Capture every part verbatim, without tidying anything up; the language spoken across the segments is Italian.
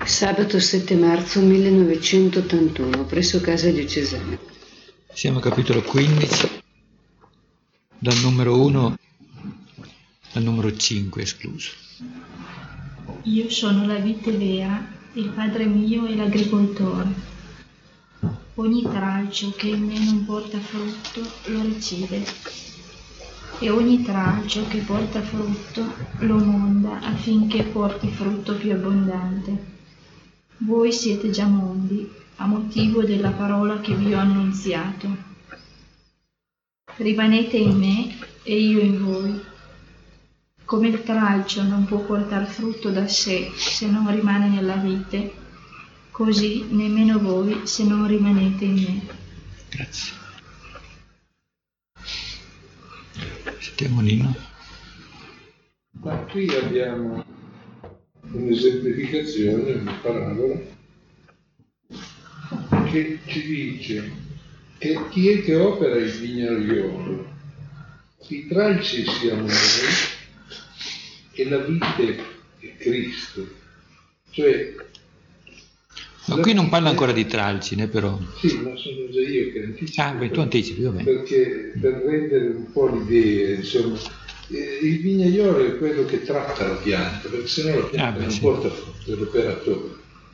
Sabato sette marzo millenovecentottantuno, presso casa diocesana. Siamo al capitolo quindici, dal numero uno al numero cinque escluso. Io sono la vite vera, il Padre mio è l'agricoltore. Ogni tralcio che in me non porta frutto lo recide, e ogni tralcio che porta frutto lo monda affinché porti frutto più abbondante. Voi siete già mondi a motivo della parola che vi ho annunziato. Rimanete in me e io in voi. Come il tralcio non può portare frutto da sé se non rimane nella vite, così nemmeno voi se non rimanete in me. Grazie. Sentiamo Nino. Ma qui abbiamo un'esemplificazione, una parabola che ci dice che chi è che opera il vignaiolo? I tralci siamo noi e la vite è Cristo. Cioè, ma qui non parla ancora di tralci, né però. Sì, ma sono già io che anticipo. Ah, beh, tu anticipi, va bene. Perché per rendere un po' l'idea, insomma, eh, il vignaiolo è quello che tratta la pianta, perché sennò la pianta ah, beh, non sì. porta frutto, è l'operatore.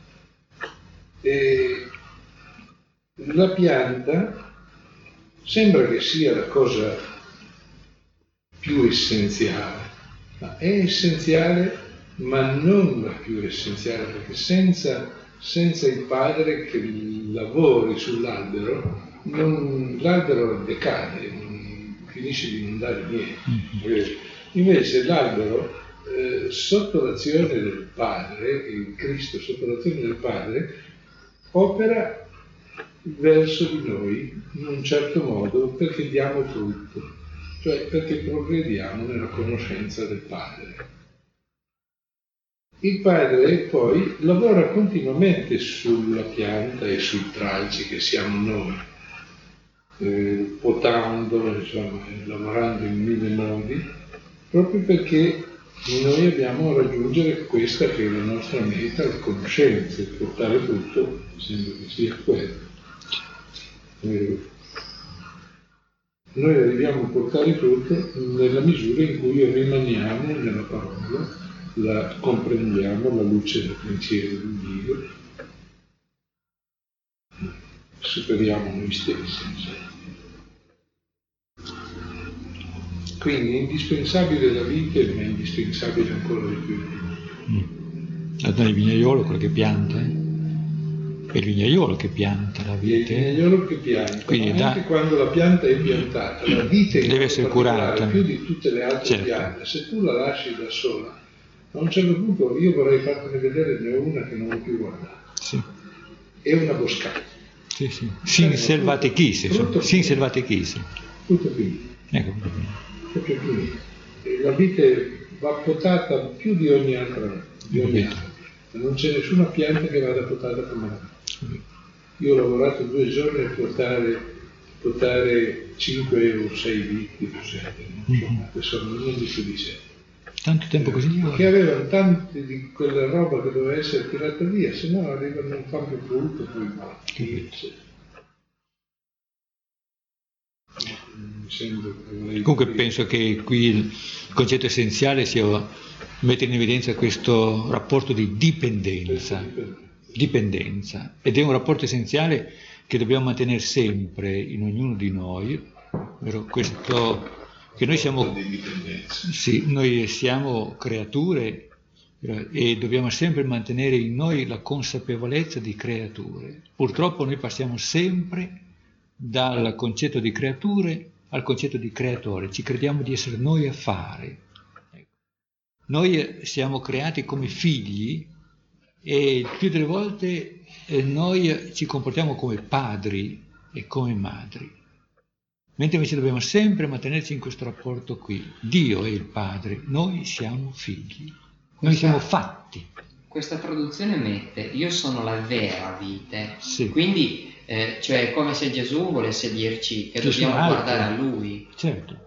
E la pianta sembra che sia la cosa più essenziale, ma è essenziale, ma non la più essenziale, perché senza, senza il padre che lavori sull'albero, non, l'albero decade, non, finisce di non dare niente. Mm-hmm. Invece l'albero, eh, sotto l'azione del padre, il Cristo sotto l'azione del padre, opera verso di noi in un certo modo perché diamo frutto, cioè perché progrediamo nella conoscenza del Padre. Il Padre poi lavora continuamente sulla pianta e sui tralci che siamo noi, eh, potando, insomma, lavorando in mille modi, proprio perché noi dobbiamo raggiungere questa che è la nostra meta, la conoscenza, portare frutto, sembra che sia quello. Noi arriviamo a portare frutto nella misura in cui rimaniamo nella parola, la comprendiamo alla luce del pensiero di Dio, superiamo noi stessi. Quindi è indispensabile la vite, ma è indispensabile ancora di più. Mm. Allora il vignaiolo quello che pianta, eh? È il vignaiolo che pianta la vite. È il vignaiolo che pianta, quindi da... anche quando la pianta è piantata, la vite deve essere curata più di tutte le altre certo. piante. Se tu la lasci da sola, a un certo punto io vorrei fartene vedere ne ho una che non ho più guardato. Sì. È una boscata. Sì, sì. Sin selvate chise, sin selvate chise. Tutto finito. Ecco, tutto finito. La vite va potata più di ogni altra, di ogni altra. Non c'è nessuna pianta che vada potata come la vite. Io ho lavorato due giorni a potare, potare cinque o sei viti, insomma, che sono non di più di sé. Tanto tempo così? Che avevano tanti di quella roba che doveva essere tirata via, se no arrivano non fanno più frutto, poi morti. Comunque penso che qui il concetto essenziale sia mettere in evidenza questo rapporto di dipendenza, dipendenza, ed è un rapporto essenziale che dobbiamo mantenere sempre in ognuno di noi, vero? Questo che noi siamo, sì, noi siamo creature e dobbiamo sempre mantenere in noi la consapevolezza di creature. Purtroppo noi passiamo sempre dal concetto di creature al concetto di creatore, ci crediamo di essere noi a fare. Noi siamo creati come figli e più delle volte noi ci comportiamo come padri e come madri, mentre invece dobbiamo sempre mantenerci in questo rapporto qui. Dio è il padre, noi siamo figli, noi siamo fatti. Questa traduzione mette io sono la vera vite, sì. Quindi eh, cioè è come se Gesù volesse dirci che Gesù dobbiamo altro. guardare a Lui. Certo.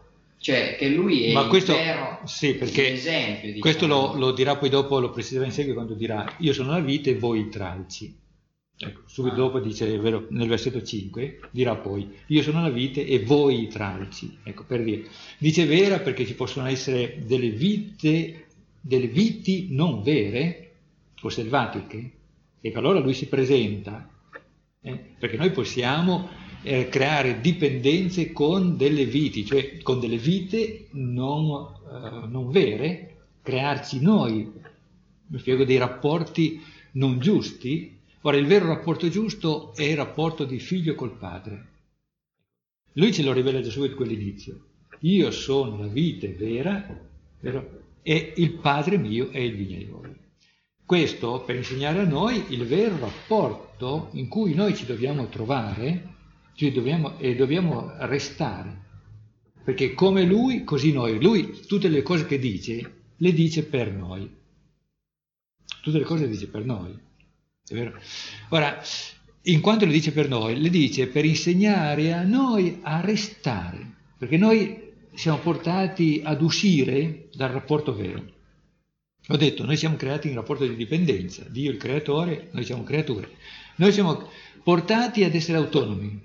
Cioè che lui è Ma il questo, vero sì, perché esempio. Diciamo. Questo lo, lo dirà poi dopo, lo preciserà in seguito quando dirà io sono la vite e voi i tralci. Ecco, subito Ah. dopo dice, nel versetto cinque, dirà poi io sono la vite e voi i tralci. Ecco, per dire. Dice vera perché ci possono essere delle vite, delle viti non vere o selvatiche. Ecco, allora lui si presenta, eh, perché noi possiamo eh, creare dipendenze con delle viti, cioè con delle vite non, eh, non vere, crearci noi, mi spiego, dei rapporti non giusti. Ora, il vero rapporto giusto è il rapporto di figlio col padre. Lui ce lo rivela già subito quell'inizio. Io sono la vite vera, vero? E il padre mio è il vignaiolo. Questo per insegnare a noi il vero rapporto in cui noi ci dobbiamo trovare, ci dobbiamo, e dobbiamo restare. Perché come lui, così noi. Lui tutte le cose che dice, le dice per noi. Tutte le cose le dice per noi. È vero? Ora, in quanto le dice per noi, le dice per insegnare a noi a restare, perché noi siamo portati ad uscire dal rapporto vero. Ho detto, noi siamo creati in rapporto di dipendenza, Dio il creatore, noi siamo creature. Noi siamo portati ad essere autonomi,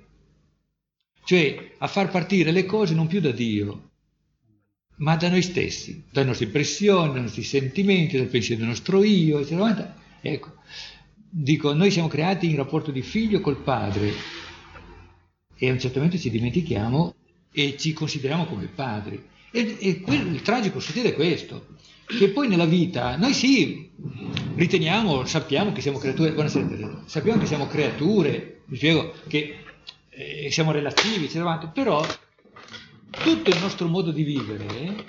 cioè a far partire le cose non più da Dio, ma da noi stessi, dalle nostre impressioni, dai nostri sentimenti, dal pensiero del nostro io, eccetera. Ecco. Dico, noi siamo creati in rapporto di figlio col padre e a un certo momento ci dimentichiamo e ci consideriamo come padri. E, e quello, il tragico succede questo, che poi nella vita noi sì, riteniamo, sappiamo che siamo creature, buonasera, sappiamo che siamo creature, vi spiego che eh, siamo relativi, eccetera, però tutto il nostro modo di vivere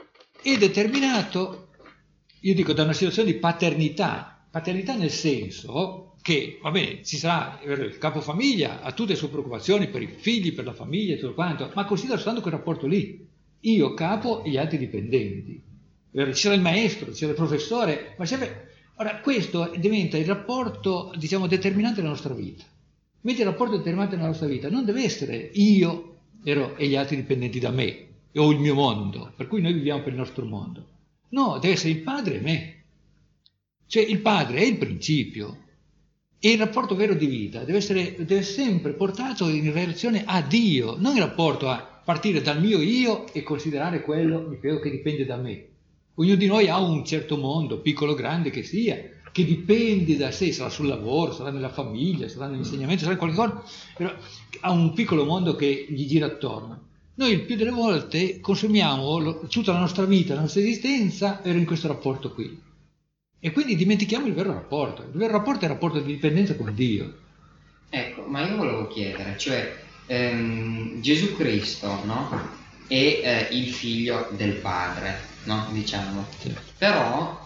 è determinato, io dico, da una situazione di paternità. Paternità nel senso che, va bene, ci sarà il capofamiglia, ha tutte le sue preoccupazioni per i figli, per la famiglia e tutto quanto, ma considera soltanto quel rapporto lì, io capo e gli altri dipendenti. Ci sarà il maestro, ci sarà il professore, ma sempre... Ora, questo diventa il rapporto, diciamo, determinante della nostra vita. Mentre il rapporto determinante della nostra vita non deve essere io vero, e gli altri dipendenti da me, o il mio mondo, per cui noi viviamo per il nostro mondo. No, deve essere il padre e me. Cioè il padre è il principio e il rapporto vero di vita deve essere deve sempre portato in relazione a Dio, non in rapporto a partire dal mio io e considerare quello che dipende da me. Ognuno di noi ha un certo mondo, piccolo o grande che sia, che dipende da sé, sarà sul lavoro, sarà nella famiglia, sarà nell'insegnamento, sarà in qualche cosa, però ha un piccolo mondo che gli gira attorno. Noi il più delle volte consumiamo tutta la nostra vita, la nostra esistenza in questo rapporto qui. E quindi dimentichiamo il vero rapporto. Il vero rapporto è il rapporto di dipendenza con Dio. Ecco, ma io volevo chiedere, cioè ehm, Gesù Cristo, no? È eh, il figlio del Padre, no? Diciamo. Sì. Però,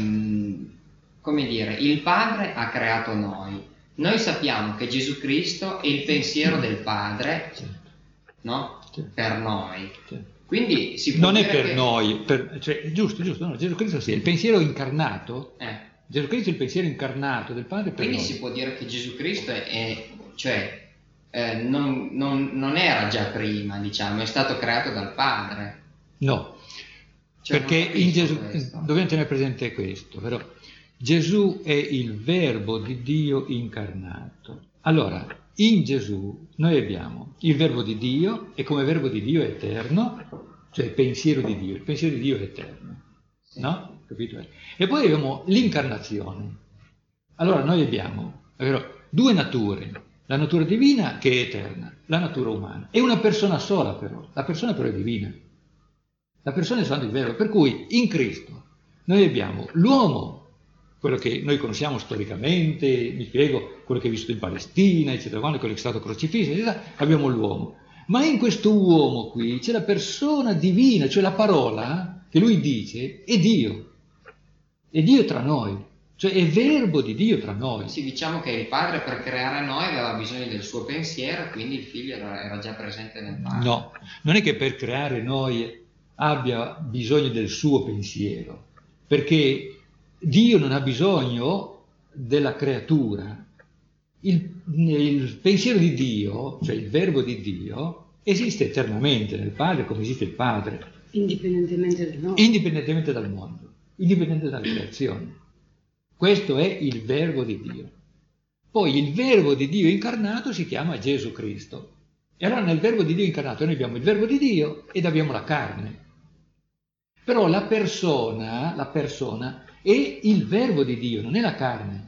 ehm, come dire, il Padre ha creato noi. Noi sappiamo che Gesù Cristo è il pensiero del Padre, Sì. no? Sì. Per noi. Sì. Quindi si può non è dire per che... noi, per, cioè, giusto, giusto, no, Gesù Cristo sì, è il pensiero incarnato, Eh. Gesù Cristo è il pensiero incarnato del Padre per Quindi noi. si può dire che Gesù Cristo è, è cioè, eh, non, non, non era già prima, diciamo, è stato creato dal Padre. No, Cioè, perché non in capisco Gesù, questo. dobbiamo tenere presente questo, però Gesù è il verbo di Dio incarnato. Allora, in Gesù noi abbiamo il verbo di Dio e come verbo di Dio è eterno, cioè il pensiero di Dio, il pensiero di Dio è eterno, no? Capito? E poi abbiamo l'incarnazione. Allora noi abbiamo è vero, due nature, la natura divina che è eterna, la natura umana, e una persona sola però, la persona però è divina, la persona è soltanto il verbo, per cui in Cristo noi abbiamo l'uomo, quello che noi conosciamo storicamente, mi spiego, quello che è vissuto in Palestina, eccetera, quello che è stato crocifisso, eccetera, abbiamo l'uomo. Ma in questo uomo qui c'è la persona divina, cioè la parola che lui dice è Dio, è Dio tra noi, cioè è verbo di Dio tra noi. Sì, diciamo che il padre per creare noi aveva bisogno del suo pensiero, quindi il figlio era, era già presente nel padre. No, non è che per creare noi abbia bisogno del suo pensiero, perché Dio non ha bisogno della creatura. Il, il pensiero di Dio, cioè il verbo di Dio, esiste eternamente nel Padre come esiste il Padre. Indipendentemente dal mondo. Indipendentemente dal mondo, indipendentemente dalla creazione. Questo è il Verbo di Dio. Poi il Verbo di Dio incarnato si chiama Gesù Cristo. E allora nel Verbo di Dio incarnato noi abbiamo il Verbo di Dio ed abbiamo la carne. Però la persona, la persona è il Verbo di Dio, non è la carne.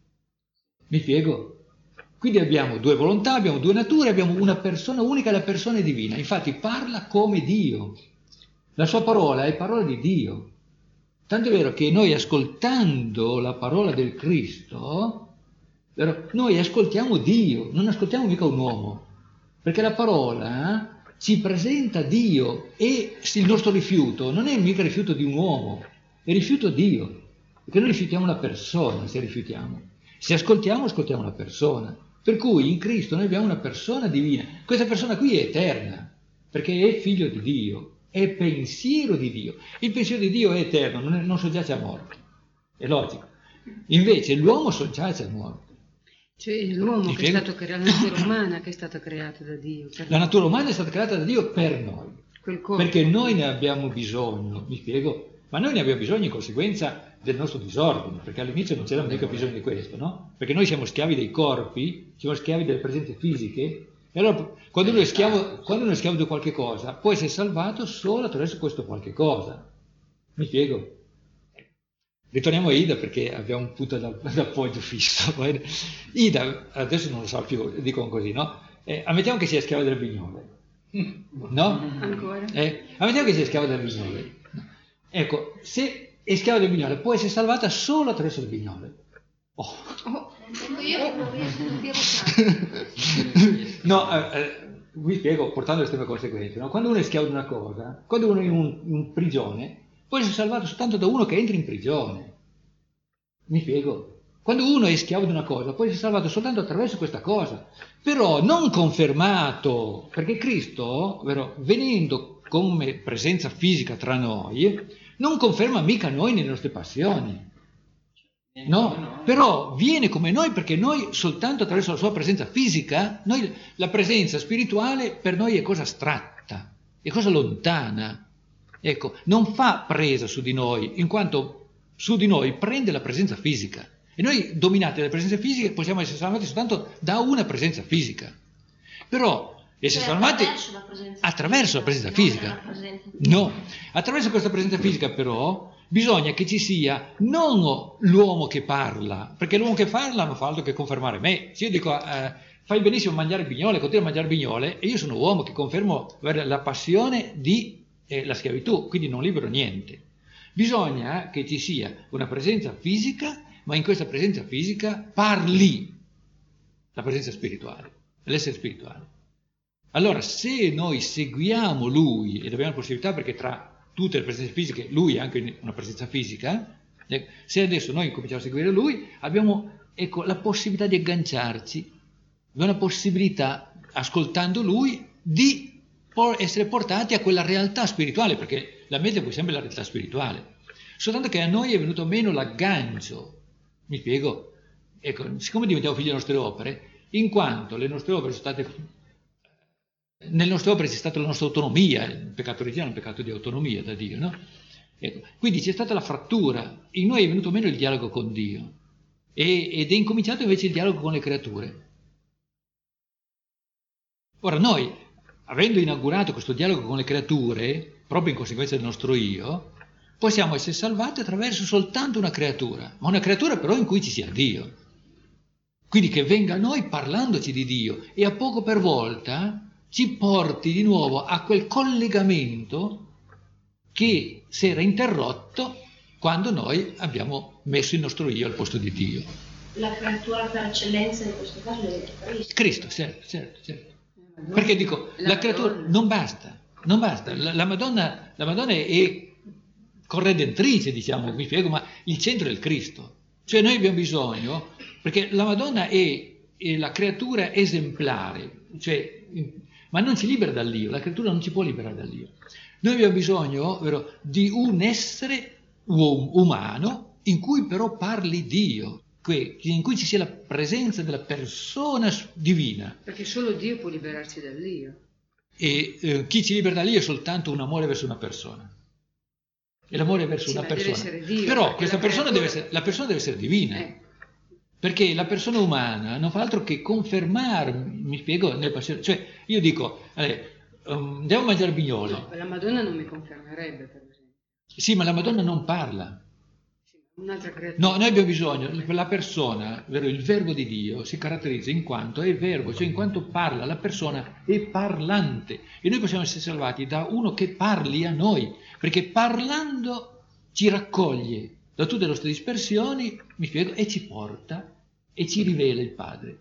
Mi spiego? Quindi abbiamo due volontà, abbiamo due nature, abbiamo una persona unica, la persona è divina. Infatti parla come Dio. La sua parola è parola di Dio. Tanto è vero che noi ascoltando la parola del Cristo, vero, noi ascoltiamo Dio, non ascoltiamo mica un uomo. Perché la parola ci presenta Dio e il nostro rifiuto non è mica rifiuto di un uomo, è rifiuto Dio. Perché noi rifiutiamo la persona se rifiutiamo. Se ascoltiamo, ascoltiamo la persona. Per cui in Cristo noi abbiamo una persona divina. Questa persona qui è eterna, perché è figlio di Dio, è pensiero di Dio. Il pensiero di Dio è eterno, non, è, non soggiace a morte. È logico. Invece l'uomo soggiace a morte. Cioè è l'uomo Mi che spiego? è stato creato, la natura umana che è stata creata da Dio. Per La natura umana è stata creata da Dio per noi. quel corpo. Perché noi ne abbiamo bisogno, mi spiego? Ma noi ne abbiamo bisogno in conseguenza del nostro disordine, perché all'inizio non c'era mica bisogno di questo, no? Perché noi siamo schiavi dei corpi, siamo schiavi delle presenze fisiche, e allora quando uno è schiavo, quando uno è schiavo di qualche cosa, può essere salvato solo attraverso questo qualche cosa. Mi spiego? Ritorniamo a Ida perché abbiamo un punto d'appoggio fisso. Ida, adesso non lo so più, dicono così, no? Eh, ammettiamo che sia schiava delle vignole, no? Ancora? Eh, ammettiamo che sia schiava delle vignole. Ecco, se è schiava del vignole può essere salvata solo attraverso le vignole. Oh. Oh, io non riesco a dirlo. No, eh, vi spiego portando le stesse conseguenze. No? Quando uno è schiavo di una cosa, quando uno è in, un, in prigione, può essere salvato soltanto da uno che entra in prigione. Mi spiego? Quando uno è schiavo di una cosa, può essere salvato soltanto attraverso questa cosa, però non confermato, perché Cristo, vero, venendo come presenza fisica tra noi, non conferma mica noi nelle nostre passioni. No, però viene come noi perché noi soltanto attraverso la sua presenza fisica, noi, la presenza spirituale per noi è cosa astratta, è cosa lontana. Ecco, non fa presa su di noi, in quanto su di noi prende la presenza fisica. E noi, dominati dalle presenze fisiche, possiamo essere salvati soltanto da una presenza fisica. Però essere Cioè, salvati attraverso la presenza attraverso la presenza non fisica. la presenza No, attraverso questa presenza fisica però bisogna che ci sia non l'uomo che parla, perché l'uomo che parla non fa altro che confermare me. Se io dico eh, fai benissimo a mangiare bignole, continua a mangiare bignole, e io sono uomo che confermo avere la passione di eh, la schiavitù, quindi non libero niente. Bisogna che ci sia una presenza fisica, ma in questa presenza fisica parli la presenza spirituale, l'essere spirituale. Allora, se noi seguiamo Lui, ed abbiamo la possibilità, perché tra tutte le presenze fisiche, Lui è anche una presenza fisica, eh, se adesso noi cominciamo a seguire Lui, abbiamo ecco, la possibilità di agganciarci, abbiamo la possibilità, ascoltando Lui, di por- essere portati a quella realtà spirituale, perché la mente poi sempre è la realtà spirituale. Soltanto che a noi è venuto meno l'aggancio, mi spiego? Ecco, siccome diventiamo figli delle nostre opere, in quanto le nostre opere sono state... Nelle nostre opere c'è stata la nostra autonomia, il peccato originale è un peccato di autonomia da Dio, no? Ecco, quindi c'è stata la frattura, in noi è venuto meno il dialogo con Dio e, ed è incominciato invece il dialogo con le creature. Ora noi, avendo inaugurato questo dialogo con le creature, proprio in conseguenza del nostro io, possiamo essere salvati attraverso soltanto una creatura, ma una creatura però in cui ci sia Dio. Quindi che venga a noi parlandoci di Dio e a poco per volta ci porti di nuovo a quel collegamento che si era interrotto quando noi abbiamo messo il nostro io al posto di Dio. La creatura per eccellenza in questo caso è Cristo. Cristo, certo, certo, certo. Perché dico, la, la creatura non basta, non basta. La, la, Madonna, la Madonna è corredentrice, diciamo, mi spiego, ma il centro è il Cristo. Cioè noi abbiamo bisogno, perché la Madonna è, è la creatura esemplare, cioè... ma non ci libera dall'io, la creatura non ci può liberare dall'io. Noi abbiamo bisogno vero, di un essere um- umano in cui però parli Dio, que- in cui ci sia la presenza della persona divina. Perché solo Dio può liberarci dall'io. E eh, chi ci libera da lì è soltanto un amore verso una persona. E l'amore verso Sì, una ma deve persona. essere Dio, Però perché questa la persona creatura- deve essere, la persona deve essere divina. Eh. Perché la persona umana non fa altro che confermare, mi spiego, nelle passioni. Cioè, io dico, eh, um, andiamo a mangiare bignoli. No, la Madonna non mi confermerebbe, per esempio. Sì, ma la Madonna non parla. Sì, un'altra creatura. No, noi abbiamo bisogno, la persona, ovvero il verbo di Dio, si caratterizza in quanto è verbo, cioè in quanto parla, la persona è parlante. E noi possiamo essere salvati da uno che parli a noi, perché parlando ci raccoglie da tutte le nostre dispersioni, mi spiego, e ci porta e ci rivela il Padre.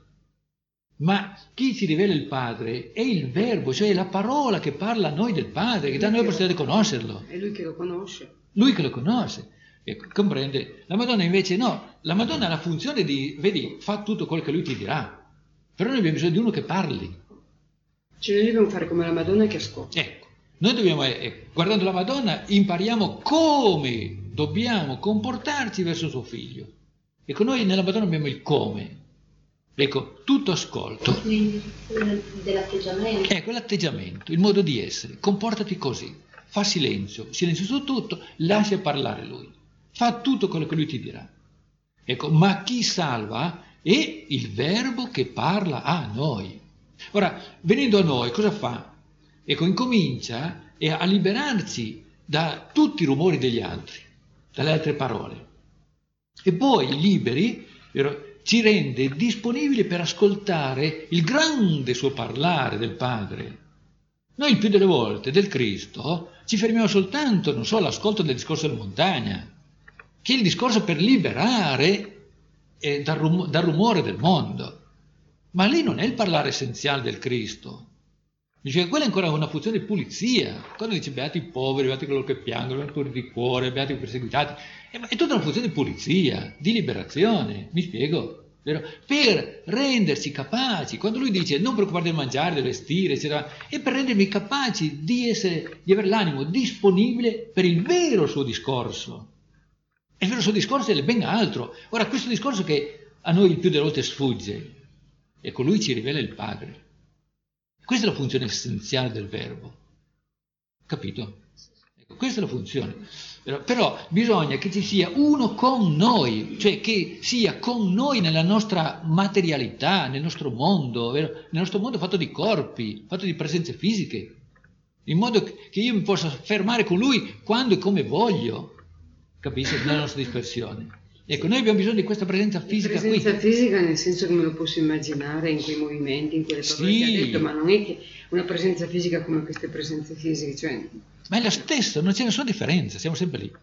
Ma chi ci rivela il Padre è il verbo, cioè la parola che parla a noi del Padre, che dà a noi la possibilità di conoscerlo. È lui che lo conosce. Lui che lo conosce. Ecco, comprende? La Madonna invece no, la Madonna ha la funzione di, vedi, fa tutto quello che lui ti dirà, però noi abbiamo bisogno di uno che parli. Cioè noi dobbiamo fare come la Madonna che ascolta. Ecco, noi dobbiamo, eh, guardando la Madonna, impariamo come dobbiamo comportarci verso suo figlio. Ecco, noi nella Madonna abbiamo il come. Ecco, tutto ascolto. Quindi eh, dell'atteggiamento. Ecco, l'atteggiamento, il modo di essere. Comportati così. Fa silenzio, silenzio su tutto, lascia parlare lui. Fa tutto quello che lui ti dirà. Ecco, ma chi salva è il verbo che parla a noi. Ora, venendo a noi, cosa fa? Ecco, incomincia a liberarci da tutti i rumori degli altri, dalle altre parole. E poi, liberi, ci rende disponibili per ascoltare il grande suo parlare del Padre. Noi il più delle volte del Cristo ci fermiamo soltanto, non so, all'ascolto del discorso della montagna, che è il discorso per liberare eh, dal, rum- dal rumore del mondo. Ma lì non è il parlare essenziale del Cristo. Dice che quella è ancora una funzione di pulizia. Quando dice beati i poveri, beati coloro che piangono, beati di cuore, beati i perseguitati, è, è tutta una funzione di pulizia, di liberazione, mi spiego? Vero? Per renderci capaci, quando lui dice non preoccuparti del mangiare, del vestire, eccetera, è per rendermi capaci di, essere, di avere l'animo disponibile per il vero suo discorso. E il vero suo discorso è ben altro. Ora, questo discorso che a noi il più delle volte sfugge, ecco, lui ci rivela il Padre. Questa è la funzione essenziale del verbo. Capito? Ecco, questa è la funzione. Però, però bisogna che ci sia uno con noi, cioè che sia con noi nella nostra materialità, nel nostro mondo, vero? Nel nostro mondo fatto di corpi, fatto di presenze fisiche, in modo che io mi possa fermare con lui quando e come voglio, capisci? Nella nostra dispersione. Ecco, noi abbiamo bisogno di questa presenza fisica presenza qui. fisica nel senso che me lo posso immaginare in quei movimenti, in quelle parole Sì. che ha detto, ma non è che una presenza fisica come queste presenze fisiche, cioè... Ma è la stessa, non c'è nessuna differenza, siamo sempre lì.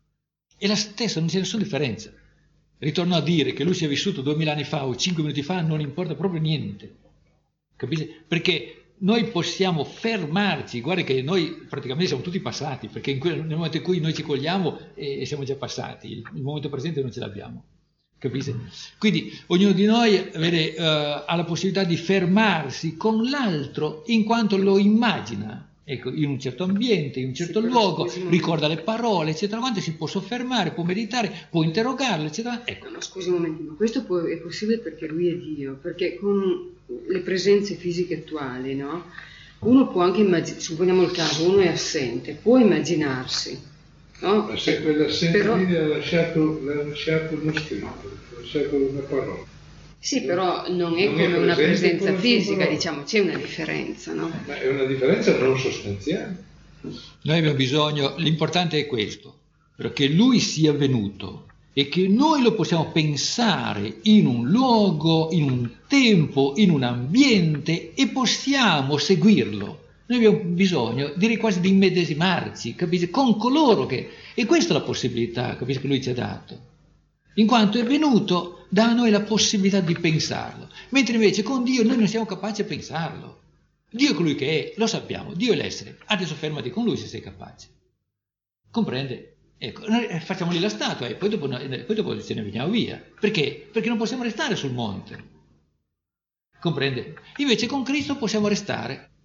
È la stessa, non c'è nessuna differenza. Ritorno a dire che lui sia vissuto duemila anni fa o cinque minuti fa, non importa proprio niente. Capisci? Perché noi possiamo fermarci, guarda che noi praticamente siamo tutti passati, perché in quel, nel momento in cui noi ci cogliamo e, e siamo già passati, il, il momento presente non ce l'abbiamo. Capite? Quindi ognuno di noi vede, uh, ha la possibilità di fermarsi con l'altro in quanto lo immagina. Ecco, in un certo ambiente, in un certo sì, luogo, scusi, ricorda le parole, eccetera, quanto si può soffermare, può meditare, può interrogarlo, eccetera. Ecco. No, scusi un momentino, questo può, è possibile perché lui è Dio, perché con le presenze fisiche attuali, no? Uno può anche immaginare, supponiamo il caso, uno è assente, può immaginarsi, no? Ma se quell'assente Però- lì l'ha lasciato, l'ha lasciato uno scritto, l'ha lasciato una parola. Sì, però non è Non è come una presente presenza con la sua fisica, parola. diciamo, c'è una differenza, no? Ma è una differenza non sostanziale. Noi abbiamo bisogno, l'importante è questo, che lui sia venuto e che noi lo possiamo pensare in un luogo, in un tempo, in un ambiente e possiamo seguirlo. Noi abbiamo bisogno, direi quasi di immedesimarci, capisci? Con coloro che... E questa è la possibilità, capisci, che lui ci ha dato. In quanto è venuto, dà a noi la possibilità di pensarlo. Mentre invece con Dio noi non siamo capaci a pensarlo. Dio è colui che è, lo sappiamo, Dio è l'essere. Adesso fermati con lui se sei capace. Comprende? Ecco, noi facciamo lì la statua e poi dopo, poi dopo ce ne veniamo via. Perché? Perché non possiamo restare sul monte. Comprende? Invece con Cristo possiamo restare.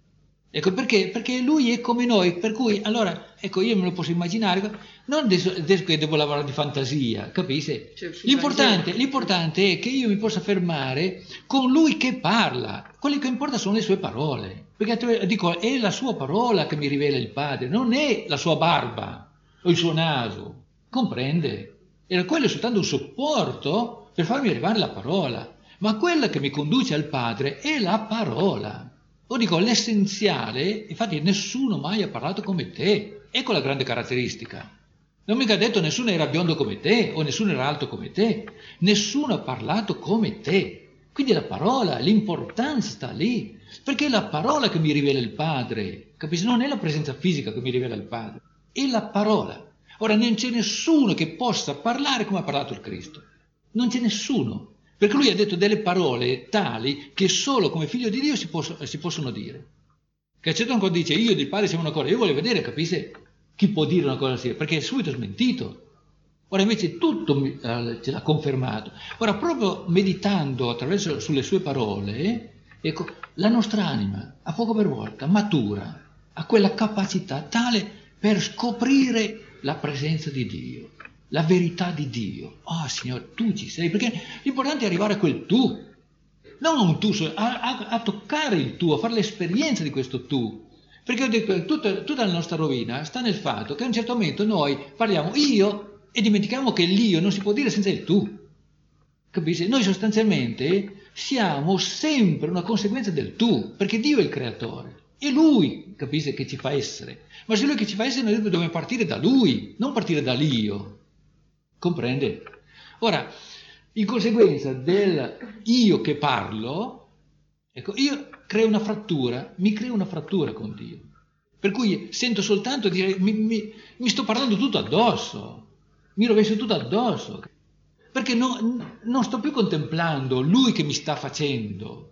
Ecco perché? Perché lui è come noi, per cui allora, ecco, io me lo posso immaginare, non adesso, adesso che devo lavorare di fantasia, capisci? Cioè, sul L'importante, Vangelo. l'importante è che io mi possa fermare con lui che parla, quello che importa sono le sue parole, perché dico, è la sua parola che mi rivela il Padre, non è la sua barba o il suo naso, comprende? Era quello è soltanto un supporto per farmi arrivare la parola, ma quella che mi conduce al Padre è la parola. O dico, l'essenziale, infatti nessuno mai ha parlato come te, ecco la grande caratteristica. Non mica detto nessuno era biondo come te o nessuno era alto come te, nessuno ha parlato come te. Quindi la parola, l'importanza sta lì, perché è la parola che mi rivela il Padre, capisci? Non è la presenza fisica che mi rivela il Padre, è la parola. Ora non c'è nessuno che possa parlare come ha parlato il Cristo, non c'è nessuno. Perché lui ha detto delle parole tali che solo come figlio di Dio si, posso, si possono dire. Che certo quando dice io e il Padre siamo una cosa, io voglio vedere, capisce, chi può dire una cosa simile, perché è subito smentito. Ora invece tutto eh, ce l'ha confermato. Ora proprio meditando attraverso sulle sue parole, ecco, la nostra anima a poco per volta matura, ha quella capacità tale per scoprire la presenza di Dio. La verità di Dio. Ah, oh, Signore, tu ci sei, perché l'importante è arrivare a quel tu, non a un tu, a, a, a toccare il tu, a fare l'esperienza di questo tu. Perché ho detto, tutta, tutta la nostra rovina sta nel fatto che a un certo momento noi parliamo io e dimentichiamo che l'io non si può dire senza il tu. Capisci? Noi sostanzialmente siamo sempre una conseguenza del tu, perché Dio è il creatore. È Lui, capisci, che ci fa essere. Ma se Lui che ci fa essere, noi dobbiamo partire da Lui, non partire dall'io. Comprende? Ora, in conseguenza del io che parlo, ecco, io creo una frattura, mi creo una frattura con Dio. Per cui sento soltanto dire, mi, mi, mi sto parlando tutto addosso, mi rovescio tutto addosso, perché no, non sto più contemplando Lui che mi sta facendo.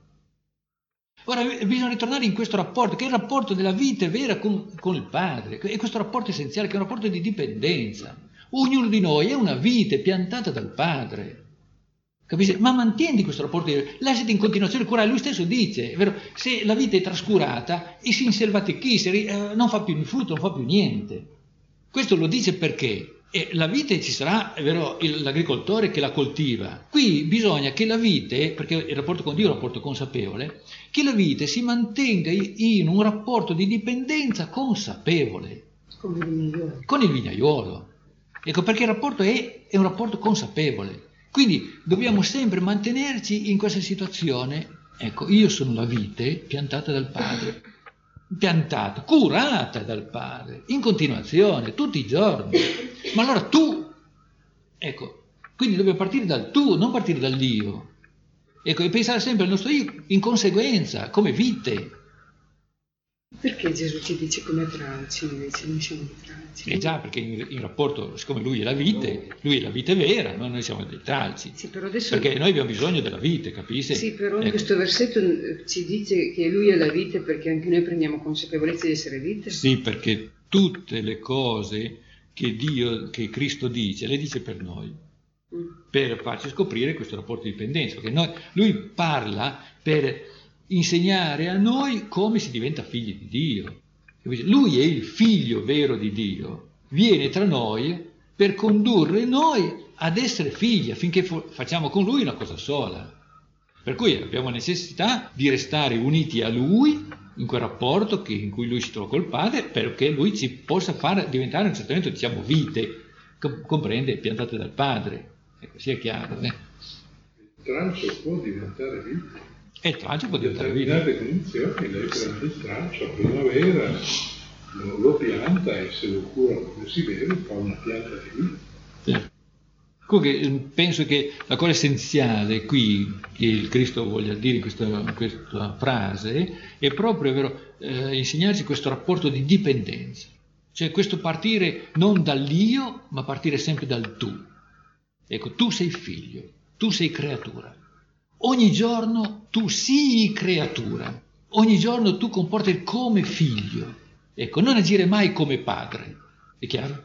Ora bisogna ritornare in questo rapporto, che è il rapporto della vita vera con, con il Padre, è questo rapporto essenziale, che è un rapporto di dipendenza. Ognuno di noi è una vite piantata dal Padre, capisci? Ma mantieni questo rapporto, lasciati in continuazione curare. Lui stesso dice, è vero, se la vita è trascurata e si inselvatichisce, eh, non fa più frutto, non fa più niente. Questo lo dice perché e la vite ci sarà, è vero, il, l'agricoltore che la coltiva. Qui bisogna che la vite, perché il rapporto con Dio è un rapporto consapevole, che la vite si mantenga in un rapporto di dipendenza consapevole Come il vignaiolo. con il vignaiolo. Ecco, perché il rapporto è, è un rapporto consapevole. Quindi dobbiamo sempre mantenerci in questa situazione. Ecco, io sono la vite piantata dal Padre, piantata, curata dal Padre, in continuazione, tutti i giorni. Ma allora tu, ecco, quindi dobbiamo partire dal tu, non partire dall'io. Ecco, e pensare sempre al nostro io in conseguenza, come vite. Perché Gesù ci dice come tralci invece, noi siamo dei tralci? Eh già, perché in, in rapporto, siccome lui è la vite, lui è la vite vera, ma noi siamo dei tralci. Sì, però adesso... Perché noi abbiamo bisogno della vite, capisci? Sì, però in ecco. questo versetto ci dice che lui è la vite perché anche noi prendiamo consapevolezza di essere vite. Sì, perché tutte le cose che Dio, che Cristo dice, le dice per noi, mm. per farci scoprire questo rapporto di dipendenza, perché noi, lui parla per insegnare a noi come si diventa figli di Dio. Lui è il figlio vero di Dio, viene tra noi per condurre noi ad essere figli, affinché facciamo con lui una cosa sola. Per cui abbiamo necessità di restare uniti a lui in quel rapporto che, in cui lui si trova col Padre, perché lui ci possa far diventare un certo momento, diciamo, vite, comprende, piantate dal Padre. Ecco, sia chiaro. Eh? Il tralcio può diventare vite. E il tralcio può In diventare vite. determinate condizioni lei prende il tralcio a primavera, lo, lo pianta e se lo cura come si deve fa una pianta di vita. Sì. Comunque penso che la cosa essenziale qui che il Cristo voglia dire in questa, in questa frase è proprio, è vero, eh, insegnarci questo rapporto di dipendenza, cioè questo partire non dall'io ma partire sempre dal tu. Ecco, tu sei figlio, tu sei creatura, ogni giorno tu sii creatura, ogni giorno tu comporti come figlio, ecco, non agire mai come padre, è chiaro?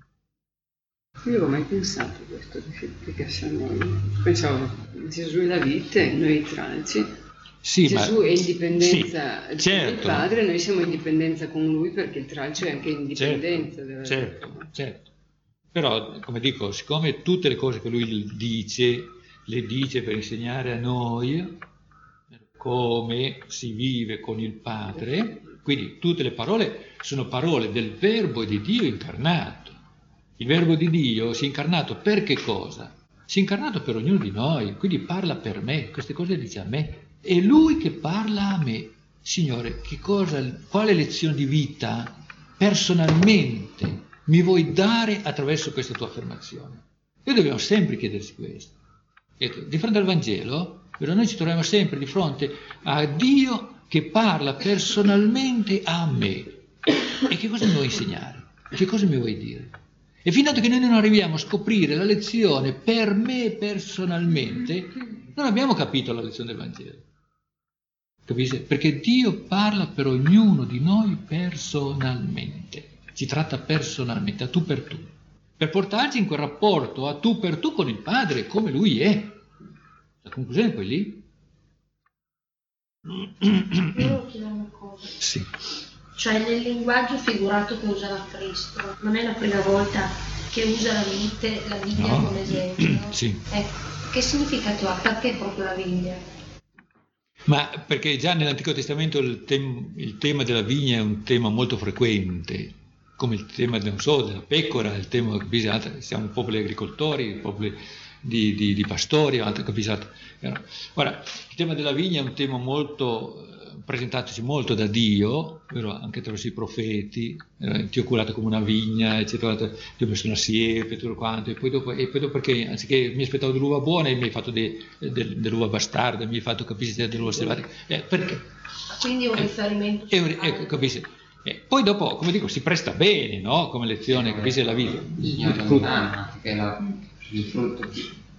Io non avevo mai pensato a questo, perché siamo, pensavo Gesù è la vite, noi i tralci. Sì, Gesù ma, è indipendenza sì, con certo. il Padre, noi siamo in dipendenza con Lui, perché il tralcio è anche indipendenza. Certo, della certo, certo. Però, come dico, siccome tutte le cose che lui dice, le dice per insegnare a noi come si vive con il Padre, quindi tutte le parole sono parole del Verbo di Dio incarnato. Il Verbo di Dio si è incarnato per che cosa? Si è incarnato per ognuno di noi, quindi parla per me, queste cose dice a me. È Lui che parla a me. Signore, che cosa, quale lezione di vita personalmente mi vuoi dare attraverso questa tua affermazione? Noi dobbiamo sempre chiedersi questo. Ecco, di fronte al Vangelo, però noi ci troviamo sempre di fronte a Dio che parla personalmente a me. E che cosa mi vuoi insegnare? Che cosa mi vuoi dire? E fino a che noi non arriviamo a scoprire la lezione per me personalmente, non abbiamo capito la lezione del Vangelo. Capisce? Perché Dio parla per ognuno di noi personalmente. Ci tratta personalmente, a tu per tu. Per portarci in quel rapporto a tu per tu con il Padre, come Lui è. La conclusione è poi lì. Io volevo chiedere una cosa. Sì. Cioè nel linguaggio figurato che usa Cristo, non è la prima volta che usa la vite, la Bibbia No. come esempio, no? Sì. Ecco, che significato ha? Perché proprio la Bibbia? Ma perché già nell'Antico Testamento il, tem- il tema della vigna è un tema molto frequente, come il tema, non so, della pecora, il tema, capisate, siamo popoli agricoltori, popoli di, di, di pastori, altro, capisate. Ora, il tema della vigna è un tema molto, eh, presentatosi molto da Dio, vero? Anche attraverso i profeti, eh, ti ho curato come una vigna, eccetera, ti ho messo una siepe, tutto quanto, e poi dopo, e poi dopo perché anziché mi aspettavo dell'uva buona, mi hai fatto de, de, dell'uva bastarda, mi hai fatto capire dell'uva selvatica, eh, perché? Quindi è un riferimento. È un, ecco, capisci? Eh, poi dopo, come dico, si presta bene, no? Come lezione, capisci, la vita. Bisogna lontano, che la, il frutto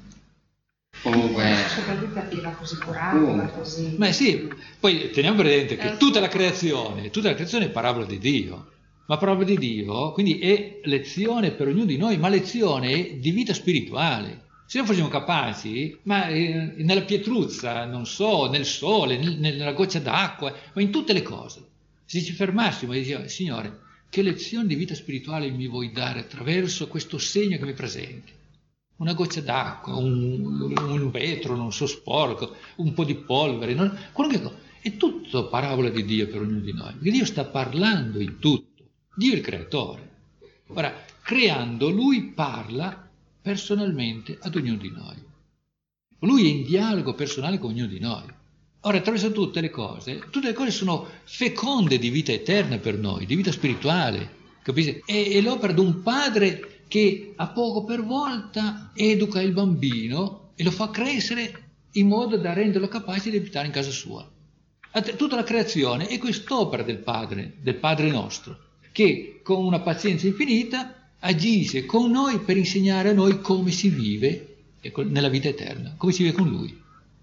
comunque Soprattutto perché va così curato, va così. Ma sì, poi teniamo presente che tutta la creazione, tutta la creazione è parabola di Dio, ma parola di Dio, quindi è lezione per ognuno di noi, ma lezione di vita spirituale. Se non fossimo capaci, ma eh, nella pietruzza, non so, nel sole, nel, nella goccia d'acqua, ma in tutte le cose, se ci fermassimo e dicevamo, Signore, che lezione di vita spirituale mi vuoi dare attraverso questo segno che mi presenti? Una goccia d'acqua, un, un vetro, non so, sporco, un po' di polvere, non, qualunque cosa. È tutto parabola di Dio per ognuno di noi, perché Dio sta parlando in tutto. Dio è il creatore. Ora, creando, Lui parla personalmente ad ognuno di noi. Lui è in dialogo personale con ognuno di noi. Ora, attraverso tutte le cose, tutte le cose sono feconde di vita eterna per noi, di vita spirituale, capisci? È, è l'opera di un padre che a poco per volta educa il bambino e lo fa crescere in modo da renderlo capace di abitare in casa sua. Tutta la creazione è quest'opera del Padre, del Padre nostro, che con una pazienza infinita agisce con noi per insegnare a noi come si vive nella vita eterna, come si vive con Lui.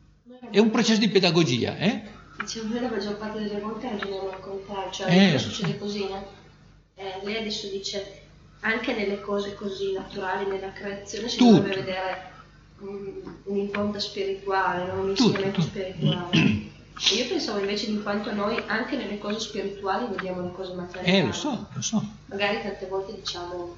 È un processo di pedagogia, eh? Diciamo, noi la maggior parte delle volte ragioniamo al contrario, cioè Eh, eh, succede così, no? Eh, lei adesso dice, anche nelle cose così naturali, nella creazione, si Tutto. dovrebbe vedere un, un'impronta spirituale, no? Un Tutto, insegnamento tutto. spirituale. E io pensavo invece di quanto noi anche nelle cose spirituali vediamo le cose materiali. Eh, lo so, lo so. Magari tante volte diciamo,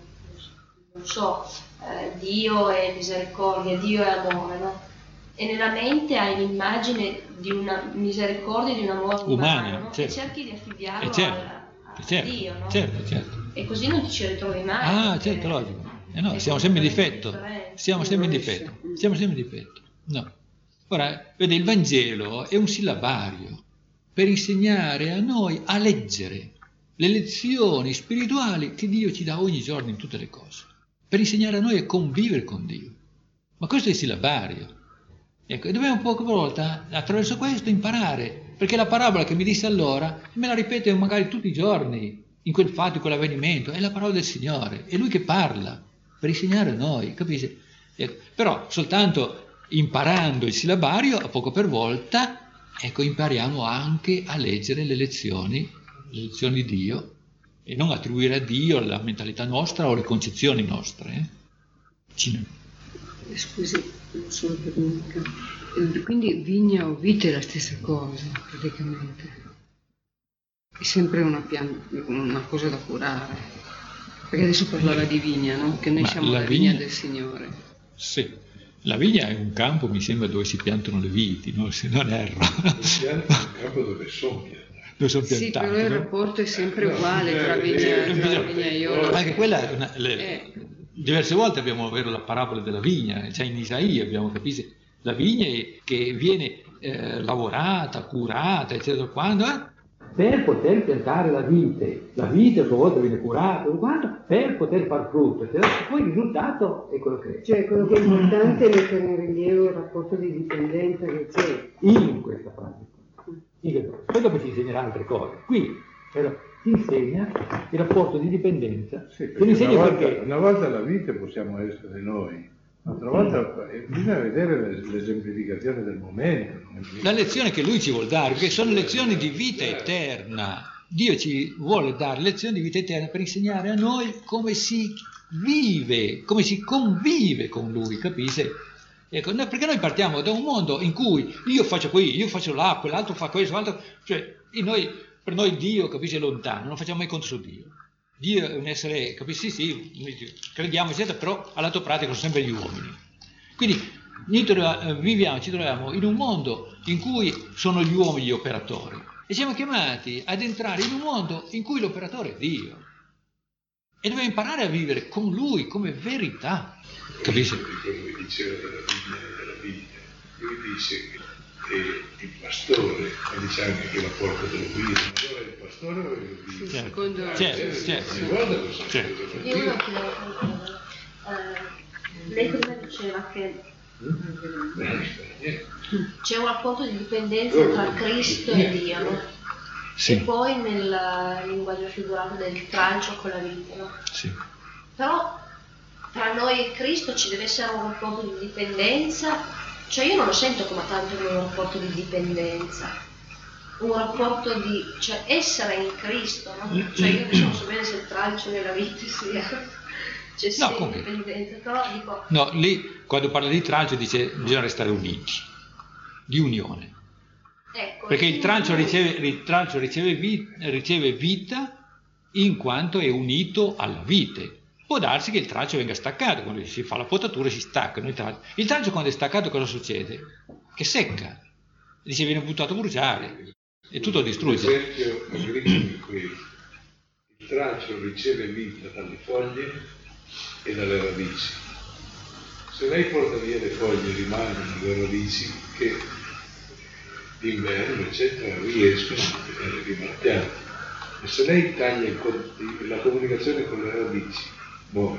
non so, eh, Dio è misericordia, Dio è amore, no? E nella mente hai l'immagine di una misericordia e di un amore umano, Umana, no? certo. E cerchi di affibbiarlo Eh, certo, a, a certo, Dio, no? certo, certo. E così non ti ci ritrovi mai. Ah, perché- certo, logico. Eh no, è siamo sempre in difetto. differente. Siamo sempre in difetto. Siamo sempre in difetto. No. Ora, vede, il Vangelo è un sillabario per insegnare a noi a leggere le lezioni spirituali che Dio ci dà ogni giorno in tutte le cose, per insegnare a noi a convivere con Dio. Ma questo è il sillabario. Ecco, e dobbiamo poco per volta, attraverso questo, imparare, perché la parabola che mi disse allora, me la ripete magari tutti i giorni, in quel fatto, in quell'avvenimento, è la parola del Signore, è Lui che parla, per insegnare a noi, capisci? Ecco, però soltanto imparando il sillabario, a poco per volta, ecco, impariamo anche a leggere le lezioni, le lezioni di Dio, e non attribuire a Dio la mentalità nostra o le concezioni nostre. Eh? Cine. Scusi, solo per un quindi vigna o vite è la stessa cosa, praticamente. È sempre una, pian- una cosa da curare. Perché adesso parlava di vigna, no? Che noi Ma siamo la la vigna vigna- del Signore. Sì, la vigna è un campo, mi sembra, dove si piantano le viti, no? Se non erro. Il pianto è un campo dove sono piantati. Dove sono Sì, piantati, però il no? rapporto è sempre uguale tra eh, vigna, eh, tra bisogna- vignaiolo. Anche quella è una, le- Eh. diverse volte abbiamo vero la parabola della vigna, cioè in Isaia abbiamo capito la vigna è- che viene eh, lavorata, curata, eccetera, quando eh, per poter piantare la vite, la vite a sua volta viene curata, tutto quanto, per poter far frutto, eccetera. Poi il risultato è quello che è. Cioè, quello che è importante è mettere in rilievo il rapporto di dipendenza che c'è. In questa pratica. In questa- Poi dopo ci insegnerà altre cose. Qui però, ti insegna il rapporto di dipendenza. Sì, Te lo perché insegna una, volta, perché una volta la vita possiamo essere noi, un'altra volta eh, bisogna vedere le- l'esemplificazione del momento. la lezione che lui ci vuole dare, perché sono lezioni di vita eterna. Dio ci vuole dare lezioni di vita eterna per insegnare a noi come si vive, come si convive con lui, capisce? Ecco, noi- perché noi partiamo da un mondo in cui io faccio qui, io faccio là, quell'altro fa questo, l'altro, cioè e noi, per noi Dio, capisce, è lontano, non facciamo mai contro Dio. Dio è un essere, capisci, sì, noi crediamo, eccetera, però all'atto pratico sono sempre gli uomini. Quindi noi trova- eh, viviamo, ci troviamo in un mondo in cui sono gli uomini gli operatori e siamo chiamati ad entrare in un mondo in cui l'operatore è Dio e dobbiamo imparare a vivere con Lui come verità, capisci? Quello che diceva della vigna e della vita, lui dice che è il pastore, ma dice anche che la porta dello vino, allora è il pastore o è il vino? Certo, Secondo- certo, certo. Si guarda cosa Certo. Io volevo chiedere qualcosa. Eh, lei prima diceva che c'è un rapporto di dipendenza tra Cristo e Dio, no? E Sì, poi nel linguaggio figurato del tralcio con la vita, no? sì. Però tra noi e Cristo ci deve essere un rapporto di dipendenza, cioè io non lo sento come tanto come un rapporto di dipendenza, un rapporto di, cioè essere in Cristo, no? Cioè io non so bene se il tralcio nella vita sia, cioè sia No, come? dipendenza, però dico, No, lì quando parla di tralcio dice bisogna restare uniti, di unione. ecco. Perché il tralcio riceve, il tralcio riceve, vi- riceve vita in quanto è unito alla vite. Può darsi che il tralcio venga staccato, quando si fa la potatura si staccano i tralci. Il tralcio quando è staccato cosa succede? Che secca, dice viene buttato a bruciare e tutto distrugge. L'esempio agricolo è questo. Il tralcio riceve vita dalle foglie e dalle radici. Se lei porta via le foglie rimangono le radici che d'inverno eccetera riescono a tenere viva la pianta. E se lei taglia il con- la comunicazione con le radici, muore.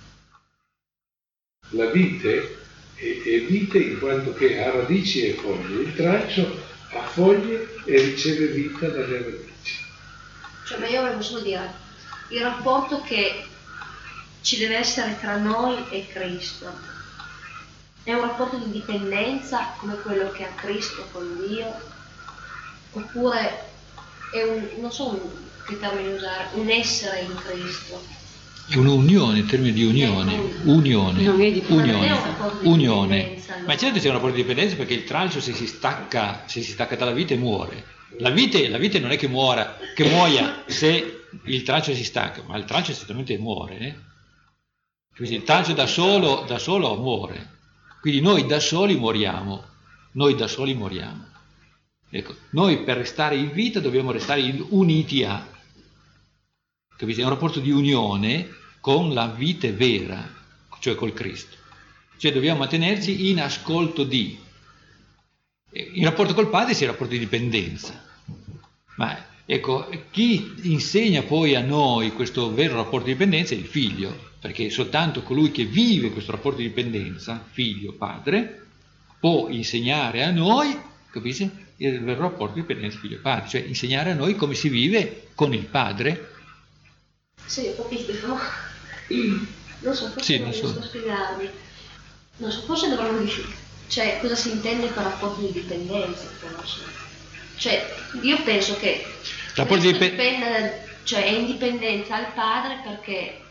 La vite è, è vite in quanto che ha radici e foglie, il tralcio ha foglie e riceve vita dalle radici. Cioè, ma io volevo solo dire, il rapporto che ci deve essere tra noi e Cristo è un rapporto di dipendenza come quello che ha Cristo con Dio, oppure è un, non so un, che termine usare, un essere in Cristo. È un'unione, in termini di unione, unione, Non è dipendenza. Non è un unione, rapporto di unione. dipendenza, allora. Ma certo c'è un rapporto di dipendenza perché il tralcio se si stacca, se si stacca dalla vite muore. La vite, la vite non è che muora, che muoia se il tralcio si stacca, ma il tralcio effettivamente muore. Eh? Quindi il tralcio da solo, da solo muore. Quindi noi da soli moriamo, noi da soli moriamo. Ecco, noi per restare in vita dobbiamo restare in- uniti a, capite? È un rapporto di unione con la vita vera, cioè col Cristo. Cioè dobbiamo mantenerci in ascolto di. In rapporto col Padre c'è il rapporto di dipendenza. Ma ecco, chi insegna poi a noi questo vero rapporto di dipendenza è il figlio, perché soltanto colui che vive questo rapporto di dipendenza, figlio, padre, può insegnare a noi, capisci? Il vero rapporto di dipendenza figlio e padre, cioè insegnare a noi come si vive con il padre. Sì, ho capito, no? Non so, forse Sì, non non so. riesco a spiegarmi. Non so, forse dovrò modificare. Cioè, cosa si intende per rapporto di dipendenza, forse. Cioè, io penso che Rapporto di Cristo dipen- dipenda, cioè è in dipendenza al padre perché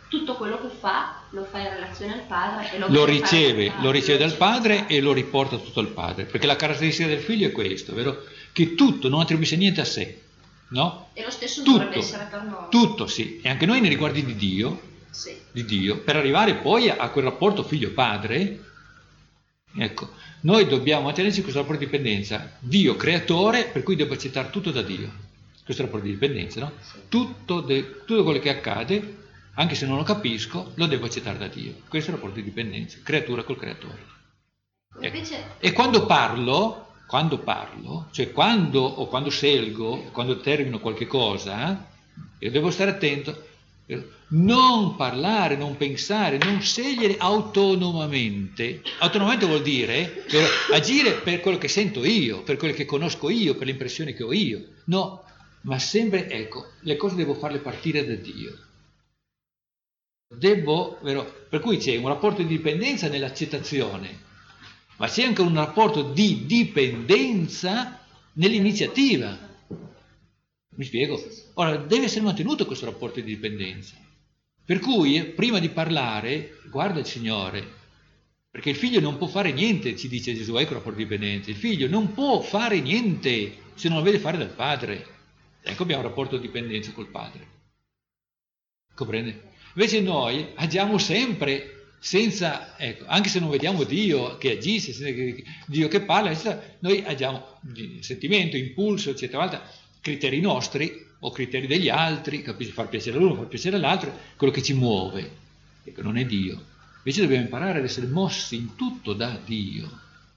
tutto quello che fa lo fa in relazione al padre e lo, lo viene a fare riceve, al padre, lo riceve dal riceve padre e lo riporta tutto al padre, perché la caratteristica del figlio è questo, vero? Che tutto, non attribuisce niente a sé, no? E lo stesso Tutto, dovrebbe essere per noi. tutto sì, e anche noi nei riguardi di Dio, Sì. di Dio, per arrivare poi a, a quel rapporto figlio-padre, ecco, noi dobbiamo mantenerci questo rapporto di dipendenza, Dio creatore, per cui devo accettare tutto da Dio, questo rapporto di dipendenza, no? Tutto, de, tutto quello che accade, anche se non lo capisco, lo devo accettare da Dio, questo è il rapporto di dipendenza, creatura col creatore. Ecco. Invece, E quando parlo, quando parlo, cioè quando o quando scelgo, quando termino qualche cosa, io devo stare attento, non parlare, non pensare, non scegliere autonomamente. Autonomamente vuol dire per agire per quello che sento io, per quello che conosco io, per le impressioni che ho io. No, ma sempre, ecco, le cose devo farle partire da Dio. Devo, vero? Per cui c'è un rapporto di dipendenza nell'accettazione, ma c'è anche un rapporto di dipendenza nell'iniziativa. Mi spiego? Ora, deve essere mantenuto questo rapporto di dipendenza. Per cui, prima di parlare, guarda il Signore, perché il figlio non può fare niente, ci dice Gesù, ecco il rapporto di dipendenza. Il figlio non può fare niente se non lo vede fare dal padre. Ecco, abbiamo un rapporto di dipendenza col padre. Comprende? Invece noi agiamo sempre senza, ecco, anche se non vediamo Dio che agisce, Dio che parla, noi agiamo di sentimento, impulso, eccetera, criteri nostri o criteri degli altri, capisci, far piacere all'uno, far piacere all'altro, quello che ci muove, ecco, non è Dio. Invece dobbiamo imparare ad essere mossi in tutto da Dio.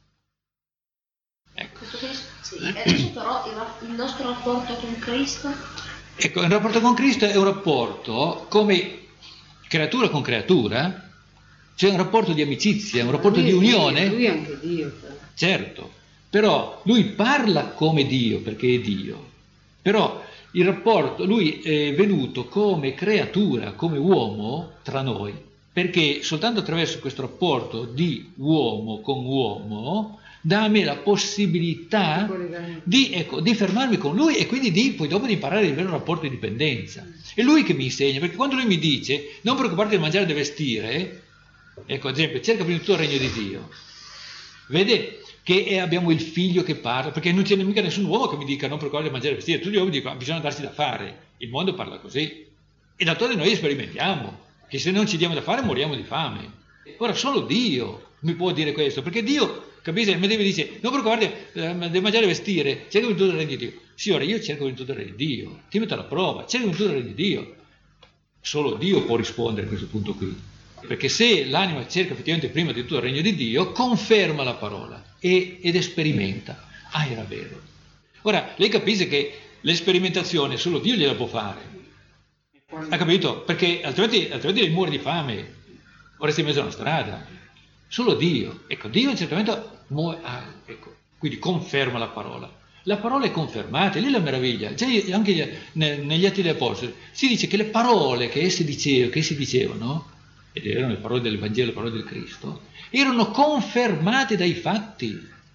Ecco. sì, adesso però il, il nostro rapporto con Cristo. Ecco, il rapporto con Cristo è un rapporto come creatura con creatura, c'è un rapporto di amicizia, un rapporto di unione. Lui è anche Dio. Però. Certo, però lui parla come Dio, perché è Dio. Però il rapporto, lui è venuto come creatura, come uomo tra noi, perché soltanto attraverso questo rapporto di uomo con uomo dà a me la possibilità di, ecco, di fermarmi con lui e quindi di, poi dopo di imparare ad avere un rapporto di dipendenza. È lui che mi insegna, perché quando lui mi dice non preoccuparti di mangiare e di vestire, ecco, ad esempio, cerca prima di tutto il regno di Dio, vede che abbiamo il figlio che parla, perché non c'è mica nessun uomo che mi dica non preoccuparti di mangiare e vestire, tutti gli uomini dicono bisogna darsi da fare, il mondo parla così, e d'altronde noi sperimentiamo che se non ci diamo da fare moriamo di fame. Ora solo Dio mi può dire questo, perché Dio, capisci, mi deve dire non preoccuparti eh, di mangiare e vestire, cerca di tutto il regno di Dio. Sì, ora io cerco di tutto il regno di Dio, ti metto alla prova, cerco di tutto il regno di Dio. Solo Dio può rispondere a questo punto qui, perché se l'anima cerca effettivamente prima di tutto il regno di Dio, conferma la parola e, ed esperimenta. Ah, era vero. Ora, lei capisce che l'esperimentazione solo Dio gliela può fare. Ha capito? Perché altrimenti, altrimenti lei muore di fame, o resta in mezzo a una strada. Solo Dio. Ecco, Dio in un certo momento muore, ah, ecco, quindi conferma la parola. La parola è confermata, lì è la meraviglia. Cioè, anche negli Atti degli Apostoli si dice che le parole che essi dicevano, che essi dicevano, ed erano le parole del Vangelo, le parole del Cristo, erano confermate dai fatti.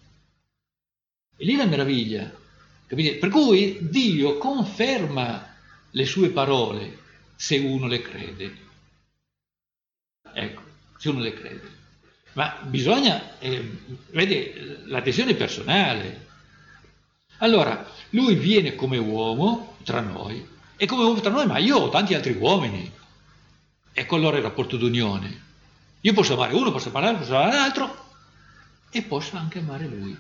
E lì è la meraviglia. Capite? Per cui Dio conferma le sue parole se uno le crede. Ecco, se uno le crede. Ma bisogna, eh, vede, l'adesione personale. Allora, lui viene come uomo tra noi, e come uomo tra noi, ma io ho tanti altri uomini. Ecco allora il rapporto d'unione. Io posso amare uno, posso amare l'altro, posso amare l'altro, e posso anche amare lui.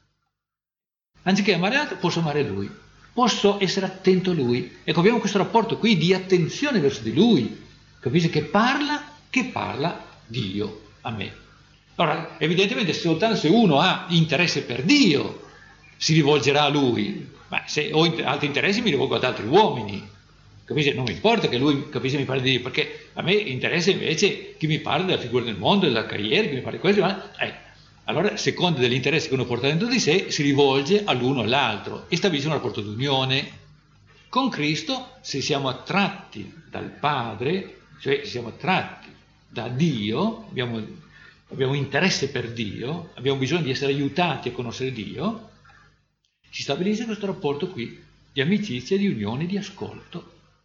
Anziché amare l'altro, posso amare lui. Posso essere attento a lui. Ecco, abbiamo questo rapporto qui di attenzione verso di lui. Capisci? Che parla, che parla Dio a me. Allora, evidentemente soltanto se uno ha interesse per Dio si rivolgerà a lui, ma se ho altri interessi mi rivolgo ad altri uomini. Capisci? Non mi importa che lui, capisci, mi parli di Dio, perché a me interessa invece chi mi parla della figura del mondo, della carriera, chi mi parla di questo, ma, eh, allora, a seconda degli interessi che uno porta dentro di sé, si rivolge all'uno o all'altro e stabilisce un rapporto d'unione. Con Cristo, se siamo attratti dal Padre, cioè se siamo attratti da Dio, abbiamo, abbiamo interesse per Dio, abbiamo bisogno di essere aiutati a conoscere Dio, si stabilisce questo rapporto qui di amicizia, di unione, di ascolto.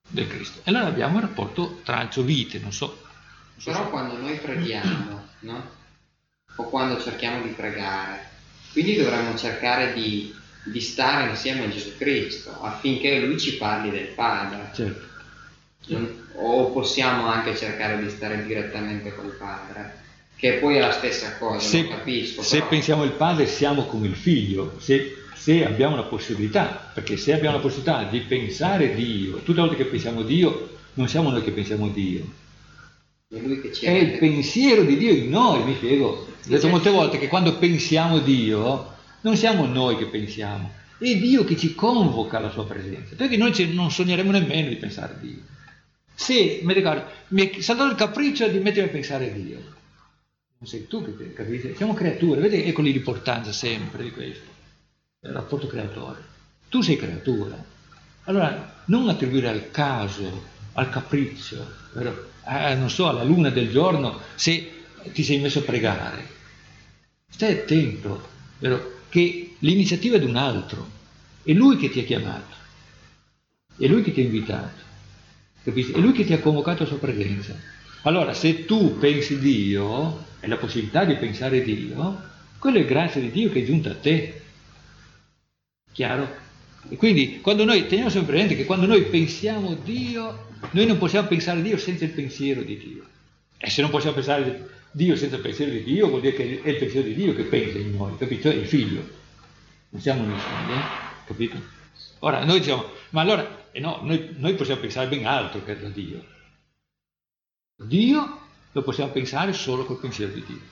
del Cristo. E allora abbiamo un rapporto tralcio vite, non so. Non so Però se... quando noi preghiamo, no? O quando cerchiamo di pregare, quindi dovremmo cercare di, di stare insieme a Gesù Cristo affinché Lui ci parli del Padre. Certo. Non, o possiamo anche cercare di stare direttamente col Padre, che poi è la stessa cosa, Se, lo capisco. se però... pensiamo al Padre siamo come il Figlio, se, se abbiamo la possibilità, perché se abbiamo la possibilità di pensare Dio, tutte le volte che pensiamo Dio, non siamo noi che pensiamo Dio, è, lui che ci è il pensiero di Dio in noi, mi spiego. Ho detto molte volte che quando pensiamo Dio, non siamo noi che pensiamo, è Dio che ci convoca alla sua presenza, perché noi non sogneremo nemmeno di pensare a Dio. Se mi ricordo, mi è saltato il capriccio di mettermi a pensare a Dio, non sei tu che capisci? Siamo creature, vedete, ecco l'importanza sempre di questo, il rapporto creatore. Tu sei creatura, allora non attribuire al caso, al capriccio, vero? A, non so, alla luna del giorno, se ti sei messo a pregare. Stai attento, vero? Che l'iniziativa è di un altro, è lui che ti ha chiamato, è lui che ti ha invitato, capisci? È lui che ti ha convocato alla sua presenza. Allora, se tu pensi Dio, hai la possibilità di pensare Dio, quella è grazia di Dio che è giunta a te. Chiaro? E quindi, quando noi, teniamo sempre presente che quando noi pensiamo Dio, noi non possiamo pensare Dio senza il pensiero di Dio. E se non possiamo pensare Dio senza il pensiero di Dio, vuol dire che è il pensiero di Dio che pensa in noi, capito? È il figlio. Non siamo noi figli, eh? Capito? Ora, noi diciamo, ma allora, eh no, noi, noi possiamo pensare ben altro che da Dio. Dio lo possiamo pensare solo col pensiero di Dio.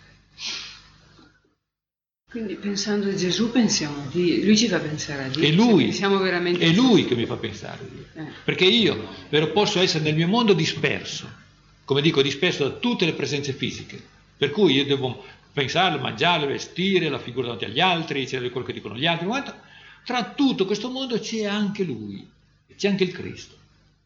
Quindi pensando a Gesù pensiamo a Dio, lui ci fa pensare a Dio. È lui, siamo veramente è lui che mi fa pensare a Dio. Eh. Perché io però posso essere nel mio mondo disperso, come dico, disperso da tutte le presenze fisiche, per cui io devo pensare, mangiare, vestire, la figura davanti agli altri, c'è quello che dicono gli altri, quanto. Tra tutto questo mondo c'è anche lui, c'è anche il Cristo.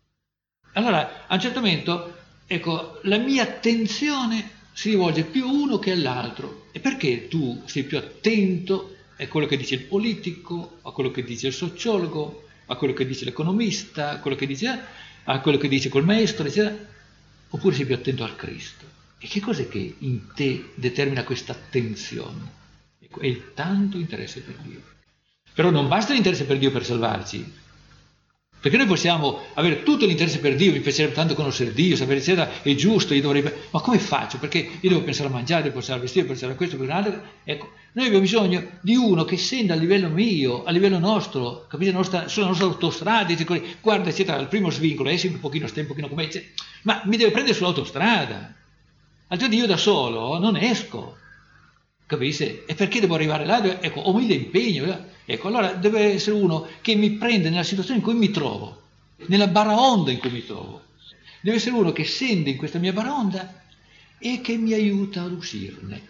Allora, a un certo momento, ecco, la mia attenzione si rivolge più a uno che all'altro. E perché tu sei più attento a quello che dice il politico, a quello che dice il sociologo, a quello che dice l'economista, a quello che dice, a quello che dice col maestro, eccetera, oppure sei più attento al Cristo? E che cos'è che in te determina questa attenzione? Ecco, è il tanto interesse per Dio. Però non basta l'interesse per Dio per salvarci, perché noi possiamo avere tutto l'interesse per Dio, mi piacerebbe tanto conoscere Dio, sapere eccetera, è giusto, io dovrei... Ma come faccio? Perché io devo pensare a mangiare, devo pensare a vestire, devo pensare a questo, a quell'altro. Ecco, noi abbiamo bisogno di uno che scenda a livello mio, a livello nostro, capite? Nostra, sulla nostra autostrada, dice così, guarda eccetera, al primo svincolo, esci un pochino, stai un pochino come... Eccetera. Ma mi deve prendere sull'autostrada, altrimenti io da solo non esco, capisci? E perché devo arrivare là? Ecco, ho mille impegni. Ecco, allora deve essere uno che mi prende nella situazione in cui mi trovo, nella baraonda in cui mi trovo. Deve essere uno che scende in questa mia baraonda e che mi aiuta ad uscirne.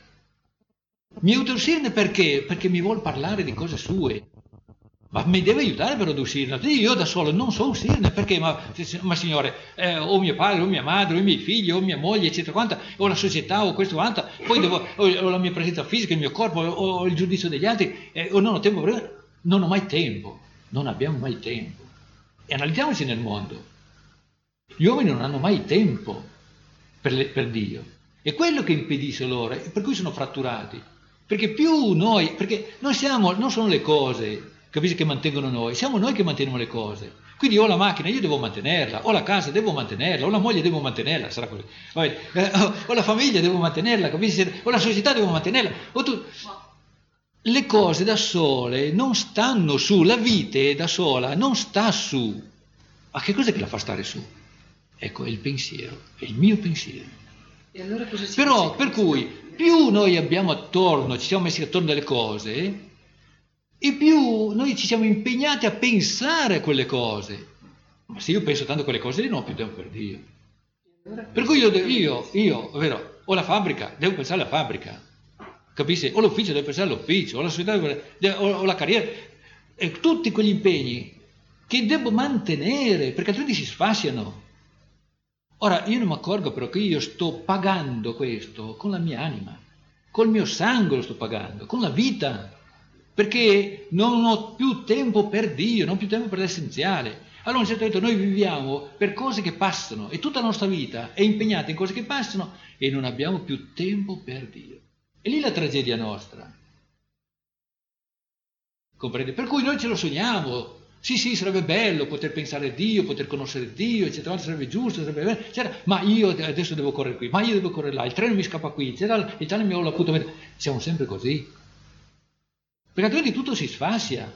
Mi aiuta ad uscirne perché? Perché mi vuol parlare di cose sue. Ma mi deve aiutare però ad uscirne. Io da solo non so uscirne perché, ma, ma signore, eh, o mio padre, o mia madre, o i miei figli, o mia moglie, eccetera, quanta, o la società, o questo, quanta, poi devo, o, o la mia presenza fisica, il mio corpo, o, o il giudizio degli altri, eh, o non ho tempo per... Non ho mai tempo, non abbiamo mai tempo. E analizziamoci nel mondo. Gli uomini non hanno mai tempo per, le, per Dio. È quello che impedisce loro, e per cui sono fratturati. Perché più noi, perché noi siamo, non sono le cose, capisci, che mantengono noi, siamo noi che manteniamo le cose. Quindi ho la macchina, io devo mantenerla, ho la casa, devo mantenerla, ho la moglie, devo mantenerla, sarà così. Vabbè, eh, ho la famiglia, devo mantenerla, capisci? Ho la società, devo mantenerla. Ho tu... Le cose da sole non stanno su, la vite da sola non sta su. Ma che cos'è che la fa stare su? Ecco, è il pensiero, è il mio pensiero. E allora cosa ci Però, per cui, più noi abbiamo attorno, ci siamo messi attorno delle cose, e più noi ci siamo impegnati a pensare a quelle cose. Ma se io penso tanto a quelle cose lì non ho più tempo per Dio. Per cui io, io, io vero, ho la fabbrica, devo pensare alla fabbrica, capisci? O l'ufficio, devo pensare all'ufficio, o la società, devo, o, o la carriera, e tutti quegli impegni che devo mantenere, perché altrimenti si sfasciano. Ora, io non mi accorgo però che io sto pagando questo con la mia anima, col mio sangue lo sto pagando, con la vita, perché non ho più tempo per Dio, non ho più tempo per l'essenziale. Allora a un certo punto noi viviamo per cose che passano e tutta la nostra vita è impegnata in cose che passano e non abbiamo più tempo per Dio. E lì la tragedia nostra. Comprende? Per cui noi ce lo sogniamo. Sì, sì, sarebbe bello poter pensare a Dio, poter conoscere Dio, eccetera, sarebbe giusto, sarebbe bello, eccetera. Ma io adesso devo correre qui, ma io devo correre là, il treno mi scappa qui, eccetera, il treno mi ha l'appuntamento. Siamo sempre così. Perché altrimenti tutto si sfascia.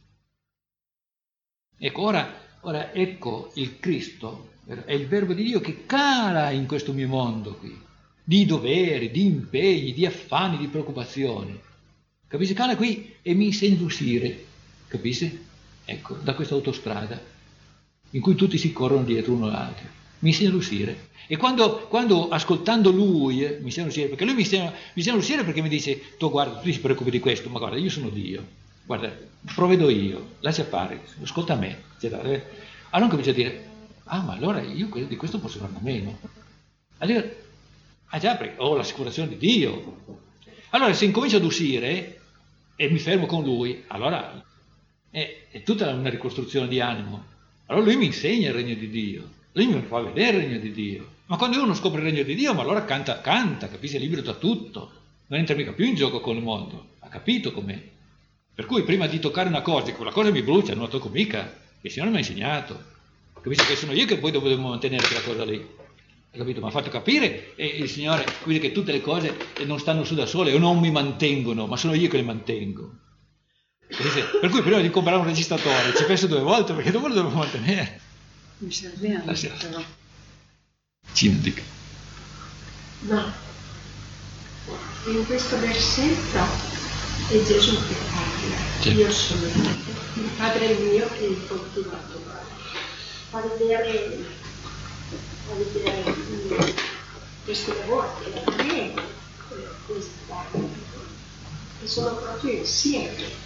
Ecco, ora, ora ecco il Cristo, è il Verbo di Dio che cala in questo mio mondo qui, di doveri, di impegni, di affanni, di preoccupazioni. Capisci? Cala qui e mi insegna ad uscire, capisci? Ecco, da questa autostrada in cui tutti si corrono dietro uno all'altro. Mi insegna ad uscire. E quando, quando ascoltando lui, eh, mi insegna ad uscire, perché lui mi insegna, mi insegna ad uscire perché mi dice, tu guarda, tu ti preoccupi di questo, ma guarda, io sono Dio, guarda, provvedo io, lascia fare, ascolta me. Allora comincio a dire, ah, ma allora io di questo posso farne a meno. Allora, ah già, perché ho l'assicurazione di Dio. Allora se incomincio ad uscire e mi fermo con lui, allora è, è tutta una ricostruzione di animo. Allora lui mi insegna il regno di Dio, lui mi fa vedere il regno di Dio. Ma quando uno scopre il regno di Dio, ma allora canta, canta, capisce, è libero da tutto, non entra mica più in gioco con il mondo, ha capito com'è. Per cui prima di toccare una cosa, quella cosa mi brucia, non la tocco mica, che il Signore mi ha insegnato. Capisci che sono io che poi devo mantenere quella cosa lì. Hai capito? Mi ha fatto capire e il Signore, quindi che tutte le cose non stanno su da sole o non mi mantengono, ma sono io che le mantengo. Per cui prima di comprare un registratore ci penso due volte perché dopo lo devo mantenere. Mi serve anche però. Ci dica. No, in questo versetto è Gesù che parla. Sì. Io sono il Padre mio e il coltivatore. Fa vedere, fa vedere questi lavori che la prego, questa, che sono proprio insieme.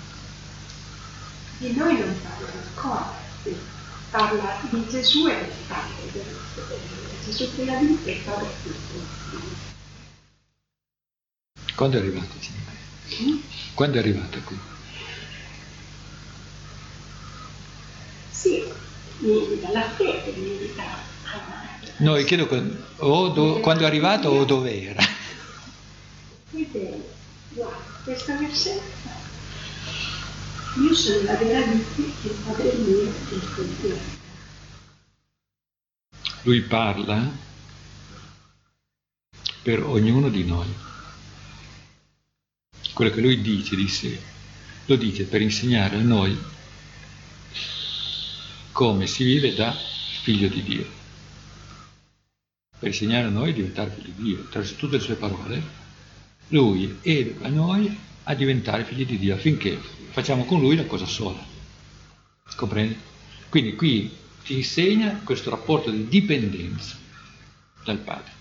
Di noi non parla ancora, parla di Gesù e del Padre, Gesù che la vita e Padre tutto. Quando è arrivato, Signore? Mm? Quando è arrivato qui? Sì, mi, dalla fede mi invita a... No, io chiedo quando, o do, quando è arrivato o dove era. Vedete, guarda, questo versetto. Io sono la vera vita e il Padre mio è il coltivatore. Lui parla per ognuno di noi. Quello che lui dice di sé, lo dice per insegnare a noi come si vive da figlio di Dio. Per insegnare a noi a diventare figli di Dio. Attraverso tutte le sue parole, lui educa noi a diventare figli di Dio affinché facciamo con lui la cosa sola. Comprendi? Quindi qui ti insegna questo rapporto di dipendenza dal Padre.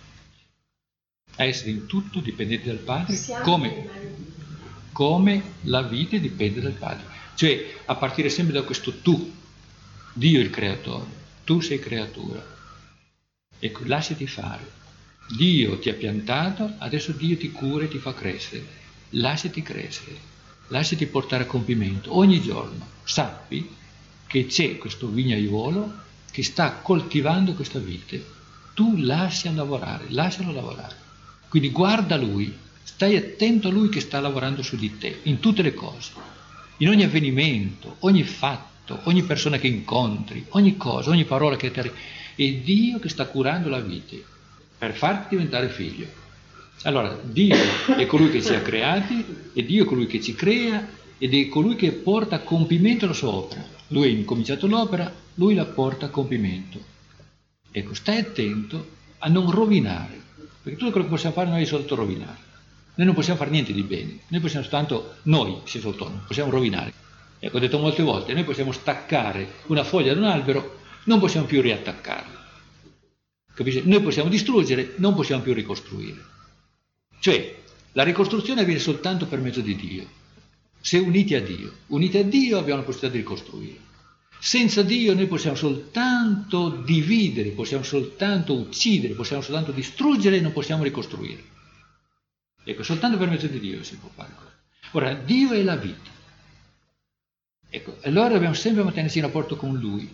A essere in tutto dipendenti dal Padre come, come la vita dipende dal Padre. Cioè a partire sempre da questo tu, Dio il creatore, tu sei creatura. Ecco, lasciati fare. Dio ti ha piantato, adesso Dio ti cura e ti fa crescere. Lasciati crescere, lasciati portare a compimento ogni giorno. Sappi che c'è questo vignaiuolo che sta coltivando questa vite. Tu lascia lavorare, lascialo lavorare. Quindi guarda lui, stai attento a lui che sta lavorando su di te, in tutte le cose, in ogni avvenimento, ogni fatto, ogni persona che incontri, ogni cosa, ogni parola che ti arriva. È Dio che sta curando la vite per farti diventare figlio. Allora, Dio è colui che ci ha creati, è Dio colui che ci crea ed è colui che porta a compimento la sua opera. Lui ha incominciato l'opera, lui la porta a compimento. Ecco, stai attento a non rovinare, perché tutto quello che possiamo fare noi è soltanto rovinare. Noi non possiamo fare niente di bene, noi possiamo soltanto, noi, se autonomi, possiamo rovinare. Ecco, ho detto molte volte, noi possiamo staccare una foglia da un albero, non possiamo più riattaccarla. Capisci? Noi possiamo distruggere, non possiamo più ricostruire. Cioè, la ricostruzione avviene soltanto per mezzo di Dio. Se uniti a Dio, uniti a Dio abbiamo la possibilità di ricostruire. Senza Dio noi possiamo soltanto dividere, possiamo soltanto uccidere, possiamo soltanto distruggere e non possiamo ricostruire. Ecco, soltanto per mezzo di Dio si può fare questo. Ora, Dio è la vita. Ecco, allora dobbiamo sempre mantenersi in rapporto con Lui,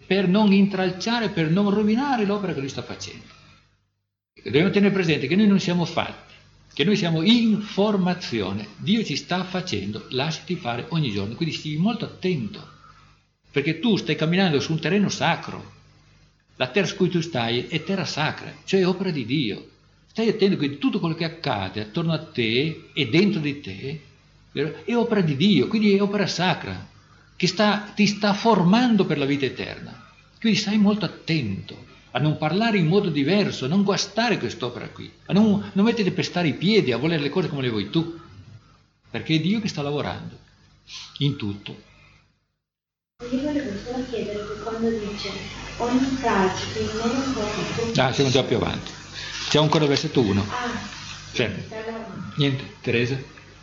per non intralciare, per non rovinare l'opera che lui sta facendo. Dobbiamo tenere presente che noi non siamo fatti, che noi siamo informazione. Dio ci sta facendo, lasciati fare ogni giorno, quindi stii molto attento, perché tu stai camminando su un terreno sacro. La terra su cui tu stai è terra sacra, cioè opera di Dio. Stai attento che tutto quello che accade attorno a te e dentro di te è opera di Dio, quindi è opera sacra, che sta, ti sta formando per la vita eterna. Quindi stai molto attento a non parlare in modo diverso, a non guastare quest'opera qui, a non, non mettere per stare i piedi, a volere le cose come le vuoi tu, perché è Dio che sta lavorando in tutto. Io volevo solo chiedere che quando dice ogni tragito in me non può... Ah, siamo già più avanti. C'è ancora il versetto uno. Ah, Fermi. allora. Niente, Teresa?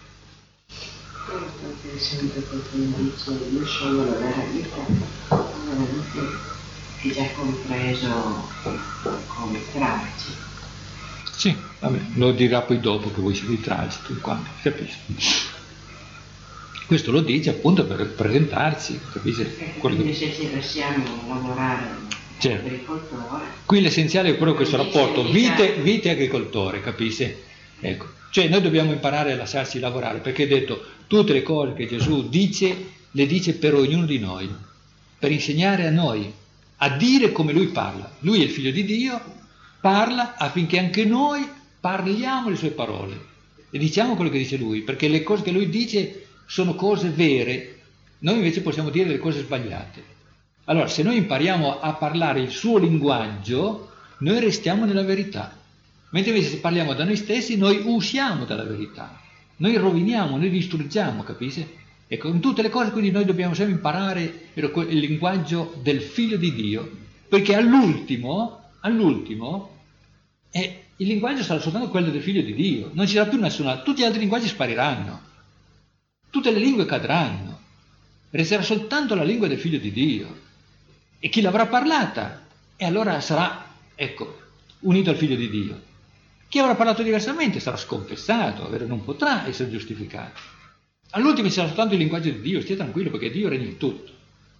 Sto pensando che quando dice io sono la vera vita, veramente è già compreso come tragito. Sì, vabbè, lo dirà poi dopo che voi siete i tragiti, quando, capisci? Questo lo dice appunto per presentarci, capisci? Quindi che... se ci lasciamo lavorare certo. Agricoltore... Qui l'essenziale è proprio questo rapporto vite, vite e agricoltore, capisci? Ecco, cioè noi dobbiamo imparare a lasciarci lavorare, perché è detto tutte le cose che Gesù dice, le dice per ognuno di noi, per insegnare a noi, a dire come Lui parla. Lui è il Figlio di Dio, parla affinché anche noi parliamo le sue parole e diciamo quello che dice Lui, perché le cose che Lui dice sono cose vere, noi invece possiamo dire le cose sbagliate. Allora, se noi impariamo a parlare il suo linguaggio, noi restiamo nella verità. Mentre invece se parliamo da noi stessi, noi usciamo dalla verità. Noi roviniamo, noi distruggiamo, capisci? Ecco, in tutte le cose quindi noi dobbiamo sempre imparare il linguaggio del Figlio di Dio, perché all'ultimo, all'ultimo, eh, il linguaggio sarà soltanto quello del Figlio di Dio. Non ci sarà più nessuna, tutti gli altri linguaggi spariranno. Tutte le lingue cadranno, resterà soltanto la lingua del Figlio di Dio. E chi l'avrà parlata, e allora sarà, ecco, unito al Figlio di Dio. Chi avrà parlato diversamente sarà sconfessato, ovvero non potrà essere giustificato. All'ultimo ci sarà soltanto il linguaggio di Dio, stia tranquillo perché Dio regna in tutto.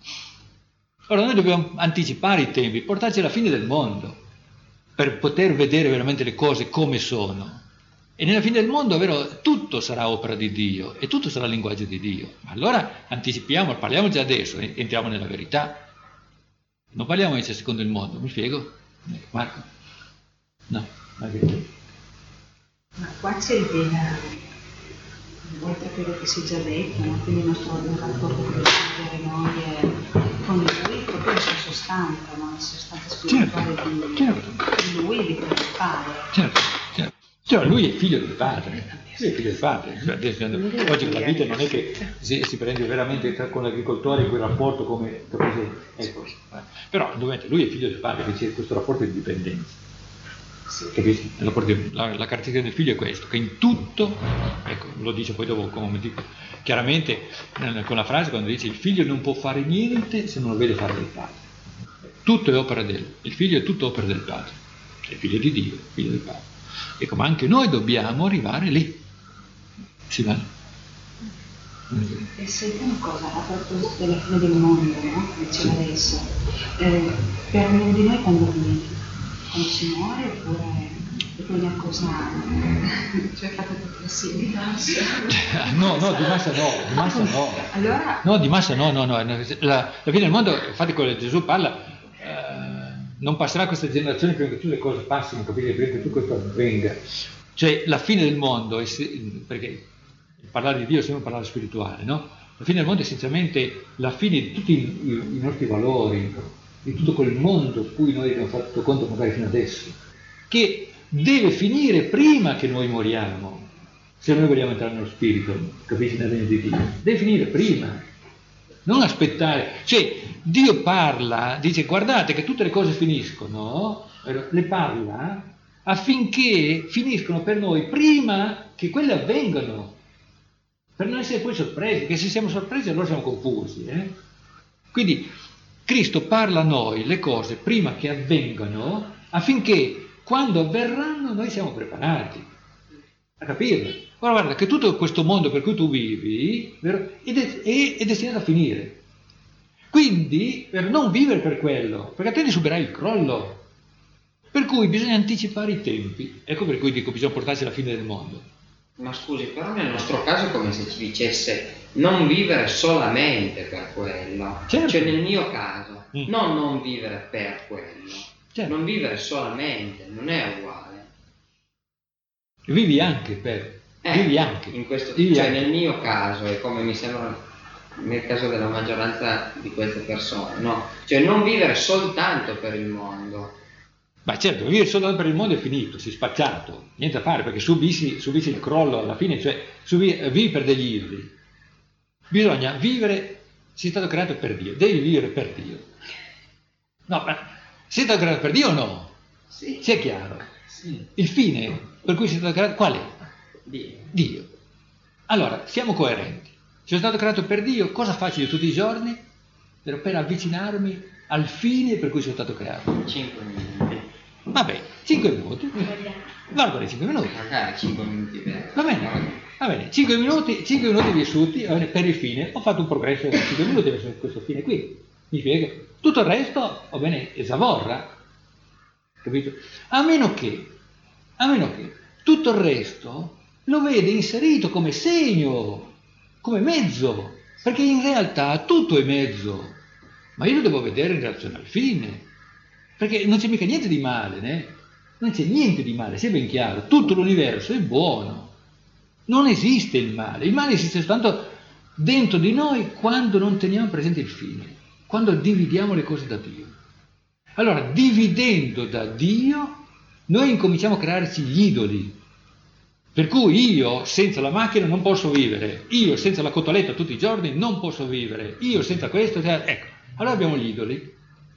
Ora noi dobbiamo anticipare i tempi, portarci alla fine del mondo, per poter vedere veramente le cose come sono. E nella fine del mondo, vero, tutto sarà opera di Dio e tutto sarà linguaggio di Dio. Ma allora anticipiamo, parliamo già adesso, entriamo nella verità. Non parliamo invece secondo il mondo, mi spiego? Marco? No, Margherita. Ma qua c'è l'idea, oltre a quello che si è già detto, no? Quindi il nostro rapporto che dobbiamo avere noi è con lui, proprio la sua sostanza, no? La sostanza spirituale certo, di, certo. di lui e di quello che fare. Certo, certo. Cioè, lui è figlio del padre, lui è figlio del padre. Oggi la vita non è che si, si prende veramente con l'agricoltore quel rapporto come, capite? Ecco. Però lui è figlio del padre, che c'è questo rapporto di dipendenza. Capisci? La, la caratteristica del figlio è questo, che in tutto, ecco, lo dice poi dopo come dico, chiaramente con la frase quando dice il figlio non può fare niente se non lo vede fare del padre. Tutto è opera del, il figlio è tutto opera del padre, è figlio di Dio, figlio del padre. Ecco, ma anche noi dobbiamo arrivare lì. Si va. E senti una cosa, a proposito della fine del mondo, no? Che diceva adesso, eh, per ognuno di noi quando viene, quando si muore oppure è una cosa, cioè fate tutte le sì, di massa? No, no, di massa no, di massa no. Allora... No, di massa no, no, no. La, la fine del mondo, infatti quello che Gesù parla, non passerà questa generazione prima che tutte le cose passino, capite? Prima che tutto questo avvenga. Cioè la fine del mondo, è, perché parlare di Dio è sempre parlare spirituale, no? La fine del mondo è essenzialmente la fine di tutti i, i nostri valori, di tutto quel mondo su cui noi abbiamo fatto conto magari fino adesso, che deve finire prima che noi moriamo, se noi vogliamo entrare nello spirito, capisci, nel regno di Dio. Deve finire prima. Non aspettare, cioè Dio parla, dice guardate che tutte le cose finiscono, le parla affinché finiscono per noi prima che quelle avvengano, per non essere poi sorpresi, perché se siamo sorpresi allora siamo confusi. Eh? Quindi Cristo parla a noi le cose prima che avvengano affinché quando avverranno noi siamo preparati a capirle. Ora guarda che tutto questo mondo per cui tu vivi, vero, è, de- è, è destinato a finire. Quindi, per non vivere per quello, perché altrimenti subirai il crollo. Per cui bisogna anticipare i tempi. Ecco per cui dico, bisogna portarsi alla fine del mondo. Ma scusi, però nel nostro caso è come se ci dicesse non vivere solamente per quello. Certo. Cioè nel mio caso, Mm. non non vivere per quello. Certo. Non vivere solamente, non è uguale. Vivi anche per... Eh, vivi anche. In questo, Vivi cioè anche. nel mio caso, e come mi sembra nel caso della maggioranza di queste persone, no? Cioè non vivere soltanto per il mondo. Ma certo, vivere soltanto per il mondo è finito, si è spacciato, niente da fare, perché subisci, subisci il crollo alla fine, cioè subi, vivi per degli idoli. Bisogna vivere, sei stato creato per Dio, devi vivere per Dio. No, ma sei stato creato per Dio o no? Sì. Sia chiaro. Sì. Il fine per cui sei stato creato, qual è? Dio. Dio. Allora, siamo coerenti. Sono stato creato per Dio, cosa faccio io tutti i giorni? Per, per avvicinarmi al fine per cui sono stato creato. cinque minuti. Vabbè, cinque minuti. Guarda, cinque minuti. Magari cinque minuti vero. Va bene, va bene. cinque minuti, cinque minuti vissuti va bene, per il fine. Ho fatto un progresso di cinque minuti verso questo fine qui. Mi spiega. Tutto il resto, va bene, è zavorra. Capito? A meno che, a meno che tutto il resto lo vede inserito come segno, come mezzo, perché in realtà tutto è mezzo, ma io lo devo vedere in relazione al fine, perché non c'è mica niente di male, né? Non c'è niente di male, sia ben chiaro, tutto l'universo è buono, non esiste il male, il male esiste soltanto dentro di noi quando non teniamo presente il fine, quando dividiamo le cose da Dio. Allora, dividendo da Dio, noi incominciamo a crearci gli idoli. Per cui io senza la macchina non posso vivere, io senza la cotoletta tutti i giorni non posso vivere, io senza questo, cioè, ecco, allora abbiamo gli idoli,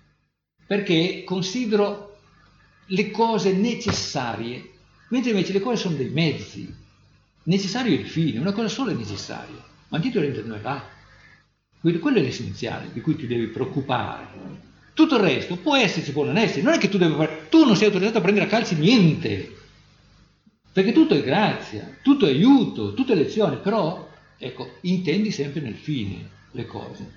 perché considero le cose necessarie, mentre invece le cose sono dei mezzi. Necessario è il fine, una cosa sola è necessaria, ma il titolo non è là. Quindi quello è l'essenziale di cui ti devi preoccupare. Tutto il resto può esserci, può non esserci, non è che tu devi fare, tu non sei autorizzato a prendere a calci niente. Perché tutto è grazia, tutto è aiuto, tutto è lezione, però, ecco, intendi sempre nel fine le cose.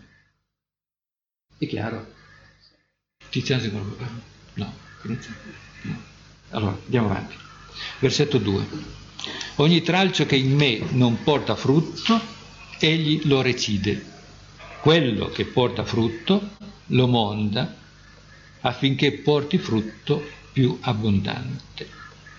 È chiaro? Tiziano secondo me? No, inizia? No. Allora, andiamo avanti. Versetto due. Ogni tralcio che in me non porta frutto, egli lo recide. Quello che porta frutto lo monda affinché porti frutto più abbondante.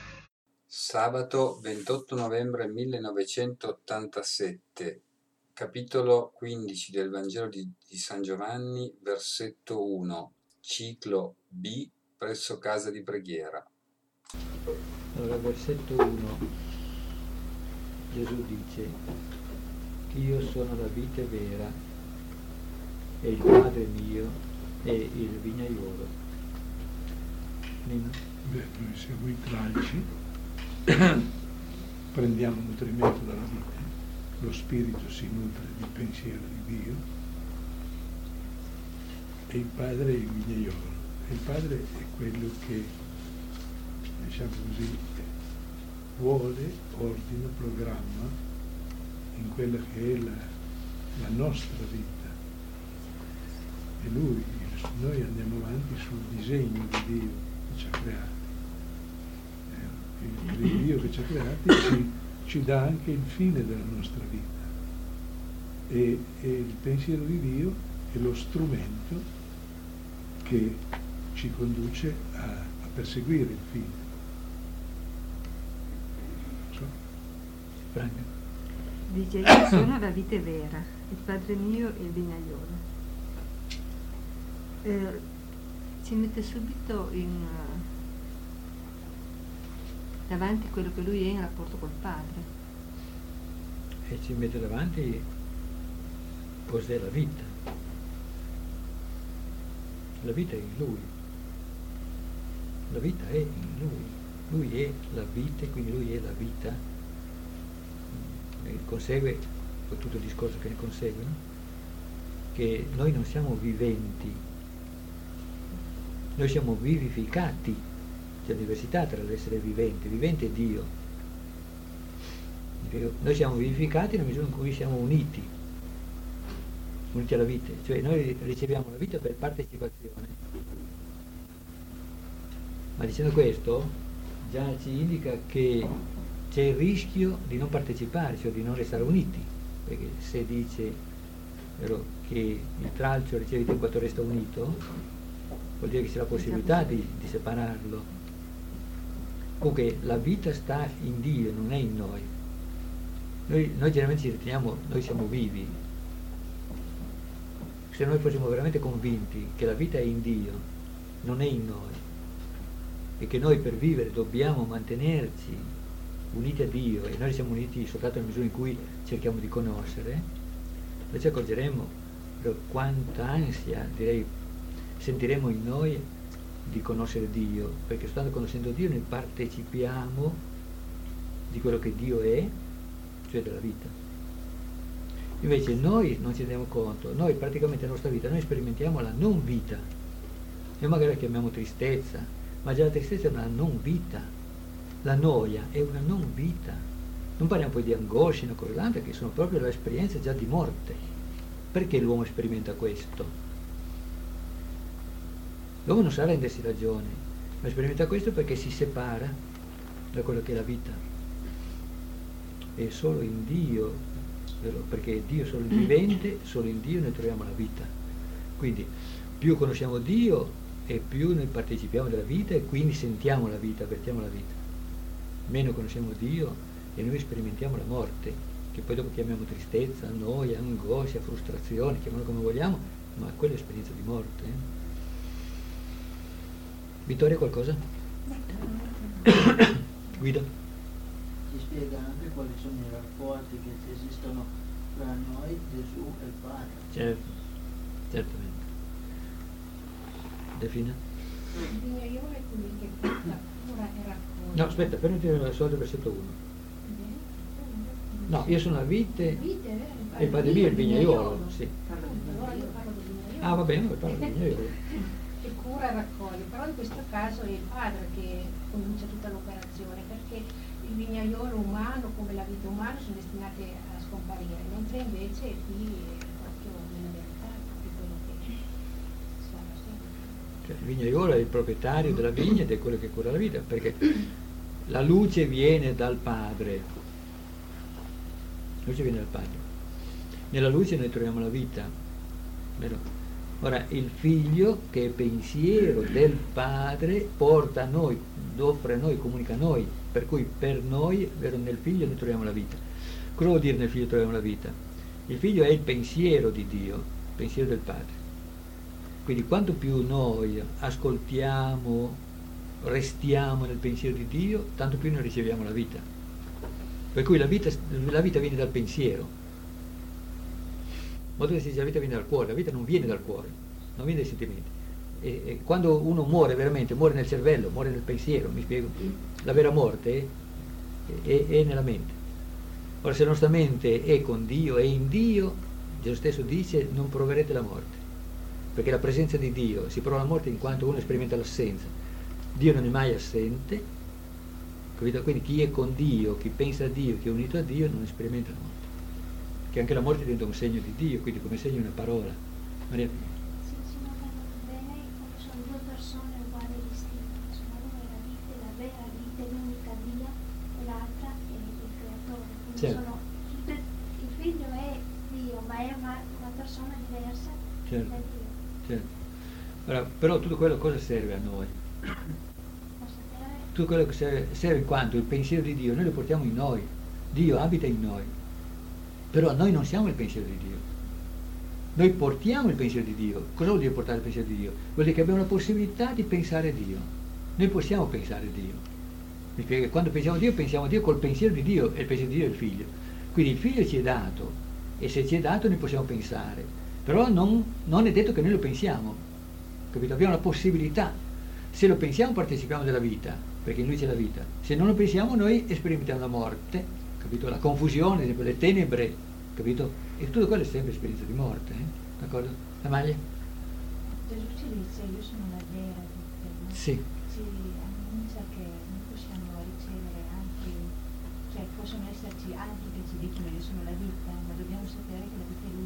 Sabato ventotto novembre millenovecentottantasette, capitolo quindici del Vangelo di, di San Giovanni, versetto uno, ciclo B, presso casa di preghiera. Allora, versetto uno, Gesù dice: io sono la vite vera e il Padre mio è il vignaiolo. Beh, noi siamo i tralci. Prendiamo nutrimento dalla vita, lo spirito si nutre di pensiero di Dio e il Padre è il vignaiolo. E il Padre è quello che, diciamo così, vuole, ordina, programma in quella che è la, la nostra vita. E Lui, noi andiamo avanti sul disegno di Dio che ci ha creati. Il Dio che ci ha creati ci, ci dà anche il fine della nostra vita e, e il pensiero di Dio è lo strumento che ci conduce a, a perseguire il fine. So. Franca. Dice: io sono la vite vera, il Padre mio è il vignaiolo. Eh, ci mette subito in davanti quello che lui è in rapporto col Padre. E ci mette davanti cos'è la vita. La vita è in lui. La vita è in lui. Lui è la vita, quindi lui è la vita. E consegue, con tutto il discorso che ne consegue, no? Che noi non siamo viventi, noi siamo vivificati. C'è diversità tra l'essere vivente, vivente è Dio. Noi siamo vivificati nella misura in cui siamo uniti. uniti alla vita, cioè noi riceviamo la vita per partecipazione. Ma dicendo questo, già ci indica che c'è il rischio di non partecipare, cioè di non restare uniti, perché se dice vero, che il tralcio riceve tempo quanto resta unito, vuol dire che c'è la possibilità di, di separarlo. Comunque la vita sta in Dio, non è in noi. Noi, noi generalmente ci riteniamo, noi siamo vivi. Se noi fossimo veramente convinti che la vita è in Dio, non è in noi, e che noi per vivere dobbiamo mantenerci uniti a Dio, e noi siamo uniti soltanto nella misura in cui cerchiamo di conoscere, noi ci accorgeremo quanta ansia, direi, sentiremo in noi di conoscere Dio, perché soltanto conoscendo Dio noi partecipiamo di quello che Dio è, cioè della vita. Invece noi non ci rendiamo conto, noi praticamente nella nostra vita noi sperimentiamo la non vita, e magari la chiamiamo tristezza, ma già la tristezza è una non vita, la noia è una non vita. Non parliamo poi di angoscia, una cosa l'altra, che sono proprio l'esperienza già di morte. Perché l'uomo sperimenta questo? L'uomo non sa rendersi ragione, ma sperimenta questo perché si separa da quello che è la vita. E solo in Dio, perché Dio è solo il vivente, solo in Dio noi troviamo la vita. Quindi più conosciamo Dio e più noi partecipiamo della vita e quindi sentiamo la vita, avvertiamo la vita. Meno conosciamo Dio e noi sperimentiamo la morte, che poi dopo chiamiamo tristezza, noia, angoscia, frustrazione, chiamiamolo come vogliamo, ma quella è l'esperienza di morte. Eh? Vittoria, qualcosa? Guido? Ci spiega anche quali sono i rapporti che esistono tra noi, Gesù e il Padre. Certo, certamente. Defina? Il vignaiolo è colui che porta cura e raccoglie. No, aspetta, fermati nel solito versetto uno. No, io sono la vite e il Padre mio è il vignaiolo. Sì. Allora io parlo del vignaiolo. Ah, va bene, io parlo del vignaiolo. Che cura e raccoglie, però in questo caso è il padre che comincia tutta l'operazione, perché il vignaiolo umano come la vita umana sono destinate a scomparire, mentre invece qui è proprio nella realtà, proprio quello che siamo sempre. Cioè, il vignaiolo è il proprietario della vigna ed è quello che cura la vita, perché la luce viene dal Padre. La luce viene dal Padre. Nella luce noi troviamo la vita, vero? Ora, il figlio, che è pensiero del Padre, porta a noi, offre a noi, comunica a noi, per cui per noi, vero, nel figlio noi troviamo la vita. Cosa vuol dire nel figlio troviamo la vita? Il figlio è il pensiero di Dio, il pensiero del Padre. Quindi quanto più noi ascoltiamo, restiamo nel pensiero di Dio, tanto più noi riceviamo la vita. Per cui la vita, la vita viene dal pensiero. Molto che si dice la vita viene dal cuore, la vita non viene dal cuore, non viene dai sentimenti. E, e quando uno muore veramente, muore nel cervello, muore nel pensiero, mi spiego, la vera morte è, è, è nella mente. Ora, se la nostra mente è con Dio, è in Dio, Gesù stesso dice non proverete la morte, perché la presenza di Dio si prova la morte in quanto uno sperimenta l'assenza. Dio non è mai assente, capito? Quindi chi è con Dio, chi pensa a Dio, chi è unito a Dio non sperimenta la morte. Che anche la morte diventa un segno di Dio, quindi come segno una parola. Maria? Se si notano bene come sono due persone uguali e distinte, sono una è la vita, la vera vita, l'unica Dio, e l'altra è il creatore. Quindi Certo. sono tutte, il figlio è Dio, ma è una, una persona diversa Certo. da Dio. Certo. Ora, però tutto quello cosa serve a noi? Tutto quello che serve, serve in quanto il pensiero di Dio noi lo portiamo in noi, Dio abita in noi. Però noi non siamo il pensiero di Dio, noi portiamo il pensiero di Dio. Cosa vuol dire portare il pensiero di Dio? Vuol dire che abbiamo la possibilità di pensare a Dio, noi possiamo pensare a Dio. Mi spiego che quando pensiamo a Dio, pensiamo a Dio col pensiero di Dio, e il pensiero di Dio è il figlio. Quindi il figlio ci è dato, e se ci è dato noi possiamo pensare, però non, non è detto che noi lo pensiamo, capito? Abbiamo la possibilità, se lo pensiamo partecipiamo della vita, perché in lui c'è la vita, se non lo pensiamo noi sperimentiamo la morte, capito? La confusione, ad esempio, le tenebre, capito? E tutto quello è sempre esperienza di morte, eh? D'accordo? La maglia? Gesù ci dice, io sono la vera vita, no? Sì. Ci annuncia che noi possiamo ricevere anche, cioè possono esserci altri che ci dicono io sono la vita, ma dobbiamo sapere che la vita è lui.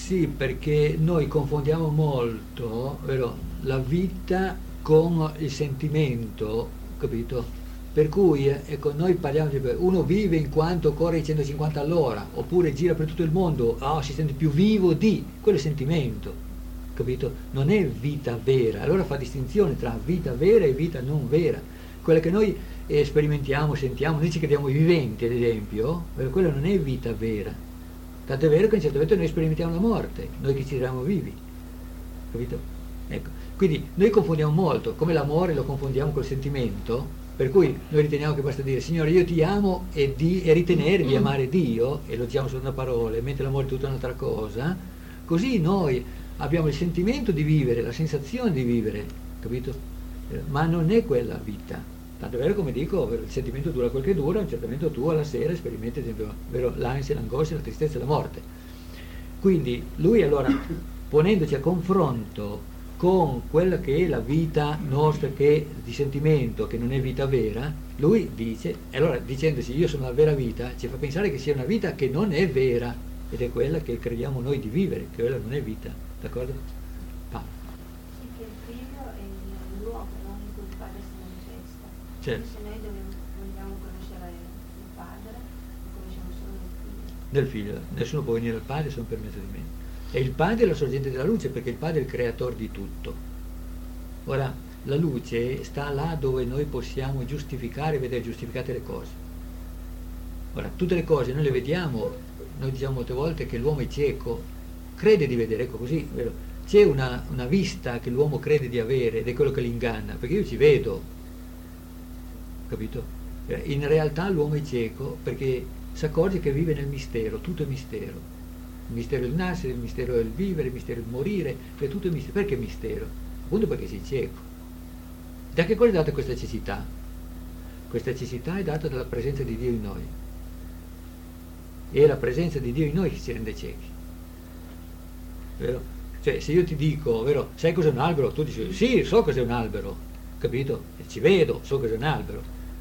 Sì, perché noi confondiamo molto, vero, la vita con il sentimento, capito? Per cui ecco, noi parliamo di uno vive in quanto corre i centocinquanta all'ora, oppure gira per tutto il mondo, oh, si sente più vivo di, quello è sentimento, capito? Non è vita vera. Allora fa distinzione tra vita vera e vita non vera. Quella che noi eh, sperimentiamo, sentiamo, noi ci crediamo viventi, ad esempio, eh, quella non è vita vera. Tanto è vero che a un certo momento noi sperimentiamo la morte, noi che ci crediamo vivi, capito? Ecco. Quindi noi confondiamo molto, come l'amore lo confondiamo col sentimento, per cui noi riteniamo che basta dire Signore io ti amo e, di, e ritenere di amare Dio, e lo diciamo solo una parola, mentre l'amore è tutta un'altra cosa. Così noi abbiamo il sentimento di vivere, la sensazione di vivere, capito? Eh, ma non è quella vita. Tanto è vero, come dico, il sentimento dura quel che dura, a un certo momento tu alla sera sperimenti, ad esempio, vero, l'ansia, l'angoscia, la tristezza e la morte. Quindi lui allora, ponendoci a confronto con quella che è la vita nostra, che è di sentimento, che non è vita vera, lui dice, e allora dicendoci io sono la vera vita, ci fa pensare che sia una vita che non è vera, ed è quella che crediamo noi di vivere, che quella non è vita, d'accordo? Ah. Sì, che il figlio è il luogo, no? In cui il padre si manifesta. Certo. Se noi dobbiamo, vogliamo conoscere il padre, lo conosciamo solo nel figlio. Del figlio, nessuno può venire al padre se non per mezzo di me. E il padre è la sorgente della luce, perché il padre è il creatore di tutto. Ora, la luce sta là dove noi possiamo giustificare e vedere giustificate le cose. Ora, tutte le cose noi le vediamo, noi diciamo molte volte che l'uomo è cieco, crede di vedere, ecco così, vero? C'è una, una vista che l'uomo crede di avere ed è quello che li inganna, perché io ci vedo, capito? In realtà l'uomo è cieco perché si accorge che vive nel mistero, tutto è mistero. Il mistero del nascere, il mistero del vivere, il mistero del morire, è tutto mistero. Perché mistero? Appunto perché sei cieco. Da che cosa è data questa cecità? Questa cecità è data dalla presenza di Dio in noi. È la presenza di Dio in noi che ci rende ciechi. Vero? Cioè, se io ti dico, vero, sai cos'è un albero? Tu dici, sì, so cos'è un albero, capito? E ci vedo, so cos'è un albero.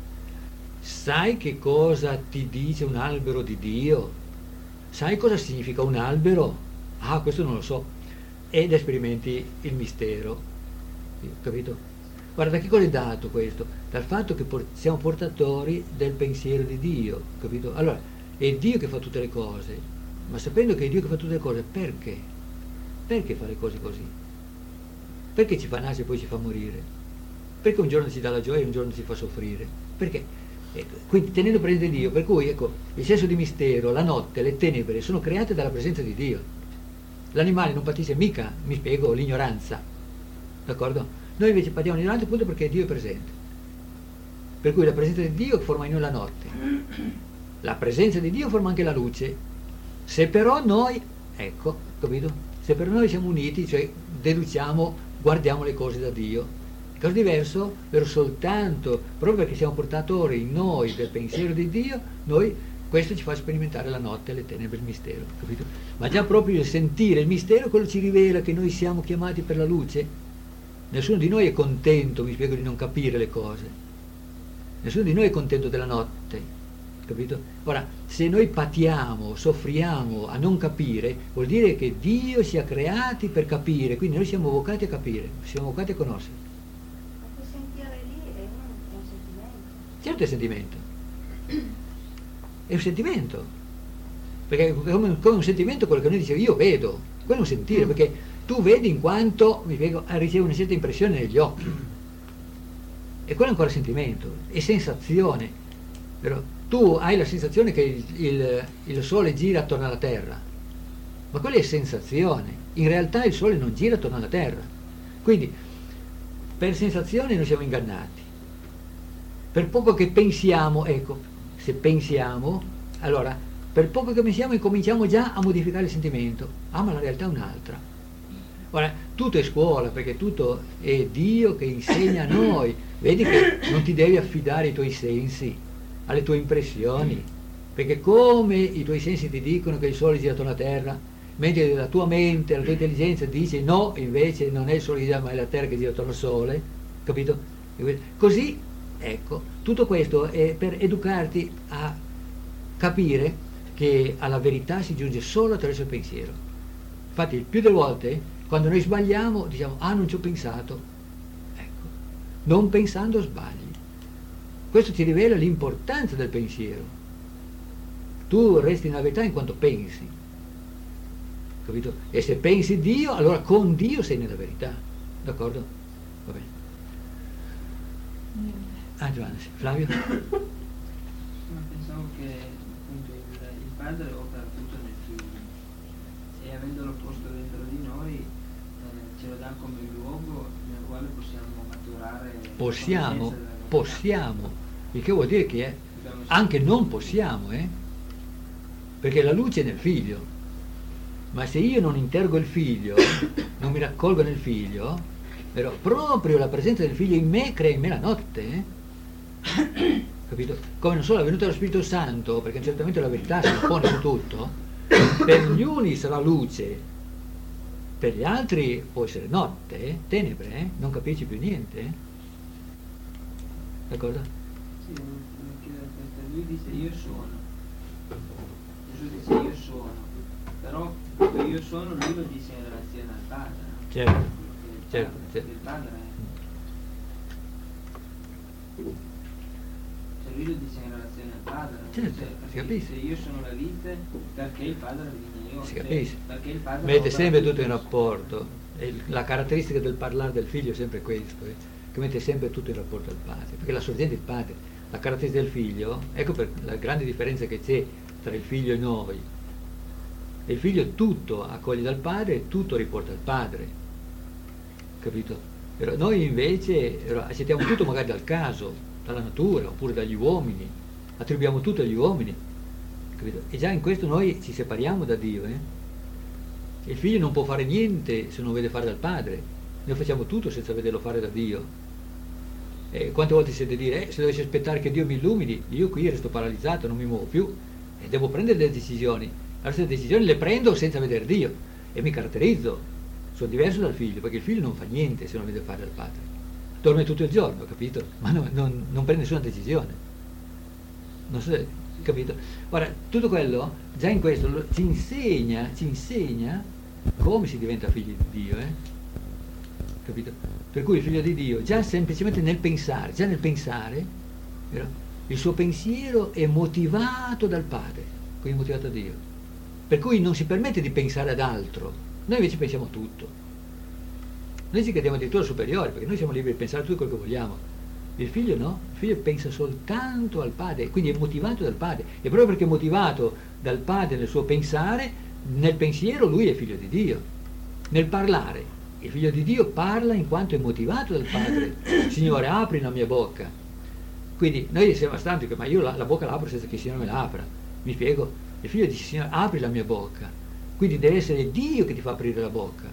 Sai che cosa ti dice un albero di Dio? Sai cosa significa un albero? Ah, questo non lo so. Ed sperimenti il mistero, capito? Guarda, da che cosa è dato questo? Dal fatto che siamo portatori del pensiero di Dio, capito? Allora, è Dio che fa tutte le cose, ma sapendo che è Dio che fa tutte le cose, perché? Perché fa le cose così? Perché ci fa nascere e poi ci fa morire? Perché un giorno ci dà la gioia e un giorno ci fa soffrire? Perché? Ecco, quindi tenendo presente Dio, per cui ecco, il senso di mistero, la notte, le tenebre sono create dalla presenza di Dio. L'animale non patisce mica, mi spiego, l'ignoranza, d'accordo? Noi invece patiamo l'ignoranza appunto perché Dio è presente. Per cui la presenza di Dio forma in noi la notte, la presenza di Dio forma anche la luce. Se però noi, ecco, capito? Se per noi siamo uniti, cioè deduciamo, guardiamo le cose da Dio. Cosa diverso, però soltanto proprio perché siamo portatori in noi del pensiero di Dio, noi questo ci fa sperimentare la notte, le tenebre, il mistero, capito? Ma già proprio il sentire il mistero, quello ci rivela che noi siamo chiamati per la luce. Nessuno di noi è contento, mi spiego, di non capire le cose. Nessuno di noi è contento della notte, capito? Ora, se noi patiamo, soffriamo a non capire, vuol dire che Dio ci ha creati per capire, quindi noi siamo vocati a capire, siamo vocati a conoscere. Certo è sentimento, è un sentimento, perché come, come un sentimento quello che noi diciamo io vedo, quello è un sentire, perché tu vedi in quanto, mi spiego, ricevi una certa impressione negli occhi, e quello è ancora sentimento, è sensazione, però tu hai la sensazione che il, il, il sole gira attorno alla terra, ma quella è sensazione, in realtà il sole non gira attorno alla terra, quindi per sensazione noi siamo ingannati. Per poco che pensiamo, ecco, se pensiamo, allora, per poco che pensiamo incominciamo già a modificare il sentimento. Ah, ma la realtà è un'altra. Ora, tutto è scuola, perché tutto è Dio che insegna a noi. Vedi che non ti devi affidare ai tuoi sensi, alle tue impressioni, perché come i tuoi sensi ti dicono che il sole gira attorno alla terra, mentre la tua mente, la tua intelligenza dice no, invece non è il sole che gira, ma è la terra che gira attorno al sole, capito? Così, ecco, tutto questo è per educarti a capire che alla verità si giunge solo attraverso il pensiero. Infatti il più delle volte quando noi sbagliamo diciamo ah non ci ho pensato, ecco, non pensando sbagli. Questo ti rivela l'importanza del pensiero. Tu resti nella verità in quanto pensi, capito? E se pensi Dio, allora con Dio sei nella verità, d'accordo? Va bene. Ah Giovanni, Flavio? Ma pensavo che appunto il, il padre opera tutto nel figlio e avendolo posto dentro di noi eh, ce lo dà come luogo nel quale possiamo maturare. Possiamo, possiamo, il che vuol dire che anche non possiamo, eh? Perché la luce è nel figlio, ma se io non interrogo il figlio, non mi raccolgo nel figlio, però proprio la presenza del figlio in me crea in me la notte, eh? Capito? Come non solo è venuto lo Spirito Santo, perché certamente la verità si impone su tutto, per gli uni sarà luce, per gli altri può essere notte, eh? Tenebre, eh? Non capisci più niente, eh? D'accordo? Sì, lui dice io sono, Gesù dice io sono, però questo io sono lui lo dice in relazione al Padre, no? Certo, il certo, padre, certo. Il Padre è... Cioè lui lo dice in relazione al Padre, certo, cioè, si capisce. Se io sono la vite perché il Padre viene io, Si cioè, capisce. perché il Padre Mette opera sempre tutto in tutto. rapporto. E il- la caratteristica del parlare del figlio è sempre questo, eh, che mette sempre tutto in rapporto al padre, perché la sorgente è il padre. La caratteristica del figlio, ecco per la grande differenza che c'è tra il figlio e noi. Il figlio tutto accoglie dal padre e tutto riporta al padre, capito? Però noi invece però, accettiamo tutto magari dal caso, dalla natura oppure dagli uomini, attribuiamo tutto agli uomini, capito? E già in questo noi ci separiamo da Dio, eh? Il figlio non può fare niente se non vede fare dal padre, noi facciamo tutto senza vederlo fare da Dio. E quante volte si sente dire, eh, se dovessi aspettare che Dio mi illumini, io qui resto paralizzato, non mi muovo più e devo prendere delle decisioni. Allora queste decisioni le prendo senza vedere Dio e mi caratterizzo, sono diverso dal figlio, perché il figlio non fa niente se non vede fare dal padre. Dorme tutto il giorno, capito? Ma no- non, non prende nessuna decisione. Non so se, capito? Ora, tutto quello, già in questo, lo- ci insegna, ci insegna come si diventa figli di Dio, eh? Capito? Per cui il figlio di Dio, già semplicemente nel pensare, già nel pensare, vero? Il suo pensiero è motivato dal Padre, quindi motivato da Dio. Per cui non si permette di pensare ad altro, noi invece pensiamo a tutto. Noi ci crediamo addirittura superiori, perché noi siamo liberi di pensare a tutto quello che vogliamo. Il figlio no, il figlio pensa soltanto al padre, quindi è motivato dal padre. E proprio perché è motivato dal padre nel suo pensare, nel pensiero lui è figlio di Dio. Nel parlare, il figlio di Dio parla in quanto è motivato dal padre. Signore, apri la mia bocca. Quindi noi siamo stanchi, ma io la, la bocca l'apro senza che il Signore me la apra. Mi spiego? Il figlio dice, Signore, apri la mia bocca. Quindi deve essere Dio che ti fa aprire la bocca.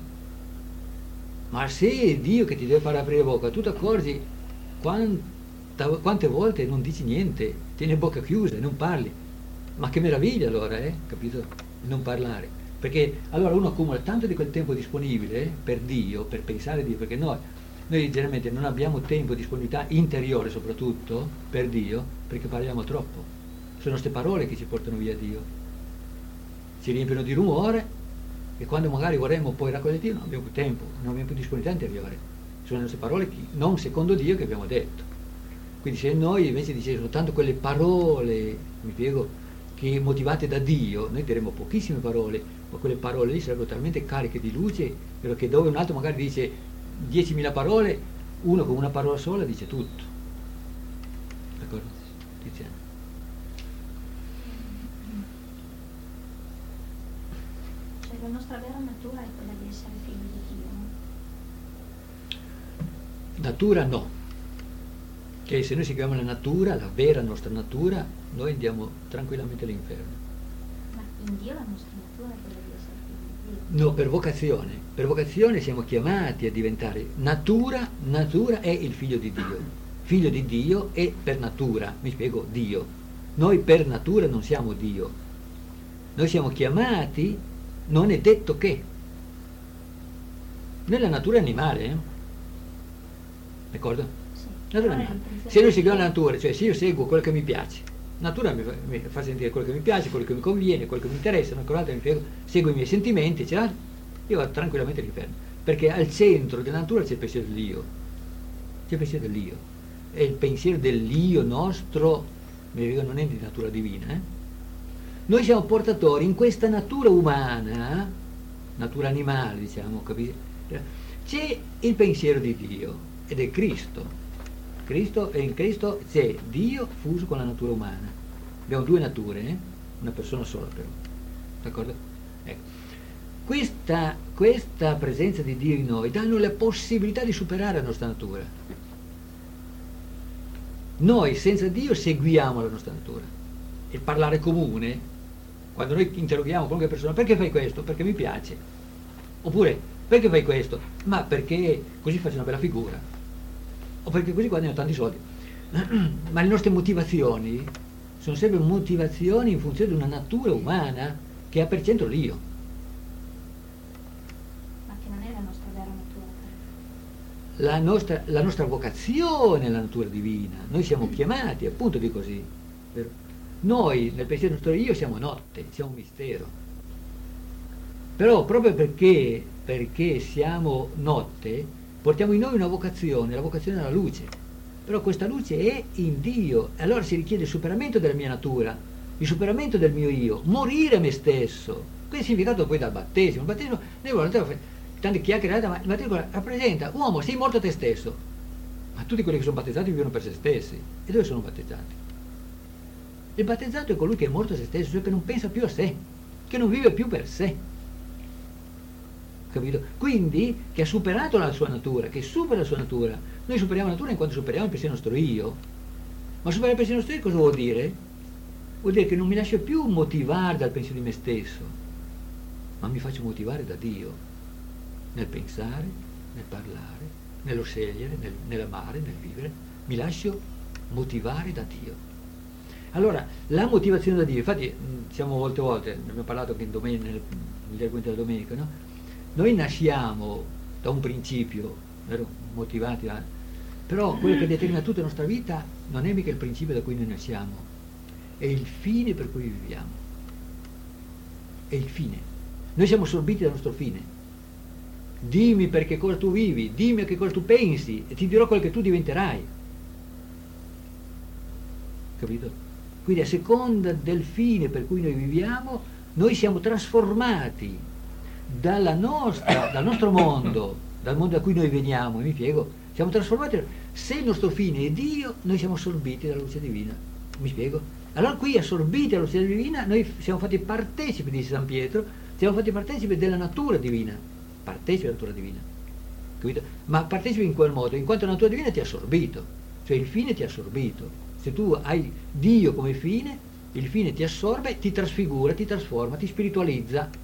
Ma se è Dio che ti deve fare aprire la bocca, tu ti accorgi quanta, quante volte non dici niente, tieni la bocca chiusa e non parli. Ma che meraviglia allora, eh? Capito? Non parlare. Perché allora uno accumula tanto di quel tempo disponibile per Dio, per pensare a Dio, perché noi, noi generalmente non abbiamo tempo, disponibilità interiore soprattutto per Dio, perché parliamo troppo. Sono queste parole che ci portano via Dio. Ci riempiono di rumore e quando magari vorremmo poi raccogliere Dio non abbiamo più tempo, non abbiamo più disponibilità interiore. Sono le nostre parole che, non secondo Dio che abbiamo detto. Quindi se noi invece dicessimo soltanto quelle parole, mi spiego, che motivate da Dio, noi diremo pochissime parole, ma quelle parole lì sarebbero talmente cariche di luce, però che dove un altro magari dice diecimila parole, uno con una parola sola dice tutto. D'accordo? Tiziano. Cioè la nostra vera natura è quella di essere figli di Dio, no? Natura no. Che se noi seguiamo la natura, la vera nostra natura, noi andiamo tranquillamente all'inferno. Ma in Dio la nostra natura è quella di essere figli di Dio. No, per vocazione. Per vocazione siamo chiamati a diventare natura, natura è il figlio di Dio. Figlio di Dio è per natura, mi spiego, Dio. Noi per natura non siamo Dio. Noi siamo chiamati, non è detto che. Nella natura è animale, eh? D'accordo? Natura animale. Se noi seguiamo la natura, cioè se io seguo quello che mi piace, natura mi fa, mi fa sentire quello che mi piace, quello che mi conviene, quello che mi interessa, una cosa mi spiego, seguo i miei sentimenti, eccetera. io vado tranquillamente all'inferno, perché al centro della natura c'è il pensiero dell'io, c'è il pensiero dell'io, e il pensiero dell'io nostro, mi dico, non è di natura divina, eh? Noi siamo portatori in questa natura umana, natura animale, diciamo, capite? C'è il pensiero di Dio ed è Cristo. Cristo, e in Cristo c'è Dio fuso con la natura umana. Abbiamo due nature, eh? Una persona sola però, d'accordo? Ecco. Questa, questa presenza di Dio in noi danno la possibilità di superare la nostra natura. Noi senza Dio seguiamo la nostra natura. Il parlare comune, quando noi interroghiamo qualche persona, perché fai questo? Perché mi piace. Oppure, perché fai questo? Ma perché così faccio una bella figura. O perché così guadagno tanti soldi. Ma le nostre motivazioni sono sempre motivazioni in funzione di una natura umana che ha per centro l'io. Ma che non è la nostra vera natura. La nostra, la nostra vocazione è la natura divina. Noi siamo chiamati appunto di così. Vero? Noi nel pensiero del nostro io siamo notte, siamo un mistero. Però proprio perché, perché siamo notte, portiamo in noi una vocazione, la vocazione alla luce. Però questa luce è in Dio, e allora si richiede il superamento della mia natura, il superamento del mio io, morire a me stesso. Questo è il significato poi dal battesimo. Il battesimo, noi vogliamo tante chiacchiere, ma il battesimo rappresenta, uomo, sei morto a te stesso. Ma tutti quelli che sono battezzati vivono per se stessi. E dove sono battezzati? Il battezzato è colui che è morto a se stesso, cioè che non pensa più a sé, che non vive più per sé. Capito? Quindi che ha superato la sua natura, che supera la sua natura. Noi superiamo la natura in quanto superiamo il pensiero nostro io. Ma superare il pensiero nostro io cosa vuol dire? Vuol dire che non mi lascio più motivare dal pensiero di me stesso, ma mi faccio motivare da Dio, nel pensare, nel parlare, nello scegliere, nel, nell'amare, nel vivere. Mi lascio motivare da Dio. Allora, la motivazione da Dio, infatti siamo molte volte, ne abbiamo parlato anche in domenica, nel, nel della domenica, no? Noi nasciamo da un principio, vero? Motivati da... però quello che determina tutta la nostra vita non è mica il principio da cui noi nasciamo, è il fine per cui viviamo. È il fine. Noi siamo assorbiti dal nostro fine. Dimmi per che cosa tu vivi, dimmi a che cosa tu pensi e ti dirò quello che tu diventerai. Capito? Quindi a seconda del fine per cui noi viviamo, noi siamo trasformati dalla nostra, dal nostro mondo, dal mondo da cui noi veniamo, mi spiego, siamo trasformati. Se il nostro fine è Dio, noi siamo assorbiti dalla luce divina, mi spiego? Allora qui assorbiti dalla luce divina, noi siamo fatti partecipi di San Pietro, siamo fatti partecipi della natura divina, partecipi della natura divina, capito? Ma partecipi in quel modo, in quanto la natura divina ti ha assorbito, cioè il fine ti ha assorbito. Se tu hai Dio come fine, il fine ti assorbe, ti trasfigura, ti trasforma, ti spiritualizza.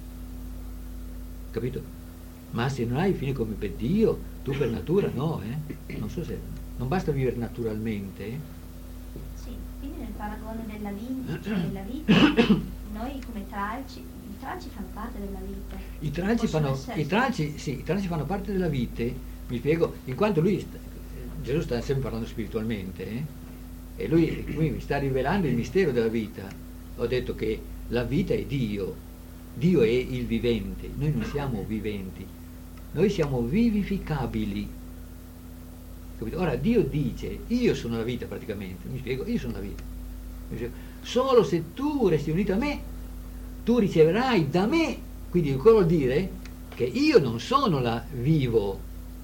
Capito? Ma se non hai fine come per Dio, tu per natura no, eh? Non so se... non basta vivere naturalmente, eh? Sì, quindi nel paragone della, vita, cioè della vita, noi come tralci, i tralci fanno parte della vita. I tralci fanno, i tralci, sì, i tralci fanno parte della vita, mi spiego, in quanto lui, sta, Gesù sta sempre parlando spiritualmente, eh? E lui, lui mi sta rivelando il mistero della vita. Ho detto che la vita è Dio. Dio è il vivente, noi non siamo viventi, noi siamo vivificabili. Capito? Ora Dio dice, io sono la vita praticamente, mi spiego, io sono la vita. Mi spiego. Solo se tu resti unito a me, tu riceverai da me, quindi cosa vuol dire? Che io non sono la vivo,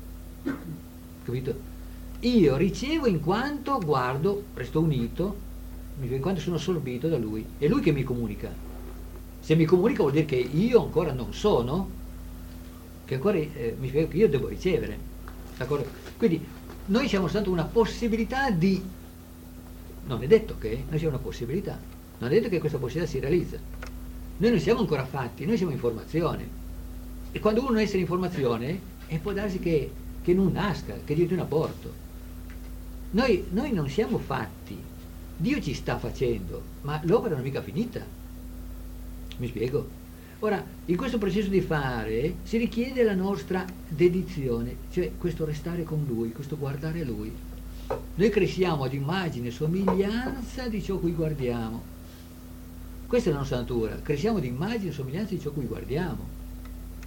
capito? Io ricevo in quanto guardo, resto unito, in quanto sono assorbito da Lui, è Lui che mi comunica. Se mi comunica vuol dire che io ancora non sono, che ancora eh, mi spiego che io devo ricevere, d'accordo? Quindi noi siamo stati una possibilità di, non è detto che, noi siamo una possibilità, non è detto che questa possibilità si realizza. Noi non siamo ancora fatti, noi siamo informazione. E quando uno essere informazione, eh, può darsi che, che non nasca, che diventi un aborto. Noi, noi non siamo fatti, Dio ci sta facendo, ma l'opera non è mica finita. Mi spiego? Ora, in questo processo di fare si richiede la nostra dedizione, cioè questo restare con Lui, questo guardare Lui. Noi cresciamo ad immagine e somiglianza di ciò cui guardiamo. Questa è la nostra natura, cresciamo ad immagine e somiglianza di ciò cui guardiamo.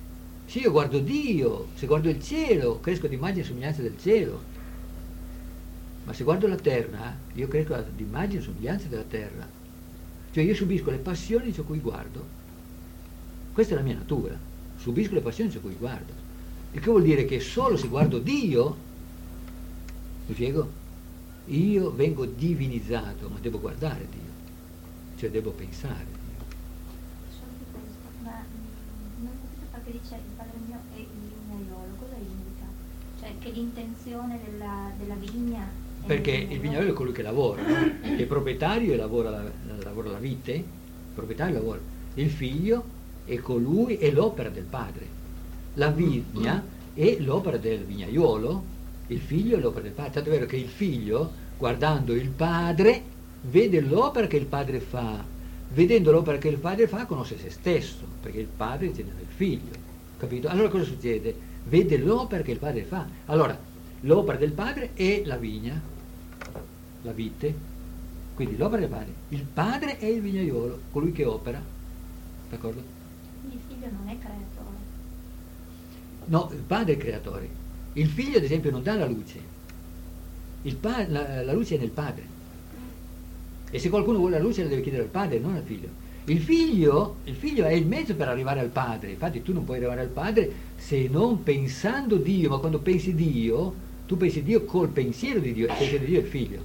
Se io guardo Dio, se guardo il cielo, cresco d'immagine e somiglianza del cielo. Ma se guardo la terra, io cresco d'immagine e somiglianza della terra. Cioè io subisco le passioni di ciò cui guardo. Questa è la mia natura. Subisco le passioni di ciò cui guardo. Il che vuol dire che solo se guardo Dio, mi spiego? Io vengo divinizzato, ma devo guardare Dio. Cioè devo pensare Dio. Solo di questo, ma mh, non ho capito perché dice il padre mio è il vignaiolo, cosa indica? Cioè che l'intenzione della, della vigna è Perché il vignaiolo è colui che lavora, no? È proprietario e lavora la, lavora la vite, il proprietario lavora. Il figlio è colui, è l'opera del padre. La vigna è l'opera del vignaiolo, il figlio è l'opera del padre. Tanto è vero che il figlio, guardando il padre, vede l'opera che il padre fa. Vedendo l'opera che il padre fa, conosce se stesso, perché il padre genera il figlio. Capito? Allora cosa succede? Vede l'opera che il padre fa. Allora, l'opera del padre è la vigna, la vite, quindi l'opera del padre. Il padre è il vignaiolo, colui che opera, d'accordo? il figlio non è creatore. No, il padre è il creatore. Il figlio, ad esempio, non dà la luce. Il pa- la, la luce è nel padre. E se qualcuno vuole la luce la deve chiedere al padre, non al figlio. Il figlio, il figlio è il mezzo per arrivare al padre. Infatti tu non puoi arrivare al padre se non pensando Dio, ma quando pensi Dio, tu pensi Dio col pensiero di Dio, il pensiero di Dio è il figlio.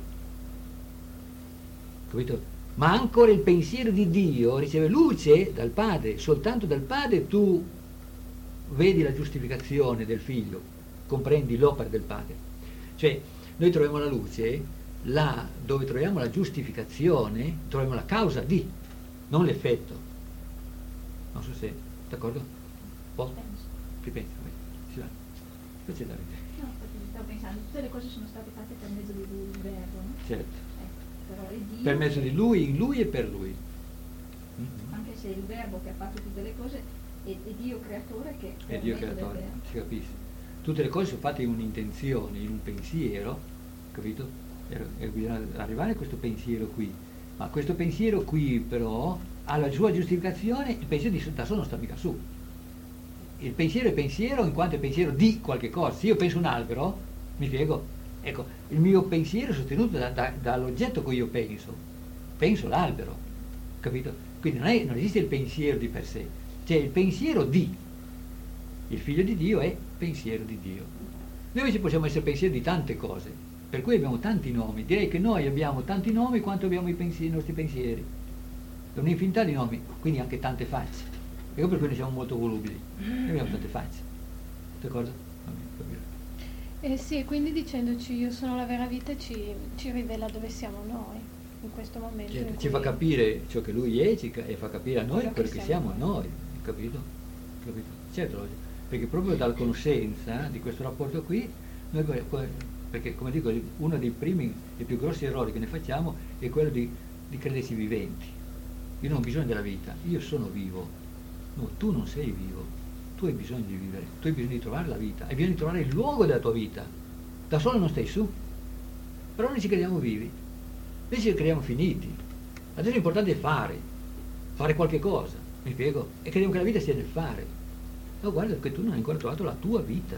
Capito? Ma ancora il pensiero di Dio riceve luce dal padre, soltanto dal padre tu vedi la giustificazione del figlio, comprendi l'opera del padre. Cioè, noi troviamo la luce là dove troviamo la giustificazione, troviamo la causa di, non l'effetto. Non so se, d'accordo? Posso? Ripensa, si va. Invece da vedere. No, perché stavo pensando, tutte le cose sono state fatte per mezzo di lui, il verbo, no? Certo. Ecco, però è Dio, Per mezzo di lui, in lui e per lui. anche se il verbo che ha fatto tutte le cose è, è Dio creatore che È per Dio mezzo del creatore, verbo. si capisce. Tutte le cose sono fatte in un'intenzione, in un pensiero, capito? E bisogna arrivare a questo pensiero qui. Ma questo pensiero qui però ha la sua giustificazione, il pensiero di, da solo non sta mica su. Il pensiero è pensiero in quanto è pensiero di qualche cosa. Se io penso un albero, mi spiego? Ecco, il mio pensiero è sostenuto da, da, dall'oggetto che io penso. Penso l'albero, capito? Quindi non, è, non esiste il pensiero di per sé, c'è il pensiero di. Il figlio di Dio è pensiero di Dio. Noi invece possiamo essere pensieri di tante cose, per cui abbiamo tanti nomi. Direi che noi abbiamo tanti nomi quanto abbiamo i, pensieri, i nostri pensieri. È un'infinità di nomi, quindi anche tante facce. Ecco per cui noi siamo molto volubili. Noi abbiamo tante facce. D'accordo? Va bene, va bene. Eh sì, quindi dicendoci io sono la vera vita ci, ci rivela dove siamo noi in questo momento. Certo, in ci cui- fa capire ciò che lui è ci ca- e fa capire a noi Quello quello che che siamo siamo noi, capito? Capito? Certo, logico. Perché proprio dalla conoscenza di questo rapporto qui, noi, poi- poi- perché come dico, uno dei primi e più grossi errori che ne facciamo è quello di, di credersi viventi. Io non ho bisogno della vita, io sono vivo. No, tu non sei vivo, tu hai bisogno di vivere, tu hai bisogno di trovare la vita, hai bisogno di trovare il luogo della tua vita. Da solo non stai su, però noi ci crediamo vivi, noi ci crediamo finiti. Adesso l'importante è fare, fare qualche cosa, mi spiego? E crediamo che la vita sia nel fare. No, guarda che tu non hai ancora trovato la tua vita.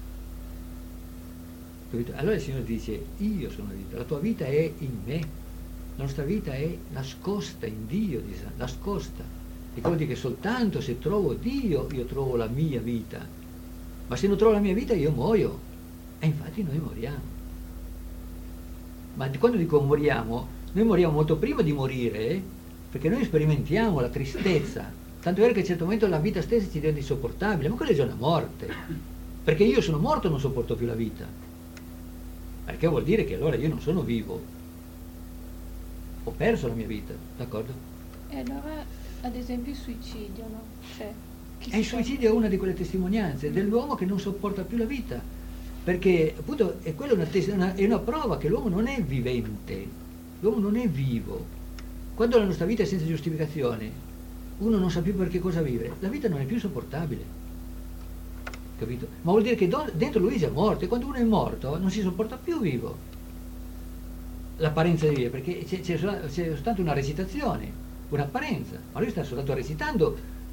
Capito? Allora il Signore dice, io sono la vita, la tua vita è in me, la nostra vita è nascosta in Dio, dice, nascosta. E quello di che soltanto se trovo Dio io trovo la mia vita, ma se non trovo la mia vita io muoio, e infatti noi moriamo. Ma di- quando dico moriamo, noi moriamo molto prima di morire, eh? Perché noi sperimentiamo la tristezza, tanto è vero che a un certo momento la vita stessa ci diventa insopportabile, ma quella è già una morte, perché io sono morto e non sopporto più la vita, perché vuol dire che allora io non sono vivo, ho perso la mia vita, d'accordo? E allora, ad esempio, il suicidio, no? Cioè, chi E il si- suicidio è una di quelle testimonianze dell'uomo che non sopporta più la vita, perché appunto è, quella una, tes- una- è una prova che l'uomo non è vivente, l'uomo non è vivo. Quando la nostra vita è senza giustificazione, uno non sa più per che cosa vivere, la vita non è più sopportabile, capito? Ma vuol dire che do- dentro lui è già morto, e quando uno è morto non si sopporta più vivo l'apparenza di vivere, perché c'è, c'è sola- c'è soltanto una recitazione, un'apparenza, ma lui sta soltanto recitando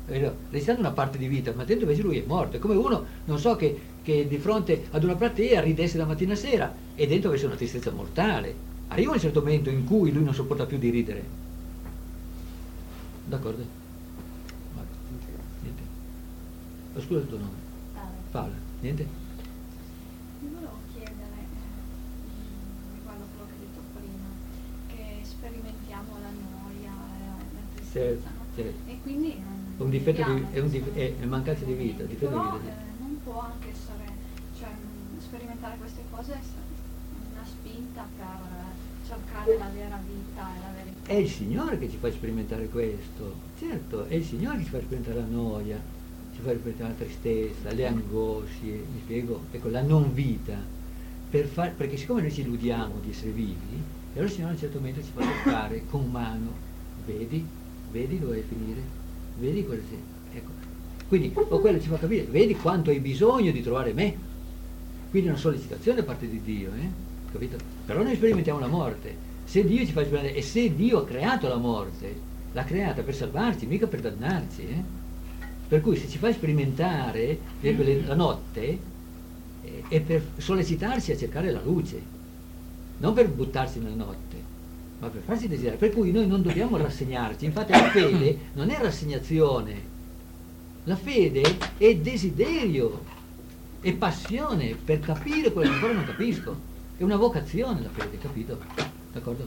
registrando una parte di vita, ma dentro invece lui è morto. È come uno, non so, che, che di fronte ad una platea ridesse da mattina a sera e dentro avesse una tristezza mortale. Arriva un certo momento in cui lui non sopporta più di ridere. D'accordo? Vabbè, niente. Scusa il tuo nome. Paola, niente? Io volevo chiedere, eh, riguardo a quello che hai detto prima, che sperimentiamo la noia e la tristezza, Certo, no? certo. E quindi non È un difetto di, vediamo è, un questo dif- è, è mancanza di vita, difetto Però di vita. eh, non può anche essere, cioè mh, sperimentare queste cose è una spinta per eh, cercare la vera vita e la verità. È il Signore che ci fa sperimentare questo, certo, è il Signore che ci fa sperimentare la noia, ci fa sperimentare la tristezza, le angosce, mi spiego, ecco, la non vita, per far, perché siccome noi ci illudiamo di essere vivi, e allora il Signore a un certo momento ci fa toccare con mano, vedi, vedi dove vai a finire, vedi cosa c'è, ecco, quindi o quello ci fa capire, vedi quanto hai bisogno di trovare me, quindi è una sollecitazione da parte di Dio, eh? Capito? Però noi sperimentiamo la morte. Se Dio ci fa sperimentare, e se Dio ha creato la morte, l'ha creata per salvarci, mica per dannarci. Eh? Per cui se ci fa sperimentare le, la notte, eh, è per sollecitarci a cercare la luce, non per buttarsi nella notte, ma per farsi desiderare. Per cui noi non dobbiamo rassegnarci. Infatti la fede non è rassegnazione, la fede è desiderio, è passione per capire quello che ancora non capisco. È una vocazione la fede, capito? D'accordo?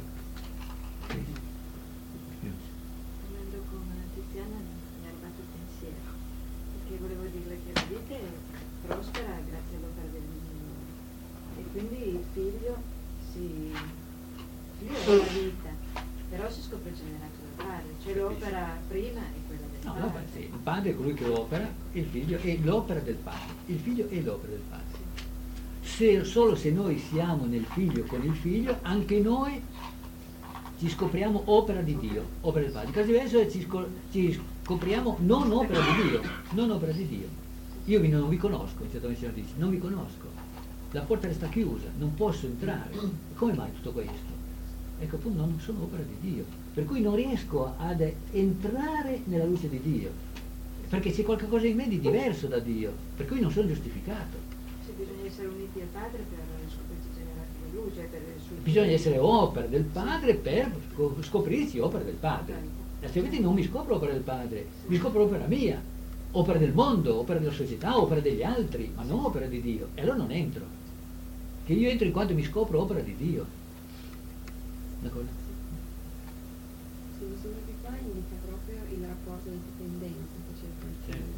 Parlando con Tiziana mi è arrivato il pensiero, perché volevo dirle che la vita è prospera grazie all'opera del Signore e quindi il figlio si il figlio è la vita, però si scopre generato dal padre, cioè l'opera prima è quella del No, padre. no, sì, il padre è colui che opera, il figlio è l'opera del padre, il figlio è l'opera del padre. Se, solo se noi siamo nel figlio con il figlio, anche noi ci scopriamo opera di Dio, opera del Padre. In caso diverso ci, scop- ci scopriamo non opera di Dio, non opera di Dio. Io vi, non vi conosco, in certo senso dice, non vi conosco. La porta resta chiusa, non posso entrare. Come mai tutto questo? Ecco, appunto, non sono opera di Dio. Per cui non riesco ad entrare nella luce di Dio, perché c'è qualcosa in me di diverso da Dio, per cui non sono giustificato. Bisogna essere uniti al padre per scoprirsi generati di luce, per il suo... Bisogna essere opera del padre per scoprirsi opera del padre. Altrimenti non mi scopro opera del padre, mi scopro opera mia, opera del mondo, opera della società, opera degli altri, ma non opera di Dio. E allora non entro. Che io entro in quanto mi scopro opera di Dio. D'accordo? Sì, mi sembra che qua indica proprio il rapporto di dipendenza che c'è tra il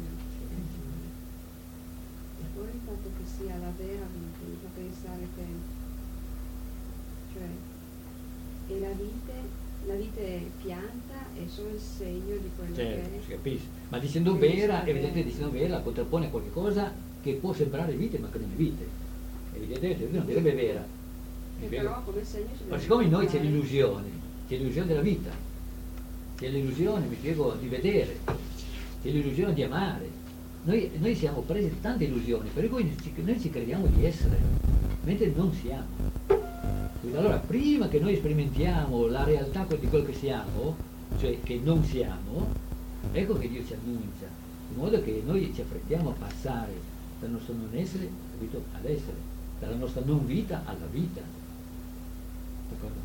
poi il fatto che sia la vera vita mi fa pensare che cioè è la vite la vite è pianta è solo il segno di quello Certo, che è si capisce. Ma dicendo vera, evidentemente dicendo vera contrappone a qualche cosa che può sembrare vite ma che non è vite. Evidentemente non direbbe vera. che però come segno si Ma deve siccome in noi c'è guardare. l'illusione, c'è l'illusione della vita, c'è l'illusione, mi spiego, di vedere, c'è l'illusione di amare. Noi, noi siamo presi da tante illusioni, per cui ci, noi ci crediamo di essere, mentre non siamo. Quindi allora, prima che noi sperimentiamo la realtà di quello che siamo, cioè che non siamo, ecco che Dio ci annuncia, in modo che noi ci affrettiamo a passare dal nostro non essere, capito, ad essere, dalla nostra non vita alla vita. D'accordo?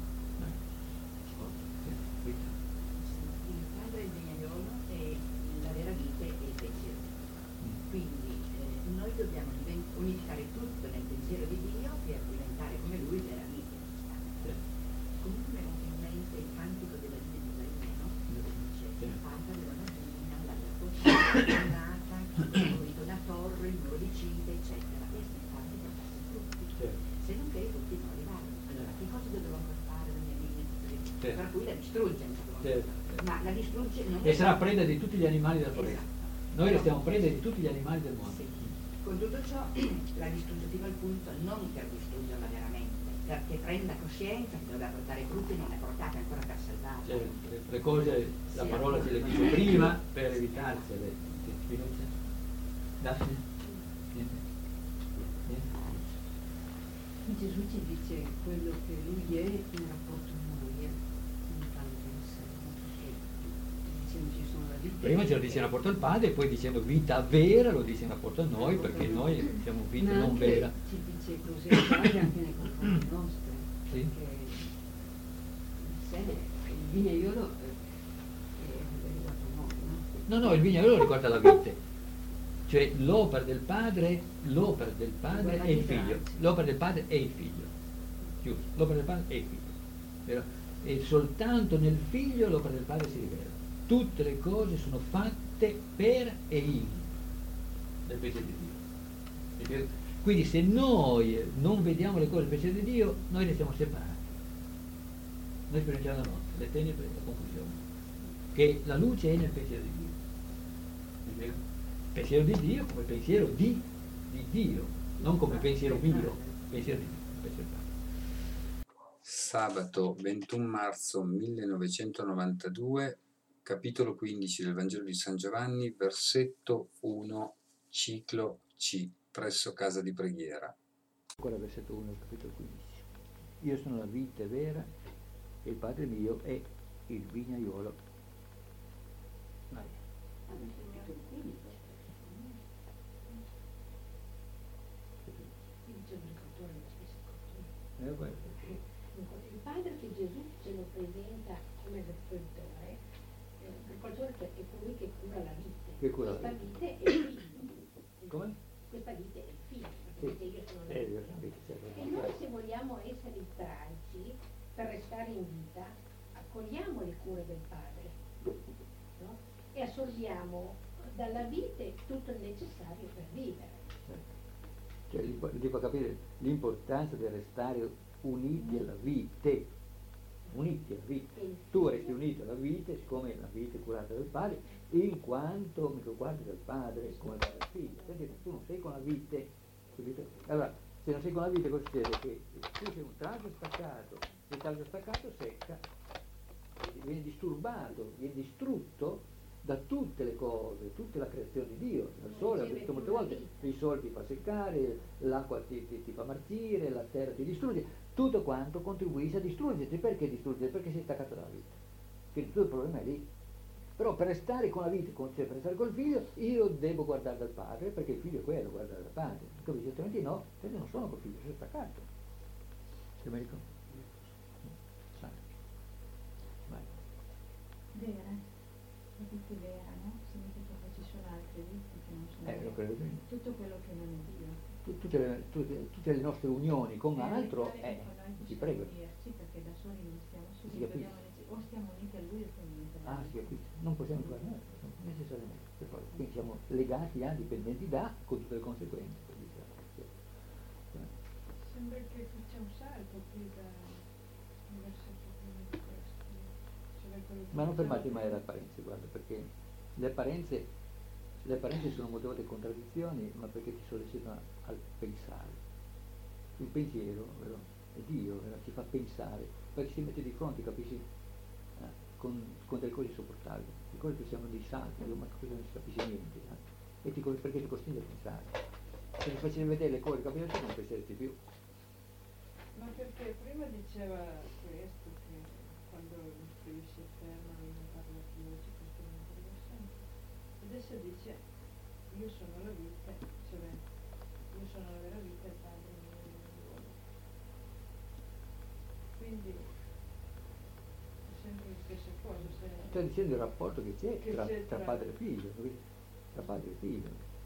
Il padre del vignaiolo è la vera vite e il pensiero. Quindi eh, noi dobbiamo diven- unificare tutto nel pensiero di Dio per diventare come Lui vera vite. Comunque mi è venuto in mente il cantico della vita di Salmeno, dove dice che parla della mattina, la giornata, il muro da torre, il muro di cide, eccetera. E si parla di portarsi frutti. Se non che i frutti non arrivano. Allora, che cosa dovevo fare la mia vita? Certo. Per cui la distrugge. Certo. Ma la distrugge non E sarà preda di tutti gli animali della foresta. Esatto. Noi restiamo preda di tutti gli animali del mondo. Sì. Con tutto ciò la distrugge fino al punto non per distruggerla veramente, perché prenda coscienza che doveva portare frutti e non è portata ancora per salvarla. Cioè, le, le cose, la Sì, parola ce le dice prima per evitarsele. Fiducia? Daphne? Niente? Niente? Gesù ci dice quello che Lui è in rapporto a noi, in tanto in sé, perché dicendo ci sono la vita. Prima ce lo dice in rapporto al Padre, e poi dicendo vita vera lo dice in rapporto a noi, perché noi siamo vita Ma non anche vera. ci dice così il Padre anche nei confronti nostri, Sì. perché in sé il vignaiolo è, è riguardo noi, no? No, no, il vignaiolo riguarda la vite, cioè l'opera del Padre, l'opera del Padre e il Figlio, l'opera del Padre e il Figlio, giusto, l'opera del Padre e il Figlio, vero? E soltanto nel Figlio l'opera del Padre si rivela. Tutte le cose sono fatte per e in del pensiero di Dio. Quindi se noi non vediamo le cose del pensiero di Dio, noi restiamo separati. Noi sperimentiamo la notte, le tenebre e la confusione. Che la luce è nel pensiero di Dio. Il pensiero di Dio come pensiero di, di Dio, non come pensiero mio, pensiero di Dio, pensiero di Dio. Sabato ventuno marzo millenovecentonovantadue, capitolo quindici del Vangelo di San Giovanni, versetto uno, ciclo C, presso casa di preghiera. Ancora versetto uno, capitolo quindici. Io sono la vite vera e il Padre mio è il vignaiolo. Vai. Eh, guarda. Il padre che Gesù ce lo presenta come agricoltore, eh, l'agricoltore che è colui che cura la vite. Che cura la Questa vite. vite è il figlio. Come? Questa vite è il figlio, Sì. perché io sono la Eh, vite. io sono la vite, certo. E noi se vogliamo essere i tralci per restare in vita, accogliamo le cure del padre, no? E assorbiamo dalla vite tutto il necessario per vivere. Cioè, gli fa- gli fa capire l'importanza di restare uniti alla vite, uniti alla vite. Tu resti unito alla vite, siccome la vite è curata dal Padre, in quanto mi guardi dal Padre come dal Figlio. Perché tu non sei con la vite, capito? Allora, se non sei con la vite, cosa succede? Che tu sei un trago staccato, il trago staccato secca, viene disturbato, viene distrutto da tutte le cose, tutta la creazione di Dio. Il sole, ho detto molte volte, il sole ti fa seccare, l'acqua ti, ti, ti fa marcire, la terra ti distrugge, tutto quanto contribuisce a distruggerti. Perché distruggerti? Perché sei staccato dalla vita. Quindi tutto il problema è lì. Però per restare con la vita, con, cioè per restare col figlio, io devo guardare dal padre, perché il figlio è quello, guardare dal padre. Capisci? Altrimenti no, perché non sono col figlio, sono staccato. Domenico? Vai. Vai. Vera. La vita vera, no? Significa che ci sono altre vite che non sono Eh, lo vere. credo. Tutto quello che non è Dio. Tu- Tutte le, tutte, tutte le nostre unioni con Eh, altro, noi eh, noi ti possiamo prego. unirci perché da soli non stiamo Si soli, capisce. dobbiamo unirci. O stiamo uniti a Lui o stiamo uniti a Ah, Lui. sì, capisci? Non possiamo fare niente, necessariamente. Per forza. Quindi siamo legati a, dipendenti da, con tutte le conseguenze. capisci? Sembra che c'è un salto qui da un versetto prima di questo. Cioè, quello che Ma non diceva fermate mai alle prima. apparenze, guarda, perché le apparenze, le apparenze sono molte volte contraddizioni, ma perché ti sollecitano al pensare. Il pensiero, vero? È Dio, vero? Ci fa pensare, perché si mette di fronte, capisci? Eh, con, con delle cose insopportabili, le cose che siamo dei salti, ma cosa non si capisce niente, eh? E ti, perché ti costringe a pensare. Se ti facessi vedere le cose, capisci, non penseresti più. Ma perché prima diceva questo, che quando gli spiriti si fermano non parla più, c'è questo non parla sempre. Adesso dice, io sono la vita, cioè io sono la vera vita e il padre mio è il vignaiolo. Quindi è sempre la stessa cosa. Se... Sto dicendo il rapporto che c'è Che tra, c'è tra tra- padre e figlio, capisci? Tra padre e figlio.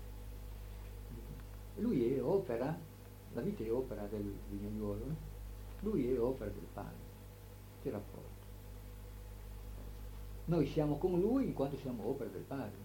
Lui è opera, la vita è opera del vignaiolo, no? Lui è opera del padre. Che rapporto? Noi siamo con lui in quanto siamo opera del padre.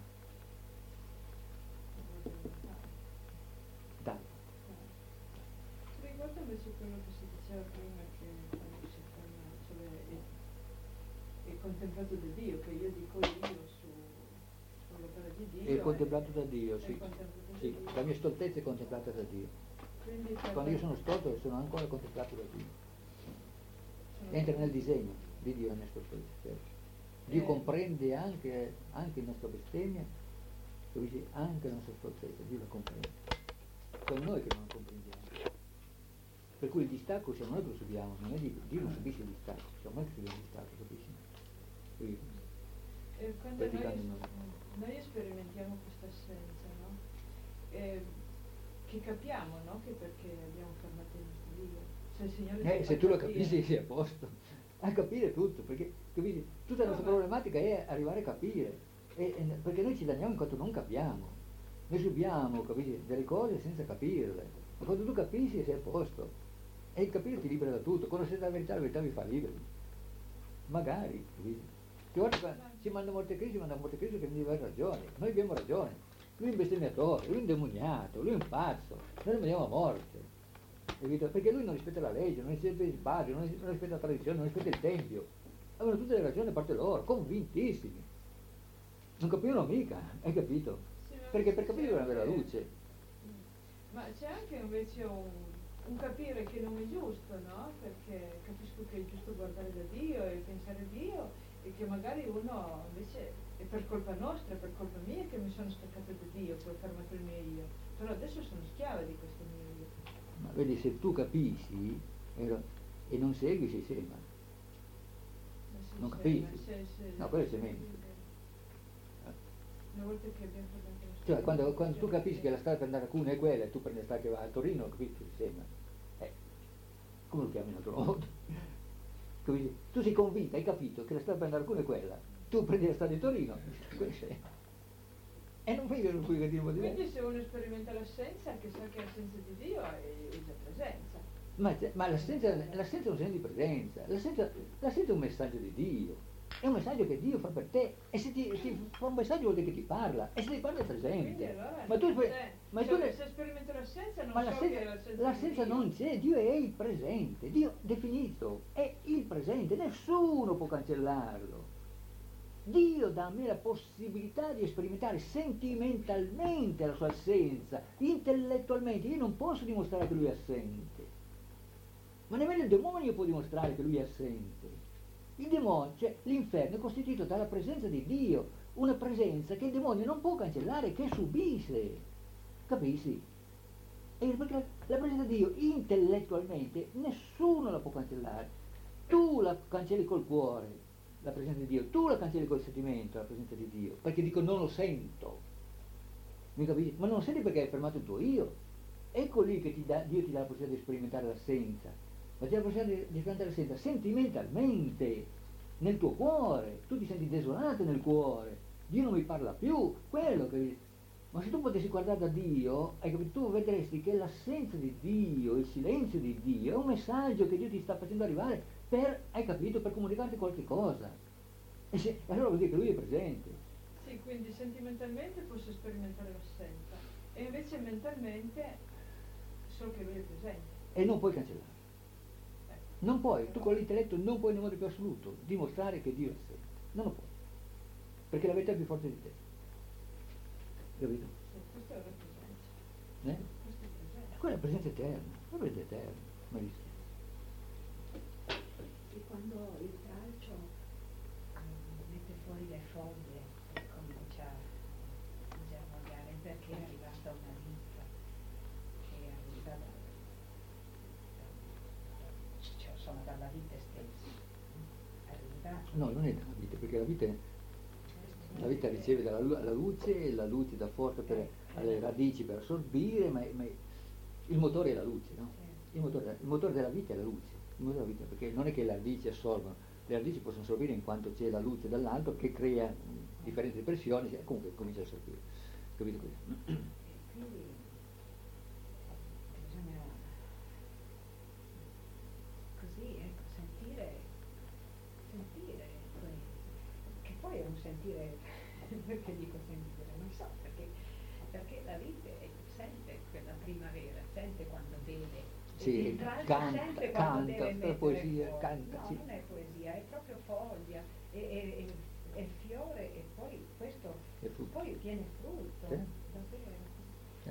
Dai. Riguardo invece quello che si diceva prima, che quando si ferma, cioè è, è contemplato da Dio, che io dico io su, sull'opera di Dio. È contemplato da Dio, è sì. contemplato da Sì, Dio. la mia stoltezza è contemplata da Dio. Quindi per- Quando io sono stolto sono ancora contemplato da Dio. sono- Entra nel disegno di Dio la mia stoltezza, certo. Dio Eh. comprende anche, anche la nostra bestemmia, capisci? Anche la nostra stoltezza, Dio la comprende. Sono noi che non la comprendiamo. Per cui il distacco siamo noi che lo subiamo, non è Dio, Dio non subisce il distacco, siamo noi che subiamo il distacco, capisci? Quindi, eh, quando noi, praticando noi. noi sperimentiamo questa assenza, no? Eh, che capiamo, no? Che perché abbiamo fermato il nostro Dio. Se, il Signore Eh, ci se fa tu lo capire- capisci sei a posto, a capire tutto, perché capisci? Tutta la nostra problematica è arrivare a capire, e, e- perché noi ci danniamo in quanto non capiamo, noi subiamo, capisci, delle cose senza capirle, ma quando tu capisci sei a posto, e il capire ti libera da tutto, conoscete la verità, la verità vi fa liberi, magari, capisci? Che volte qua ci manda molte crisi, manda molte crisi che non deve avere ragione, noi abbiamo ragione, lui è un bestemmiatore, lui è un demoniato, lui è un pazzo, noi lo mandiamo a morte. Capito? Perché lui non rispetta la legge, non rispetta il sbaglio, non non rispetta la tradizione, non rispetta il tempio. Avevano tutte le ragioni a parte loro, convintissimi. Non capivano mica, hai capito? Sì, ma Perché per c'è capire deve avere la anche- luce. Ma c'è anche invece un, un capire che non è giusto, no? Perché capisco che è giusto guardare da Dio e pensare a Dio e che magari uno invece è per colpa nostra, è per colpa mia che mi sono staccata da Dio, poi ho fermato il mio io. Però adesso sono schiava di questo mio io. Ma vedi, se tu capisci e, e non segui, sei sema. Ma se- Non se- capisci? ma se- se- No, quello è semente. Una volta che abbiamo fermato la Cioè, quando, quando tu capisci che la strada per andare a Cuneo è quella e tu prendi la strada che va a Torino, capisci che sei sema. Eh, come lo chiami in altro modo? Capisci? Tu sei convinta, hai capito che la strada per andare a Cuneo è quella, tu prendi la strada di Torino, quello sei. E non vedi un cui di Quindi se uno sperimenta l'assenza, che sa che l'assenza di Dio è, è già presenza. Ma, ma l'assenza, l'assenza è un segno di presenza, l'assenza, l'assenza è un messaggio di Dio, è un messaggio che Dio fa per te, e se ti, ti fa un messaggio vuol dire che ti parla, e se ti parla è Quindi presente. allora Ma tu, non spe- c'è. ma tu Cioè, ne- se sperimento l'assenza non ma so l'assenza, che è l'assenza, l'assenza di Dio. non c'è, Dio è il presente, Dio definito, è il presente, nessuno può cancellarlo. Dio dà a me la possibilità di sperimentare sentimentalmente la sua assenza, intellettualmente. Io non posso dimostrare che lui è assente, ma nemmeno il demonio può dimostrare che lui è assente. Il demonio, cioè l'inferno, è costituito dalla presenza di Dio, una presenza che il demonio non può cancellare, che subisce. Capisci? E perché la, la presenza di Dio intellettualmente nessuno la può cancellare. Tu la cancelli col cuore, la presenza di Dio, tu la cancelli col sentimento, la presenza di Dio, perché dico non lo sento, mi capisci? Ma non lo senti perché hai fermato il tuo io, ecco lì che ti dà, Dio ti dà la possibilità di sperimentare l'assenza, ma ti dà la possibilità di, di sperimentare l'assenza sentimentalmente, nel tuo cuore, tu ti senti desolato nel cuore, Dio non mi parla più, quello che... Ma se tu potessi guardare da Dio, hai capito, tu vedresti che l'assenza di Dio, il silenzio di Dio è un messaggio che Dio ti sta facendo arrivare per, hai capito, per comunicarti qualche cosa. E, se, e allora vuol dire che lui è presente. Sì, quindi sentimentalmente posso sperimentare l'assenza e invece mentalmente so che lui è presente. E non puoi cancellare. Non puoi, tu con l'intelletto non puoi nel modo più assoluto dimostrare che Dio è assente. Non lo puoi. Perché la verità è più forte di te. Capito? Sì, questa è la presenza. Eh? Questa è presenza. Quella è la presenza eterna, la presenza eterna, malissimo. E quando il tralcio eh, mette fuori le foglie e comincia a germogliare, perché è arrivata una linfa che arriva da, da, cioè, sono dalla vite stessa. Arriva. No, non è dalla vita, perché la vita, è, la vita riceve dalla lu- la luce e la luce dà forza per, alle radici per assorbire, ma, ma il motore è la luce, no? Il motore, il motore della vita è la luce, il motore della vita, perché non è che le radici assorbono, le radici possono assorbire in quanto c'è la luce dall'alto che crea mh, differenti pressioni, e comunque comincia a assorbire. Capito questo? Quindi bisogna così, ecco, sentire, sentire, poi- che poi è un sentire, perché dico sentire, non so, perché, perché la vite sente quella primavera, sente quando deve, Sì, il tralcio canta, sente quando canta, deve per mettere poesia, fuori. canta, No, sì. non è poesia, è proprio foglia, è, è, è, è fiore e poi questo È frutto. poi viene frutto, Sì. davvero. Sì.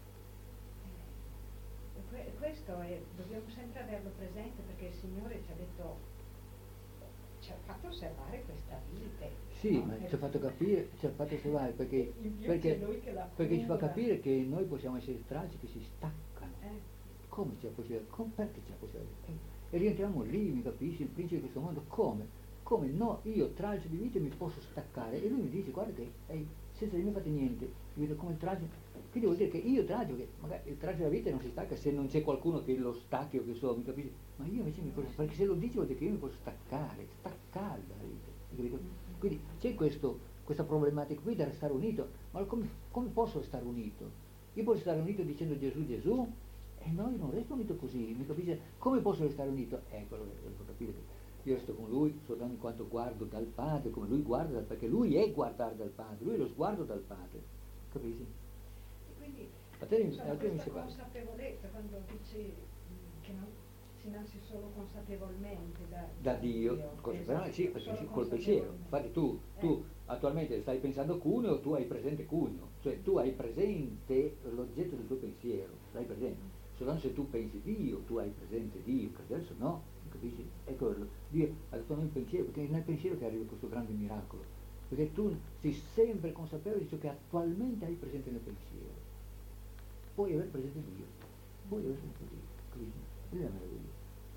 E que- questo è, dobbiamo sempre averlo presente perché il Signore ci ha detto, ci ha fatto osservare questa vite. Sì, no? ma E- ci ha fatto capire, ci ha fatto osservare perché, In più perché, c'è lui che la perché ci fa cura. capire che noi possiamo essere stralci che si staccano. Eh, Come c'è la possibilità? Come, perché c'è la possibilità? E, e rientriamo lì, mi capisci? Il principe di questo mondo come? come no, io tralcio di vita mi posso staccare, e lui mi dice guarda che ehi, senza di me fate niente, vedo come il tralcio, quindi vuol dire che io tralcio, che magari il tralcio della vita non si stacca se non c'è qualcuno che lo stacchi o che so, mi capisci, ma io invece mi posso, perché se lo dice vuol dire che io mi posso staccare, staccare dalla vita, capito? Quindi c'è questo, questa problematica qui da restare unito, ma come, come posso restare unito? Io posso stare unito dicendo Gesù Gesù, e no, io non resto unito così, mi capisce? Come posso restare unito? Ecco, lo devo capire. Io resto con lui soltanto in quanto guardo dal Padre, come lui guarda dal Padre, perché lui è guardare dal Padre, lui è lo sguardo dal Padre, capisci? E quindi A te, insomma, a te mi questa separa. consapevolezza, quando dici mh, che non si nasce solo consapevolmente da, Da Dio, consapevolmente, sì, perché sì, col pensiero. Infatti tu, tu attualmente stai pensando cuneo, tu hai presente cuneo, cioè tu hai presente l'oggetto del tuo pensiero, l'hai presente. Soltanto se tu pensi Dio, tu hai presente Dio, che adesso no, capisci? Ecco, Dio ha dato nel pensiero, perché è nel pensiero che arriva questo grande miracolo, perché tu sei sempre consapevole di ciò che attualmente hai presente nel pensiero, puoi aver presente Dio, puoi aver presente Dio, capisci? Quella è la meraviglia.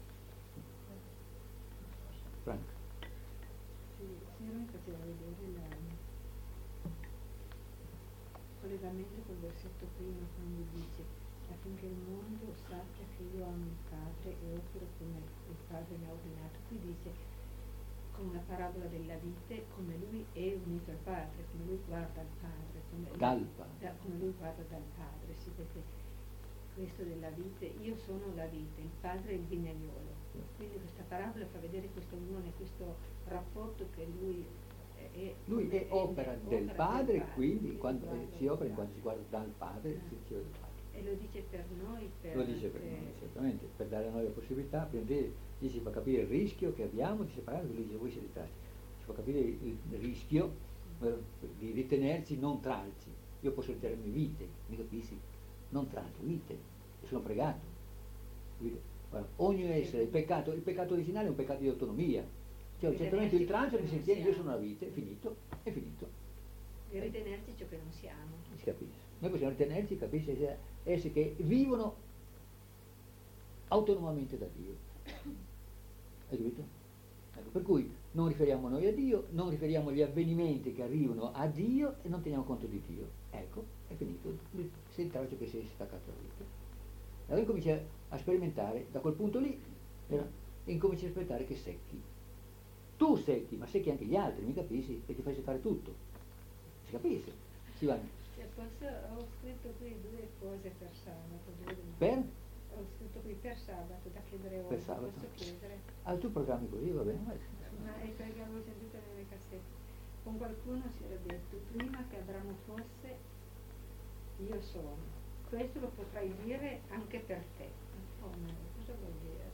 Franca. Sì, il Signore mi faceva vedere il collegamento col versetto prima, quando dice affinché il mondo sappia che io amo il Padre e opero come il Padre mi ha ordinato. Qui dice con una parabola della vite come lui è unito al Padre, come lui guarda al Padre, come, Dal Padre. da, come lui guarda dal Padre, sì, perché questo della vite, io sono la vite, il Padre è il vignaiolo. Quindi questa parabola fa vedere questo unione, questo rapporto che lui è, è Lui è opera del opera Padre, del quindi quindi quando guarda si opera in dal quanto si guarda dal Padre, si riceve dal Padre. E lo dice per noi, per, Lo dice per noi, certamente, per dare a noi la possibilità, prima di gli si fa capire il rischio che abbiamo di separarci, lui dice voi siete tralci, ci fa capire il rischio eh, di ritenerci non tralci. Io posso ritenermi vite, mi capisci? Non tralci, vite, e sono pregato. Guarda, ogni essere, il peccato, il peccato originale è un peccato di autonomia, cioè certamente il tralcio che si ritiene io sono la vite, è finito, è finito. E ritenerci ciò che non siamo. Si capisce. Noi possiamo ritenerci, capisce, esseri che vivono autonomamente da Dio. Hai capito? Ecco, per cui non riferiamo noi a Dio, non riferiamo gli avvenimenti che arrivano a Dio e non teniamo conto di Dio. Ecco, è finito. Sei il tralcio che si è staccato la vita. Allora incominci a sperimentare, da quel punto lì, eh, incominci a sperimentare che secchi. Tu secchi, ma secchi anche gli altri, mi capisci? E ti fai seccare tutto. Si capisce? Si va. Se posso, ho scritto qui due cose per sabato. Due... Per? Ho scritto qui per sabato, da chiedere oggi. Per sabato. Posso chiedere? Ah, tu programmi così, va bene? Ma... Ma è perché avevo sentito nelle cassette. Con qualcuno si era detto, prima che Abramo fosse, io sono. Questo lo potrai dire anche per te. Oh, ma cosa vuol dire?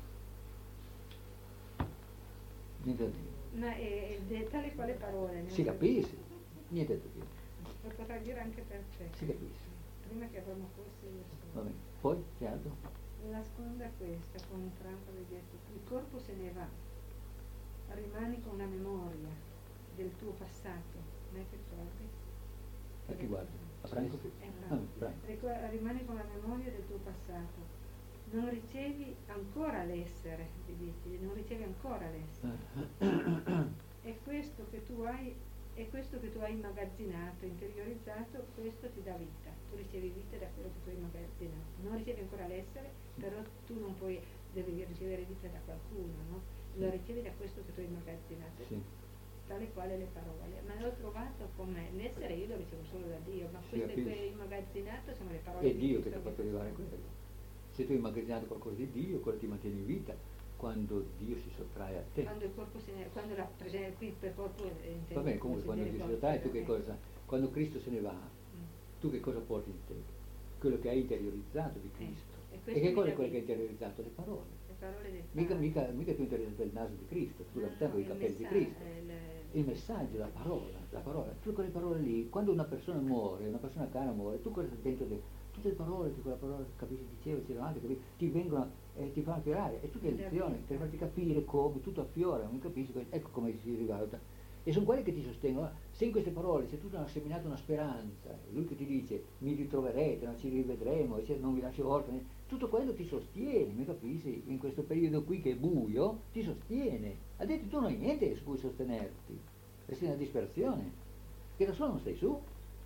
Niente da dire. Ma è, è tale quale parole? Si capisce, niente da dire. Lo potrai dire anche per te. Si capisce. Prima che Abramo fosse, io sono. Va bene. Poi, che altro? La seconda è questa, con Franco avevi detto, il corpo se ne va, rimani con la memoria del tuo passato, mai che ricordi? A chi guardi? A Franco? Eh, Ah, Franco. Franco. Ricor- rimani con la memoria del tuo passato, non ricevi ancora l'essere, ti dici, non ricevi ancora l'essere. È questo che tu hai, è questo che tu hai immagazzinato, interiorizzato, questo ti dà vita. Tu ricevi vita da quello che tu hai immagazzinato. Non ricevi ancora l'essere, però tu non puoi, devi ricevere vita da qualcuno, no? Lo ricevi da questo che tu hai immagazzinato. Sì. Tale quale le parole. Ma l'ho trovato come l'essere io lo ricevo solo da Dio, ma Sì, queste capisci. che hai immagazzinato sono le parole È di Dio Cristo che ti ha fatto arrivare a quello. Se tu hai immagazzinato qualcosa di Dio, quello ti mantiene in vita. Quando Dio si sottrae a te. Quando il corpo se ne, quando la presenza qui per corpo è intendo. Va bene, comunque quando Dio si sottrae, tu che cosa? Quando Cristo se ne va, Mm. tu che cosa porti in te? Quello che hai interiorizzato di Cristo. E E, questo che mi cosa dà è quello che hai vita. interiorizzato? Le parole. Le parole del Mica, Padre. mica, mica tu hai interiorizzato il naso di Cristo, tu No, hai no, i il capelli di messa- Cristo. il- Il messaggio, la parola, la parola, tutte quelle parole lì, quando una persona muore, una persona cara muore, tu cosa dentro di tutte le parole, di quella parola, capisci, diceva, c'erano anche, capisci, ti vengono e ti fanno affiorare, e tutte le lezioni per farti capire come tutto affiora, non capisci, ecco come si rivaluta. e sono quelli che ti sostengono. Se in queste parole, se tu non hai seminato una speranza, è lui che ti dice mi ritroverete, non ci rivedremo, eccetera, non vi lascio orfani, tutto quello ti sostiene, mi capisci? In questo periodo qui che è buio, ti sostiene. Ha detto tu non hai niente su cui sostenerti, resti nella disperazione, che da solo non stai su.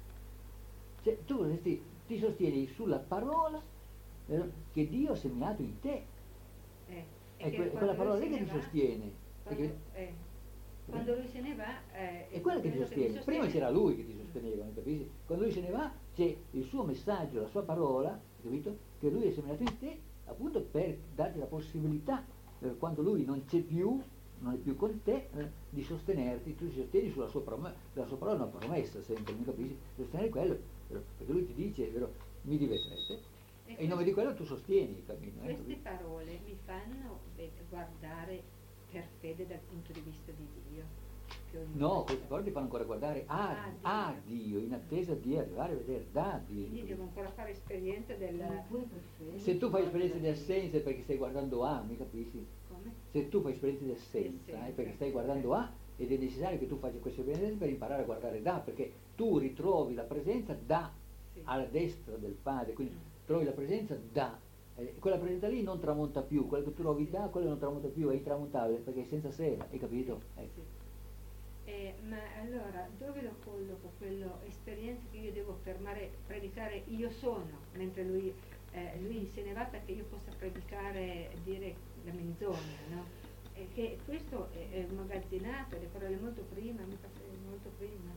Cioè, tu resti, ti sostieni sulla parola eh, che Dio ha seminato in te. Eh, è, che que- quella parola lì che ti va, sostiene. Quando, che, eh, quando lui se ne va eh, è quella che ti sostiene. Che Prima c'era lui che ti sosteneva, mi capisci? Quando lui se ne va c'è il suo messaggio, la sua parola, capito? Che lui ha seminato in te appunto per darti la possibilità, eh, quando lui non c'è più, non è più con te, eh, di sostenerti. Tu ti sostieni sulla sua, prom- la sua parola, è una promessa sempre, mi capisci? Sostenere quello, vero? Perché lui ti dice, vero, mi rivedrete, e, e in nome di quello tu sostieni il cammino. Eh, queste parole mi fanno guardare per fede dal punto di vista di Dio. No, queste parole ti fanno ancora guardare a, Ah, Dio. a Dio, in attesa di arrivare a vedere da Dio. Quindi devo ancora fare esperienza del... Se tu fai esperienza di assenza è perché stai guardando a, mi capisci? Come? Se tu fai esperienza di assenza è perché stai guardando a, ed è necessario che tu faccia questa esperienza per imparare a guardare da, perché tu ritrovi la presenza da, Sì. alla destra del Padre, quindi trovi la presenza da. Eh, quella presenza lì non tramonta più, quella che tu trovi da, quella non tramonta più, è intramontabile perché è senza sera, hai capito? Ecco. Eh, ma allora dove lo colloco quello esperienza che io devo fermare, predicare io sono, mentre lui, eh, lui se ne va perché io possa predicare, dire la menzogna, no? E che questo è, è immagazzinato, le parole molto prima, mi fa molto prima,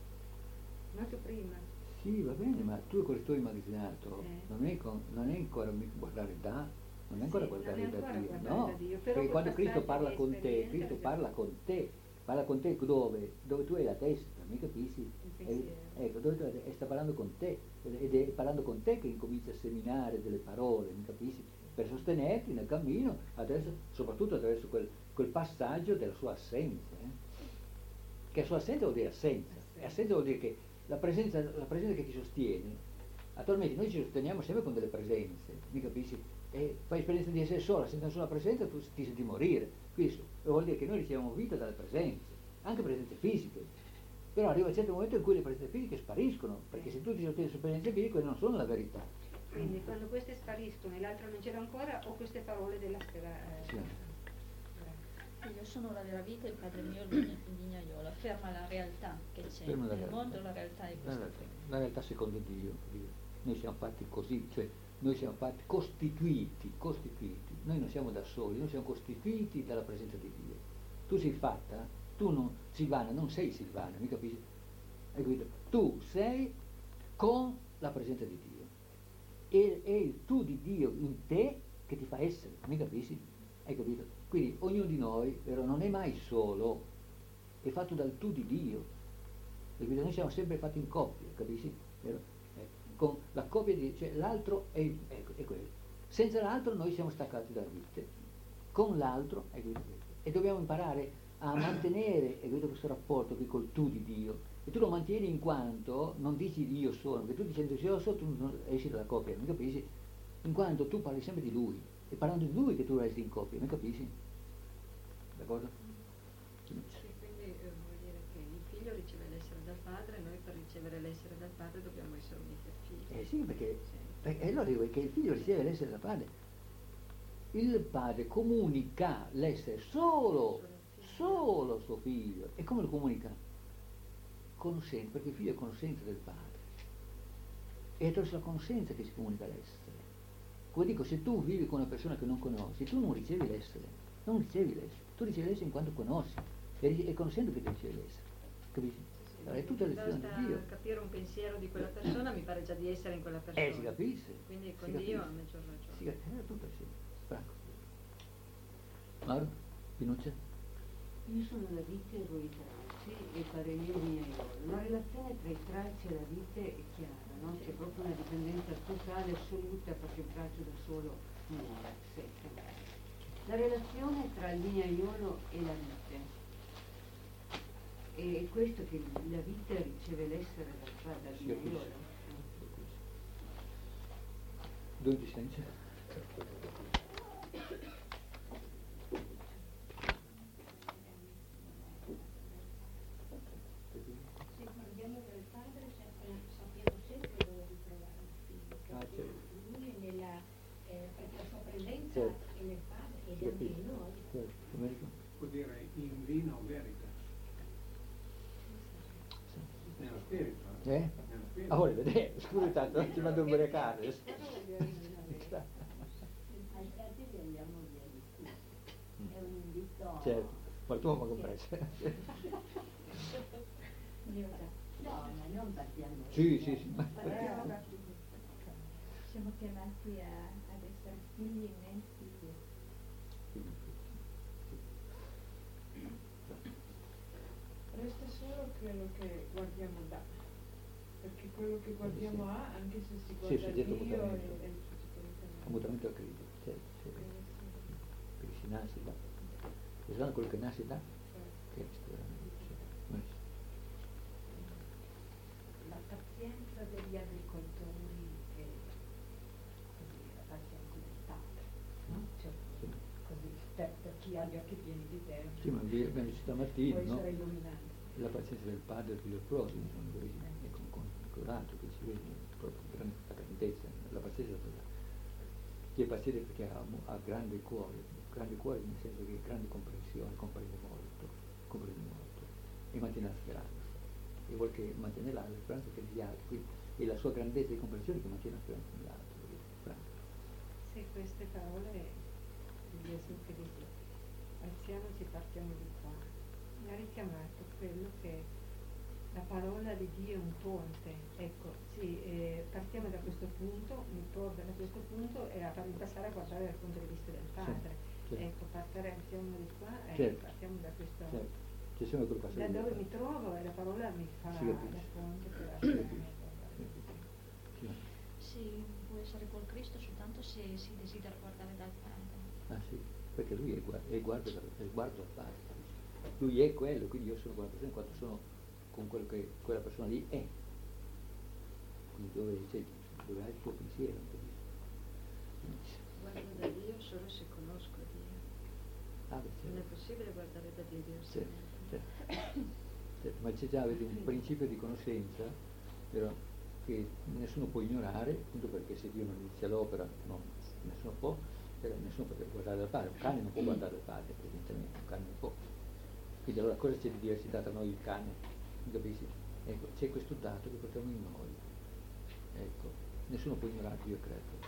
molto prima. Sì, va bene, ma tu con il tuo immagazzinato Eh. non, è con- non è ancora mica guardare da, non è ancora Sì, guardare non è da ancora Dio, guardare no, da Dio, però perché quel quando Cristo passaggio parla di con te, esperienza Cristo lo parla con te, parla con te dove? Dove tu hai la testa, mi capisci? Il E- pensiero. ecco, dove tu hai la testa, e sta parlando con te, ed è parlando con te che incomincia a seminare delle parole, mi capisci? Per sostenerti nel cammino, adesso, soprattutto attraverso quel, quel passaggio della sua assenza, eh? Che la sua assenza vuol dire assenza, e assenza vuol dire che la presenza, la presenza che ti sostiene, attualmente noi ci sosteniamo sempre con delle presenze, mi capisci? E fai esperienza di essere sola, senza nessuna presenza tu ti senti morire. Questo vuol dire che noi riceviamo vita dalle presenze, anche presenze fisiche. Però arriva un certo momento in cui le presenze fisiche spariscono, perché se tu ti sostieni su presenze fisiche, quelle non sono la verità. Quindi quando queste spariscono e l'altro non ce l'ha ancora, ho queste parole della speranza. Sì. Io sono la vera vita e il Padre mio è il vignaiolo, afferma la realtà che c'è Ferma la nel realtà. mondo, la realtà è La questa realtà, qui. la realtà secondo Dio, Dio. Noi siamo fatti così, cioè noi siamo fatti costituiti, costituiti, noi non siamo da soli, noi siamo costituiti dalla presenza di Dio. Tu sei fatta, tu non, Silvana, non sei Silvana, mi capisci? Hai capito? Tu sei con la presenza di Dio. E è il tu di Dio in te che ti fa essere, mi capisci? Hai capito? Quindi ognuno di noi, vero, non è mai solo, è fatto dal tu di Dio. Hai capito? Noi siamo sempre fatti in coppia, capisci? Vero? Eh, con la coppia di, cioè l'altro è, il- ecco, è quello. Senza l'altro noi siamo staccati dalla vita. Con l'altro, hai capito? E dobbiamo imparare a mantenere, hai capito, questo rapporto qui col tu di Dio. E tu lo mantieni in quanto non dici io sono, perché tu dicendo io sono, tu non esci dalla coppia, mi capisci? In quanto tu parli sempre di lui, e parlando di lui che tu resti in coppia, mi capisci? D'accordo? Sì, quindi eh, vuol dire che il figlio riceve l'essere dal padre, noi per ricevere l'essere dal padre dobbiamo essere uniti al figlio. Eh sì, perché, perché allora dico che il figlio riceve l'essere dal padre. Il padre comunica l'essere solo, solo suo figlio. E come lo comunica? Conoscenza, perché il figlio è conoscenza del padre. È attraverso la conoscenza che si comunica l'essere. Come dico, se tu vivi con una persona che non conosci, tu non ricevi l'essere, non ricevi l'essere, tu ricevi l'essere in quanto conosci, è, ri- è conoscendo che ti ricevi l'essere, capisci? Allora, è tutta lezione Basta di Dio. capire un pensiero di quella persona, mi pare già di essere in quella persona. Eh, si capisce. Quindi si con capisce. Dio a maggior ragione. Si capisce, è tutto sì. Franco. Mauro? Pinuccia? Io sono la vite e voi i tralci e il Padre mio vignaiolo. La relazione tra i tralci e la vite è chiara, no? C'è proprio una dipendenza totale, assoluta, perché il tralcio da solo muore, secca. La relazione tra il vignaiolo e la vite è questo che la vite riceve l'essere dal padre, dal Si vignaiolo. capisce. Dove ti senti? certo. e nel Padre ed Sì, anche capisco. in noi. Certo. Domenico? Vuol dire in vino veritas. Nello spirito. Eh? Nello spirito. Ah, vuole vedere? Scusi tanto, non ci vado a ubriacare. Al teatro li andiamo via di qui. È un invito. Certo, ma tu mi compreso. No, ma non partiamo. Sì, sì, sì. Siamo chiamati a, ad essere figli nel figlio. Resta solo quello che guardiamo da, perché quello che guardiamo ha, anche se si guarda Sì, soggetto Dio mutamento. e, e Mutamento a crisi, certo, certo. Perché si nasce là. E sono quello che nasce là, che è veramente, cioè, La pazienza degli agricoltori è così, la pazienza del padre, no? Cioè, così, per, per chi ha gli occhi pieni di terra. sì, ma vi- abbiamo detto stamattina, può no? essere illuminante. La pazienza del padre e del figlio prossimo, sono così, e con, con, con l'altro che si vede proprio gran- la grandezza, la pazienza della, chi è paziente perché ha, ha grande cuore, grande cuore nel senso che grande comprensione, comprende molto, comprende molto, e mantiene la speranza, e vuol che mantiene la, la speranza che gli altri, quindi è la sua grandezza di comprensione che mantiene la speranza negli altri, Franco. Se queste parole di Gesù che dice alziamoci e partiamo di qua, mi ha richiamato quello che la parola di Dio è un ponte, ecco, sì, eh, partiamo da questo punto, mi porta da questo punto e a farmi passare a guardare dal punto di vista del Padre, certo. ecco, partiamo di qua e Certo. partiamo da questo, Certo. C'è sempre quel passaggio da dove di- mi trovo e la parola mi fa Si da capisce. ponte per Sì. arrivare. Si può essere col Cristo soltanto se si desidera guardare dal Padre. Ah sì, perché lui è, gua- è guardo, è guardo al Padre. Lui è quello, quindi io sono quella persona in quanto sono con quello che quella persona lì è. Quindi dove, cioè, dove hai il tuo pensiero. capisci? Guardo da Dio solo se conosco Dio. Ah, beh, Non è certo. possibile guardare da Dio Certo, diversamente. certo. Certo, ma c'è già avete un principio di conoscenza, però che nessuno può ignorare, appunto perché se Dio non inizia l'opera, no, nessuno può, però nessuno può guardare dal padre, un cane non può guardare dal padre, evidentemente, un cane non può. Quindi allora cosa c'è di diversità tra noi e il cane? Capisci? Ecco, c'è questo dato che portiamo in noi. Ecco, nessuno può ignorare Dio creato.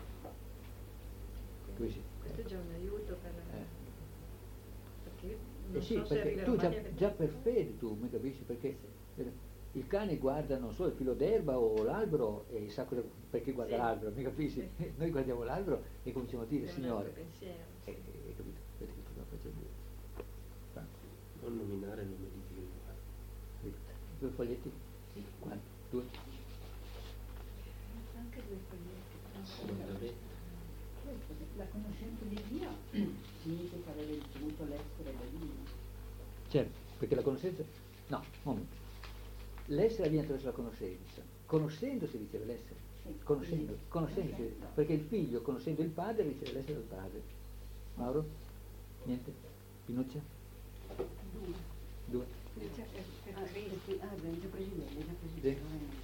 Capisci? Questo è già un aiuto per... Eh. Perché io non Eh sì, so se perché arriverò tu già, mai a vedere. già per fede tu mi capisci, perché eh, il cane guarda non solo il filo d'erba o l'albero e sa cosa, perché guarda Sì. l'albero, mi capisci? Sì. Noi guardiamo l'albero e cominciamo a dire, È un Signore, altro pensiero, eh, eh, capito? Vedi che cosa facendo? Franco. Non nominare il nome di Dio. Vedi? Due foglietti? Quanti? Due? Anche due foglietti. Veramente. La conoscenza di Dio significa aver ricevuto l'essere da Dio. Certo, perché la conoscenza... No, un momento. L'essere avviene attraverso la conoscenza. Conoscendo si riceve l'essere. Conoscendo, conoscendo si riceve. Perché il figlio, conoscendo il padre, riceve l'essere del padre. Mauro? Niente? Pinuccia? Due. Ah, perché- ah, beh, già presidente, già Sì. presidente.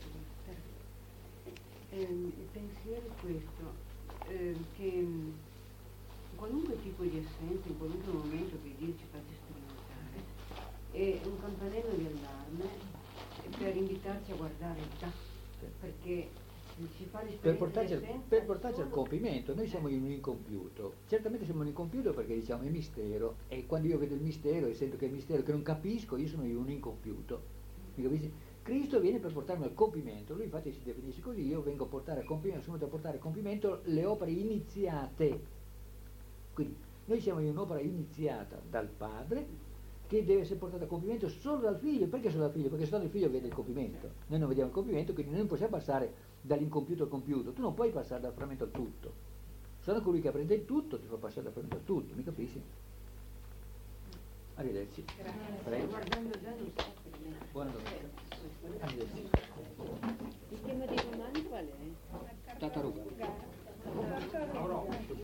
Ehm, il pensiero è questo, ehm, che mh, in qualunque tipo di assenza, in qualunque momento che Dio ci faccia sperimentare, è un campanello di allarme per invitarci a guardare da, perché si fa Per l'esperienza portarci, al, di assenza per portarci al solo- compimento, noi siamo in un incompiuto. Certamente siamo in un incompiuto perché diciamo è mistero, e quando io vedo il mistero e sento che è il mistero che non capisco, io sono in un incompiuto. Mi capisci? Cristo viene per portarmi al compimento, lui infatti si definisce così, io vengo a portare a compimento, sono venuto a portare a compimento le opere iniziate. Quindi noi siamo in un'opera iniziata dal Padre che deve essere portata a compimento solo dal Figlio. Perché solo dal Figlio? Perché solo il Figlio vede il compimento. Noi non vediamo il compimento, quindi noi non possiamo passare dall'incompiuto al compiuto. Tu non puoi passare dal frammento al tutto. Solo colui che apprende il tutto ti fa passare dal frammento al tutto, mi capisci? Arrivederci. Prego. Guardando già non so. Buona domenica. Arrivederci. Il tema dei romani qual è? Tartaruga.